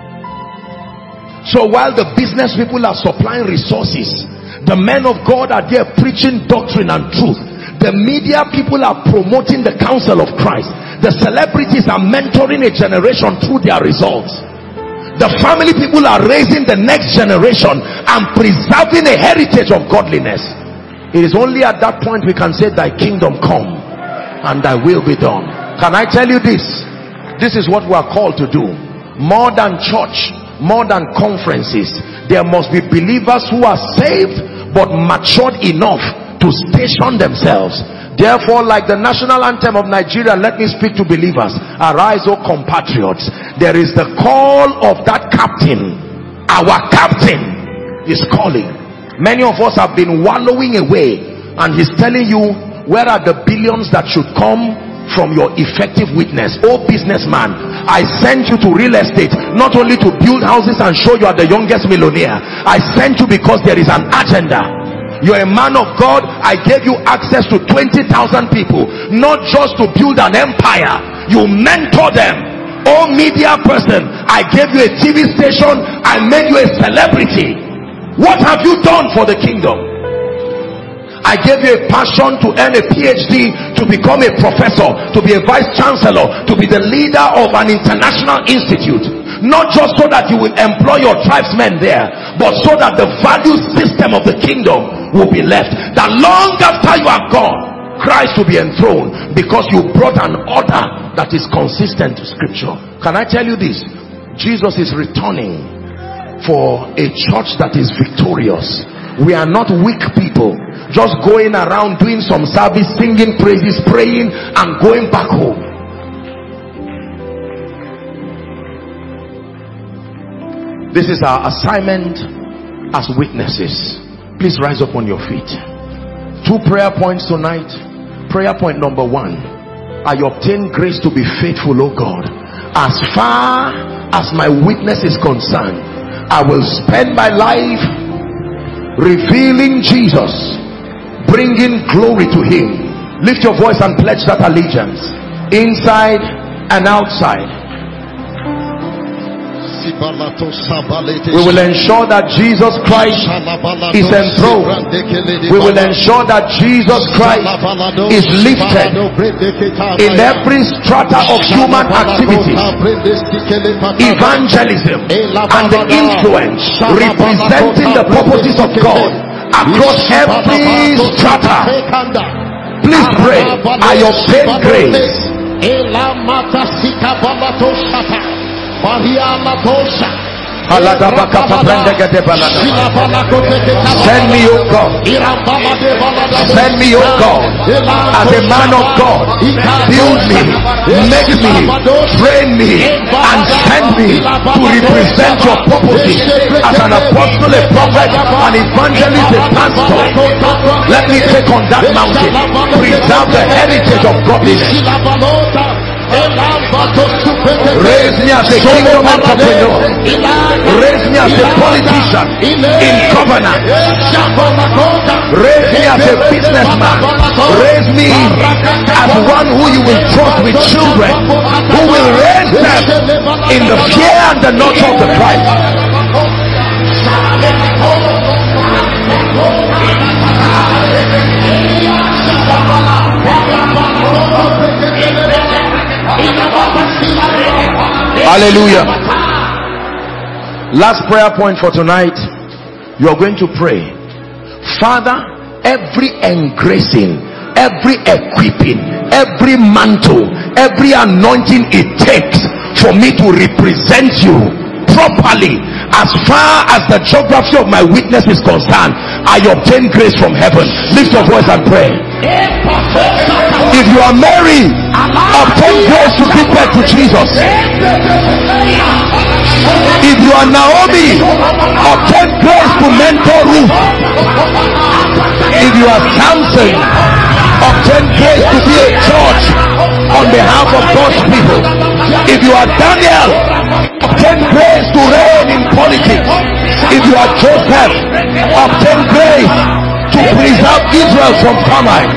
So while the business people are supplying resources, the men of God are there preaching doctrine and truth. The media people are promoting the counsel of Christ. The celebrities are mentoring a generation through their results. The family people are raising the next generation and preserving a heritage of godliness. It is only at that point we can say, thy kingdom come and thy will be done. Can I tell you this? This is what we are called to do. More than church, more than conferences, there must be believers who are saved but matured enough to station themselves. Therefore, like the national anthem of Nigeria, let me speak to believers. Arise, O compatriots. There is the call of that captain. Our captain is calling. Many of us have been wallowing away, and he's telling you, where are the billions that should come from your effective witness. Oh businessman, I sent you to real estate not only to build houses and show you are the youngest millionaire. I sent you because there is an agenda. You're a man of God. I gave you access to 20,000 people, not just to build an empire. You mentor them. Oh media person, I gave you a TV station. I made you a celebrity. What have you done for the kingdom? I gave you a passion to earn a PhD, to become a professor, to be a vice chancellor, to be the leader of an international institute. Not just so that you will employ your tribesmen there, but so that the value system of the kingdom will be left. That long after you are gone, Christ will be enthroned, because you brought an order that is consistent to scripture. Can I tell you this? Jesus is returning for a church that is victorious. We are not weak people just going around doing some service, singing praises, praying and going back home. This is our assignment as witnesses. Please rise up on your feet. 2 prayer points tonight. Prayer point number 1, I obtain grace to be faithful, oh God. As far as my witness is concerned, I will spend my life revealing Jesus, bringing glory to him. Lift your voice and pledge that allegiance, inside and outside. We will ensure that Jesus Christ is enthroned. We will ensure that Jesus Christ is lifted in every strata of human activity. Evangelism and the influence representing the purposes of God across every strata. Please pray, I obtain grace. Send me, O God. Send me, O God, as a man of God. Build me, make me, train me, and send me to represent your purposes as an apostle, a prophet, an evangelist, a pastor. Let me take on that mountain, preserve the heritage of godliness. Raise me as a kingdom entrepreneur. Raise me as a politician in governance. Raise me as a businessman. Raise me as one who you will trust with children, who will raise them in the fear and the nurture of the Christ. Hallelujah. Last prayer point for tonight. You are going to pray, Father, every engracing, every equipping, every mantle, every anointing it takes for me to represent you properly, as far as the geography of my witness is concerned, I obtain grace from heaven. Lift your voice and pray. If you are Mary, obtain grace to give birth to Jesus. If you are Naomi, obtain grace to mentor Ruth. If you are Samson, obtain grace to be a church on behalf of God's people. If you are Daniel, obtain grace to reign in politics. If you are Joseph, obtain grace to preserve Israel from famine.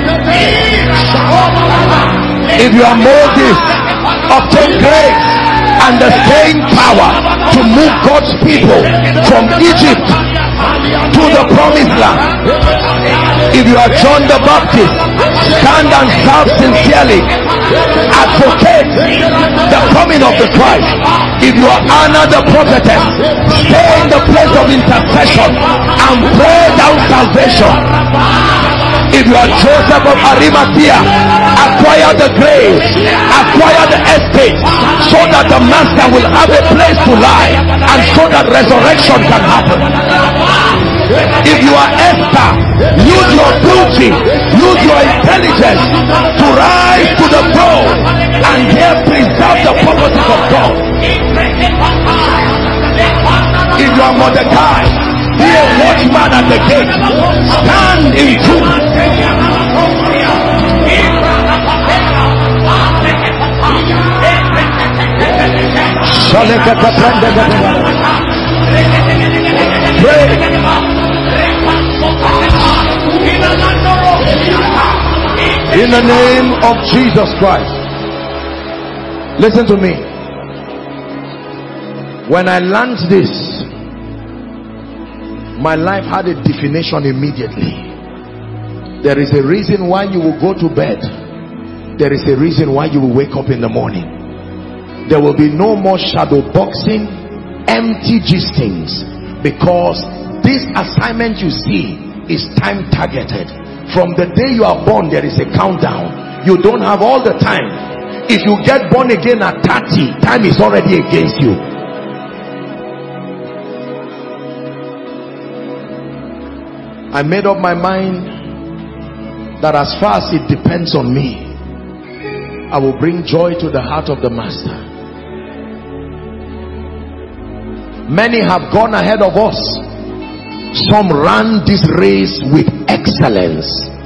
If you are Moses, obtain grace and the staying power to move God's people from Egypt to the promised land. If you are John the Baptist, stand and serve sincerely, advocate the coming of the Christ. If you are Anna the prophetess, stay in the place of intercession and pray down salvation. If you are Joseph of Arimathea, acquire the grace, acquire the estate, so that the master will have a place to lie, and so that resurrection can happen. If you are Esther, use your beauty, use your intelligence to rise to the throne and here preserve the purposes of God. If you are Mordecai, be a watchman at the gate. Stand in truth. Pray. In the name of Jesus Christ. Listen to me. When I learned this, my life had a definition immediately. There is a reason why you will go to bed. There is a reason why you will wake up in the morning. There will be no more shadow boxing, empty gistings, because this assignment you see is time targeted. From the day you are born, there is a countdown. You don't have all the time. If you get born again at 30, time is already against you. I made up my mind that as far as it depends on me, I will bring joy to the heart of the Master. Many have gone ahead of us. Some ran this race with excellence.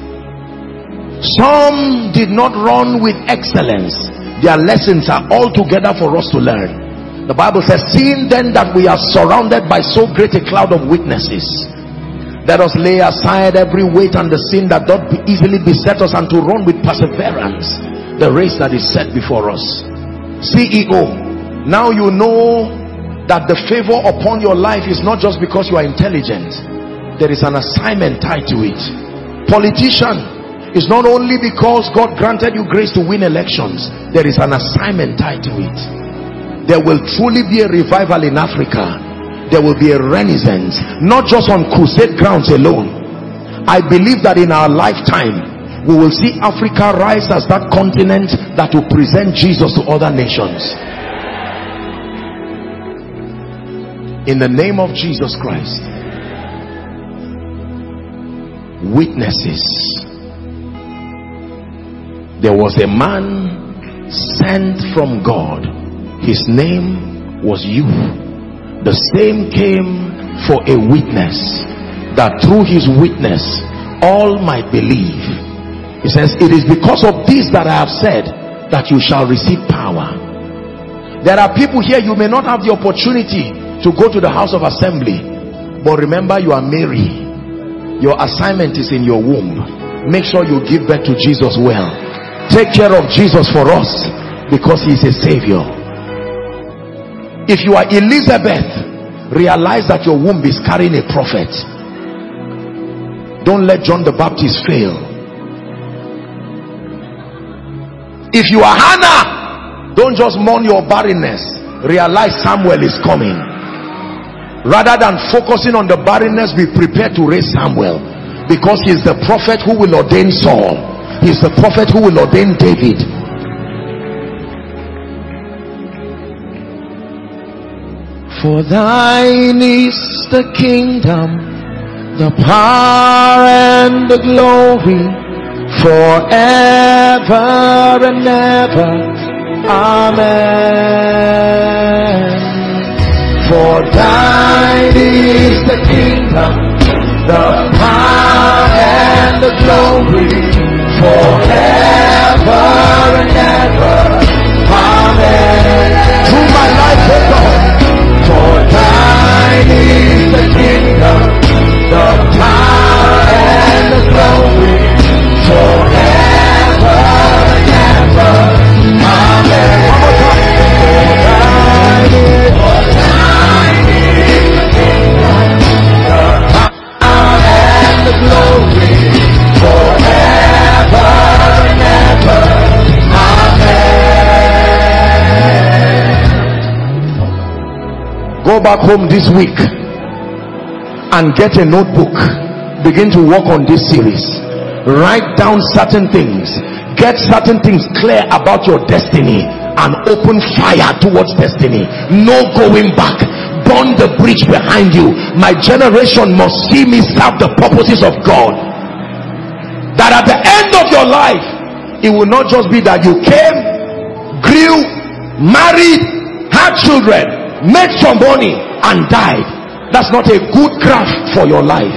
Some did not run with excellence. Their lessons are all together for us to learn. The Bible says, seeing then that we are surrounded by so great a cloud of witnesses, let us lay aside every weight and the sin that doth easily beset us, and to run with perseverance the race that is set before us. CEO, now you know that the favor upon your life is not just because you are intelligent. There is an assignment tied to it. Politician, it's not only because God granted you grace to win elections. There is an assignment tied to it. There will truly be a revival in Africa. There will be a renaissance, not just on crusade grounds alone. I believe that in our lifetime we will see Africa rise as that continent that will present Jesus to other nations. In the name of Jesus Christ. Witnesses. There was a man sent from God. His name was you. The same came for a witness, that through his witness all might believe. He says, it is because of this that I have said that you shall receive power. There are people here, you may not have the opportunity to go to the house of assembly, but remember, you are Mary. Your assignment is in your womb. Make sure you give birth to Jesus well. Take care of Jesus for us, because he is a savior. If you are Elizabeth, realize that your womb is carrying a prophet. Don't let John the Baptist fail. If you are Hannah, don't just mourn your barrenness. Realize Samuel is coming. Rather than focusing on the barrenness, be prepared to raise Samuel, because he is the prophet who will ordain Saul. He is the prophet who will ordain David. For thine is the kingdom, the power and the glory, forever and ever. Amen. For thine is the kingdom, the power and the glory, forever and ever. Amen. Through my life, O God. For thine is the kingdom, the power and the glory, forever and ever. Amen. For thine is the kingdom, the power and the glory, forever and ever. Go back home this week and get a notebook. Begin to work on this series. Write down certain things. Get certain things clear about your destiny and open fire towards destiny. No going back. Burn the bridge behind you. My generation must see me serve the purposes of God. That at the end of your life, it will not just be that you came, grew, married, had children, made some money and died. That's not a good craft for your life.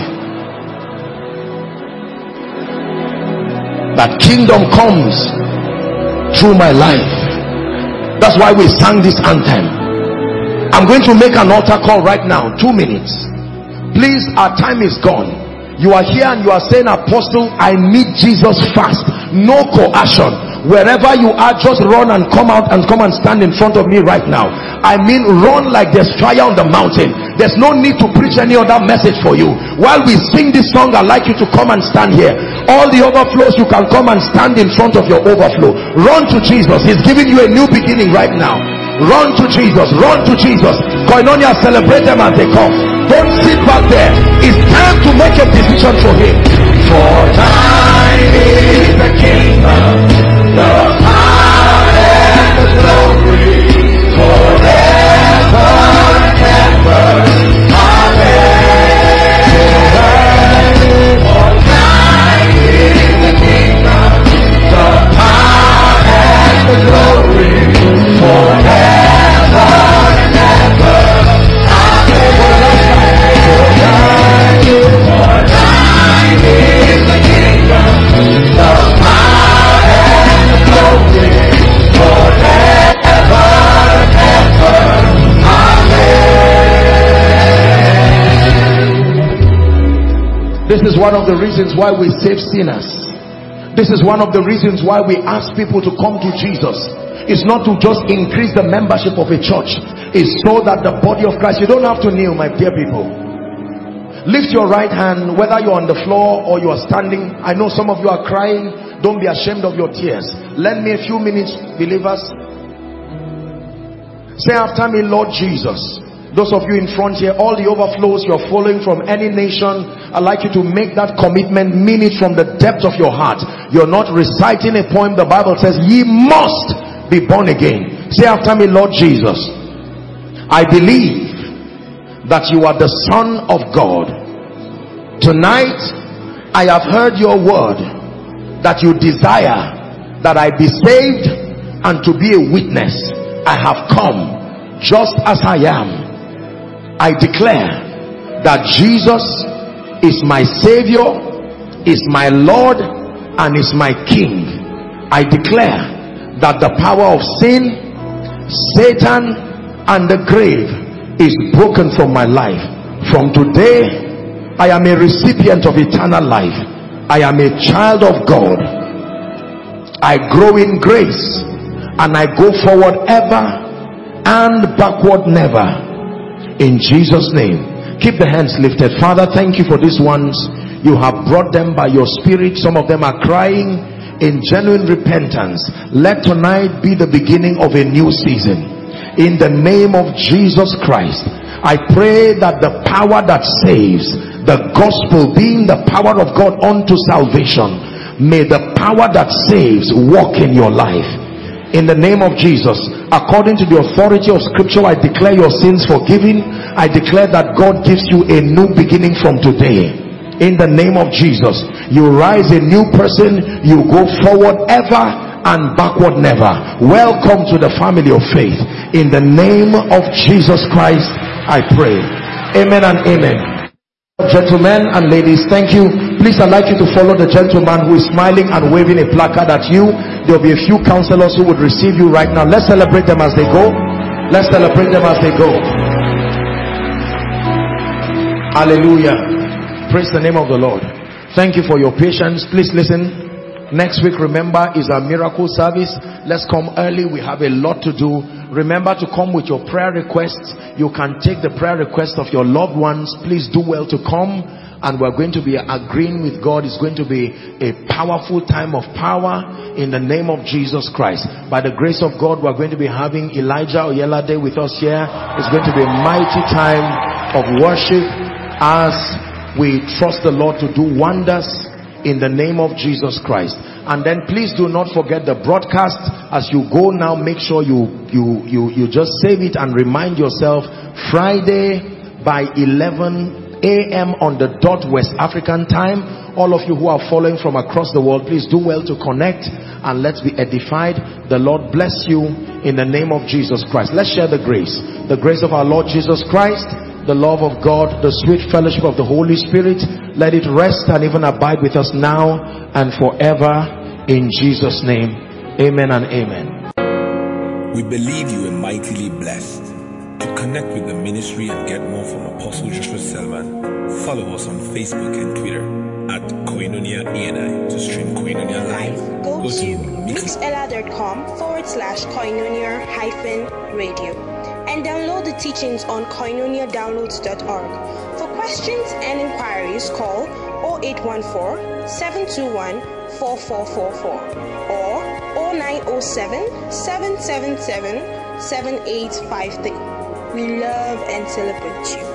That kingdom comes through my life. That's why we sang this anthem. I'm going to make an altar call right now. 2 minutes. Please, our time is gone. You are here and you are saying, Apostle, I need Jesus fast. No coercion. Wherever you are, just run and come out and come and stand in front of me right now. I mean, run like there's fire on the mountain. There's no need to preach any other message for you. While we sing this song, I'd like you to come and stand here. All the overflows, you can come and stand in front of your overflow. Run to Jesus. He's giving you a new beginning right now. Run to Jesus. Run to Jesus. Koinonia, celebrate them as they come. Don't sit back there. It's time to make a decision for him. For thine is the kingdom, the power and the glory, forever and ever. Amen. For thine is the kingdom, the power and the glory, forever and ever. Amen. For thine is the kingdom, the power and the glory, forever and ever. Amen. This is one of the reasons why we save sinners. This is one of the reasons why we ask people to come to Jesus. It's not to just increase the membership of a church. It's so that the body of Christ, you don't have to kneel, my dear people. Lift your right hand, whether you're on the floor or you are standing. I know some of you are crying. Don't be ashamed of your tears. Lend me a few minutes, believers. Say after me, Lord Jesus. Those of you in front here, all the overflows you're following from any nation, I'd like you to make that commitment, mean it from the depth of your heart. You're not reciting a poem. The Bible says, ye must be born again. Say after me, Lord Jesus, I believe that you are the Son of God. Tonight, I have heard your word that you desire that I be saved and to be a witness. I have come just as I am. I declare that Jesus is my Savior, is my Lord, and is my King. I declare that the power of sin, Satan, and the grave is broken from my life. From today, I am a recipient of eternal life. I am a child of God. I grow in grace and I go forward ever and backward never. In Jesus' name. Keep the hands lifted. Father, thank you for these ones. You have brought them by your Spirit. Some of them are crying in genuine repentance. Let tonight be the beginning of a new season. In the name of Jesus Christ, I pray that the power that saves, the gospel being the power of God unto salvation, may the power that saves walk in your life. In the name of Jesus, according to the authority of scripture, I declare your sins forgiven. I declare that God gives you a new beginning from today. In the name of Jesus, you rise a new person. You go forward ever and backward never. Welcome to the family of faith. In the name of Jesus Christ, I pray. Amen and amen. Gentlemen and ladies, thank you. Please, I'd like you to follow the gentleman who is smiling and waving a placard at you. There will be a few counselors who would receive you right now. Let's celebrate them as they go. Let's celebrate them as they go. Hallelujah. Praise the name of the Lord. Thank you for your patience. Please listen. Next week, remember, is our miracle service. Let's come early. We have a lot to do. Remember to come with your prayer requests. You can take the prayer requests of your loved ones. Please do well to come. And we're going to be agreeing with God. It's going to be a powerful time of power in the name of Jesus Christ. By the grace of God, we're going to be having Elijah Oyelade with us here. It's going to be a mighty time of worship as we trust the Lord to do wonders in the name of Jesus Christ. And then please do not forget the broadcast. As you go now, make sure you just save it and remind yourself, Friday by 11 a.m. on the dot West African time. All of you who are following from across the world, please do well to connect and let's be edified. The Lord bless you in the name of Jesus Christ. Let's share the grace. The grace of our Lord Jesus Christ, the love of God, the sweet fellowship of the Holy Spirit, let it rest and even abide with us now and forever in Jesus' name. Amen and amen. We believe you are mightily blessed. To connect with the ministry and get more from Apostle Joshua Selman, follow us on Facebook and Twitter at Koinonia ENI. To stream Koinonia live, Go to mixella.com/koinonia-radio and download the teachings on koinoniadownloads.org. For questions and inquiries, call 0814-721-4444 or 0907-777-7853. We love and celebrate you.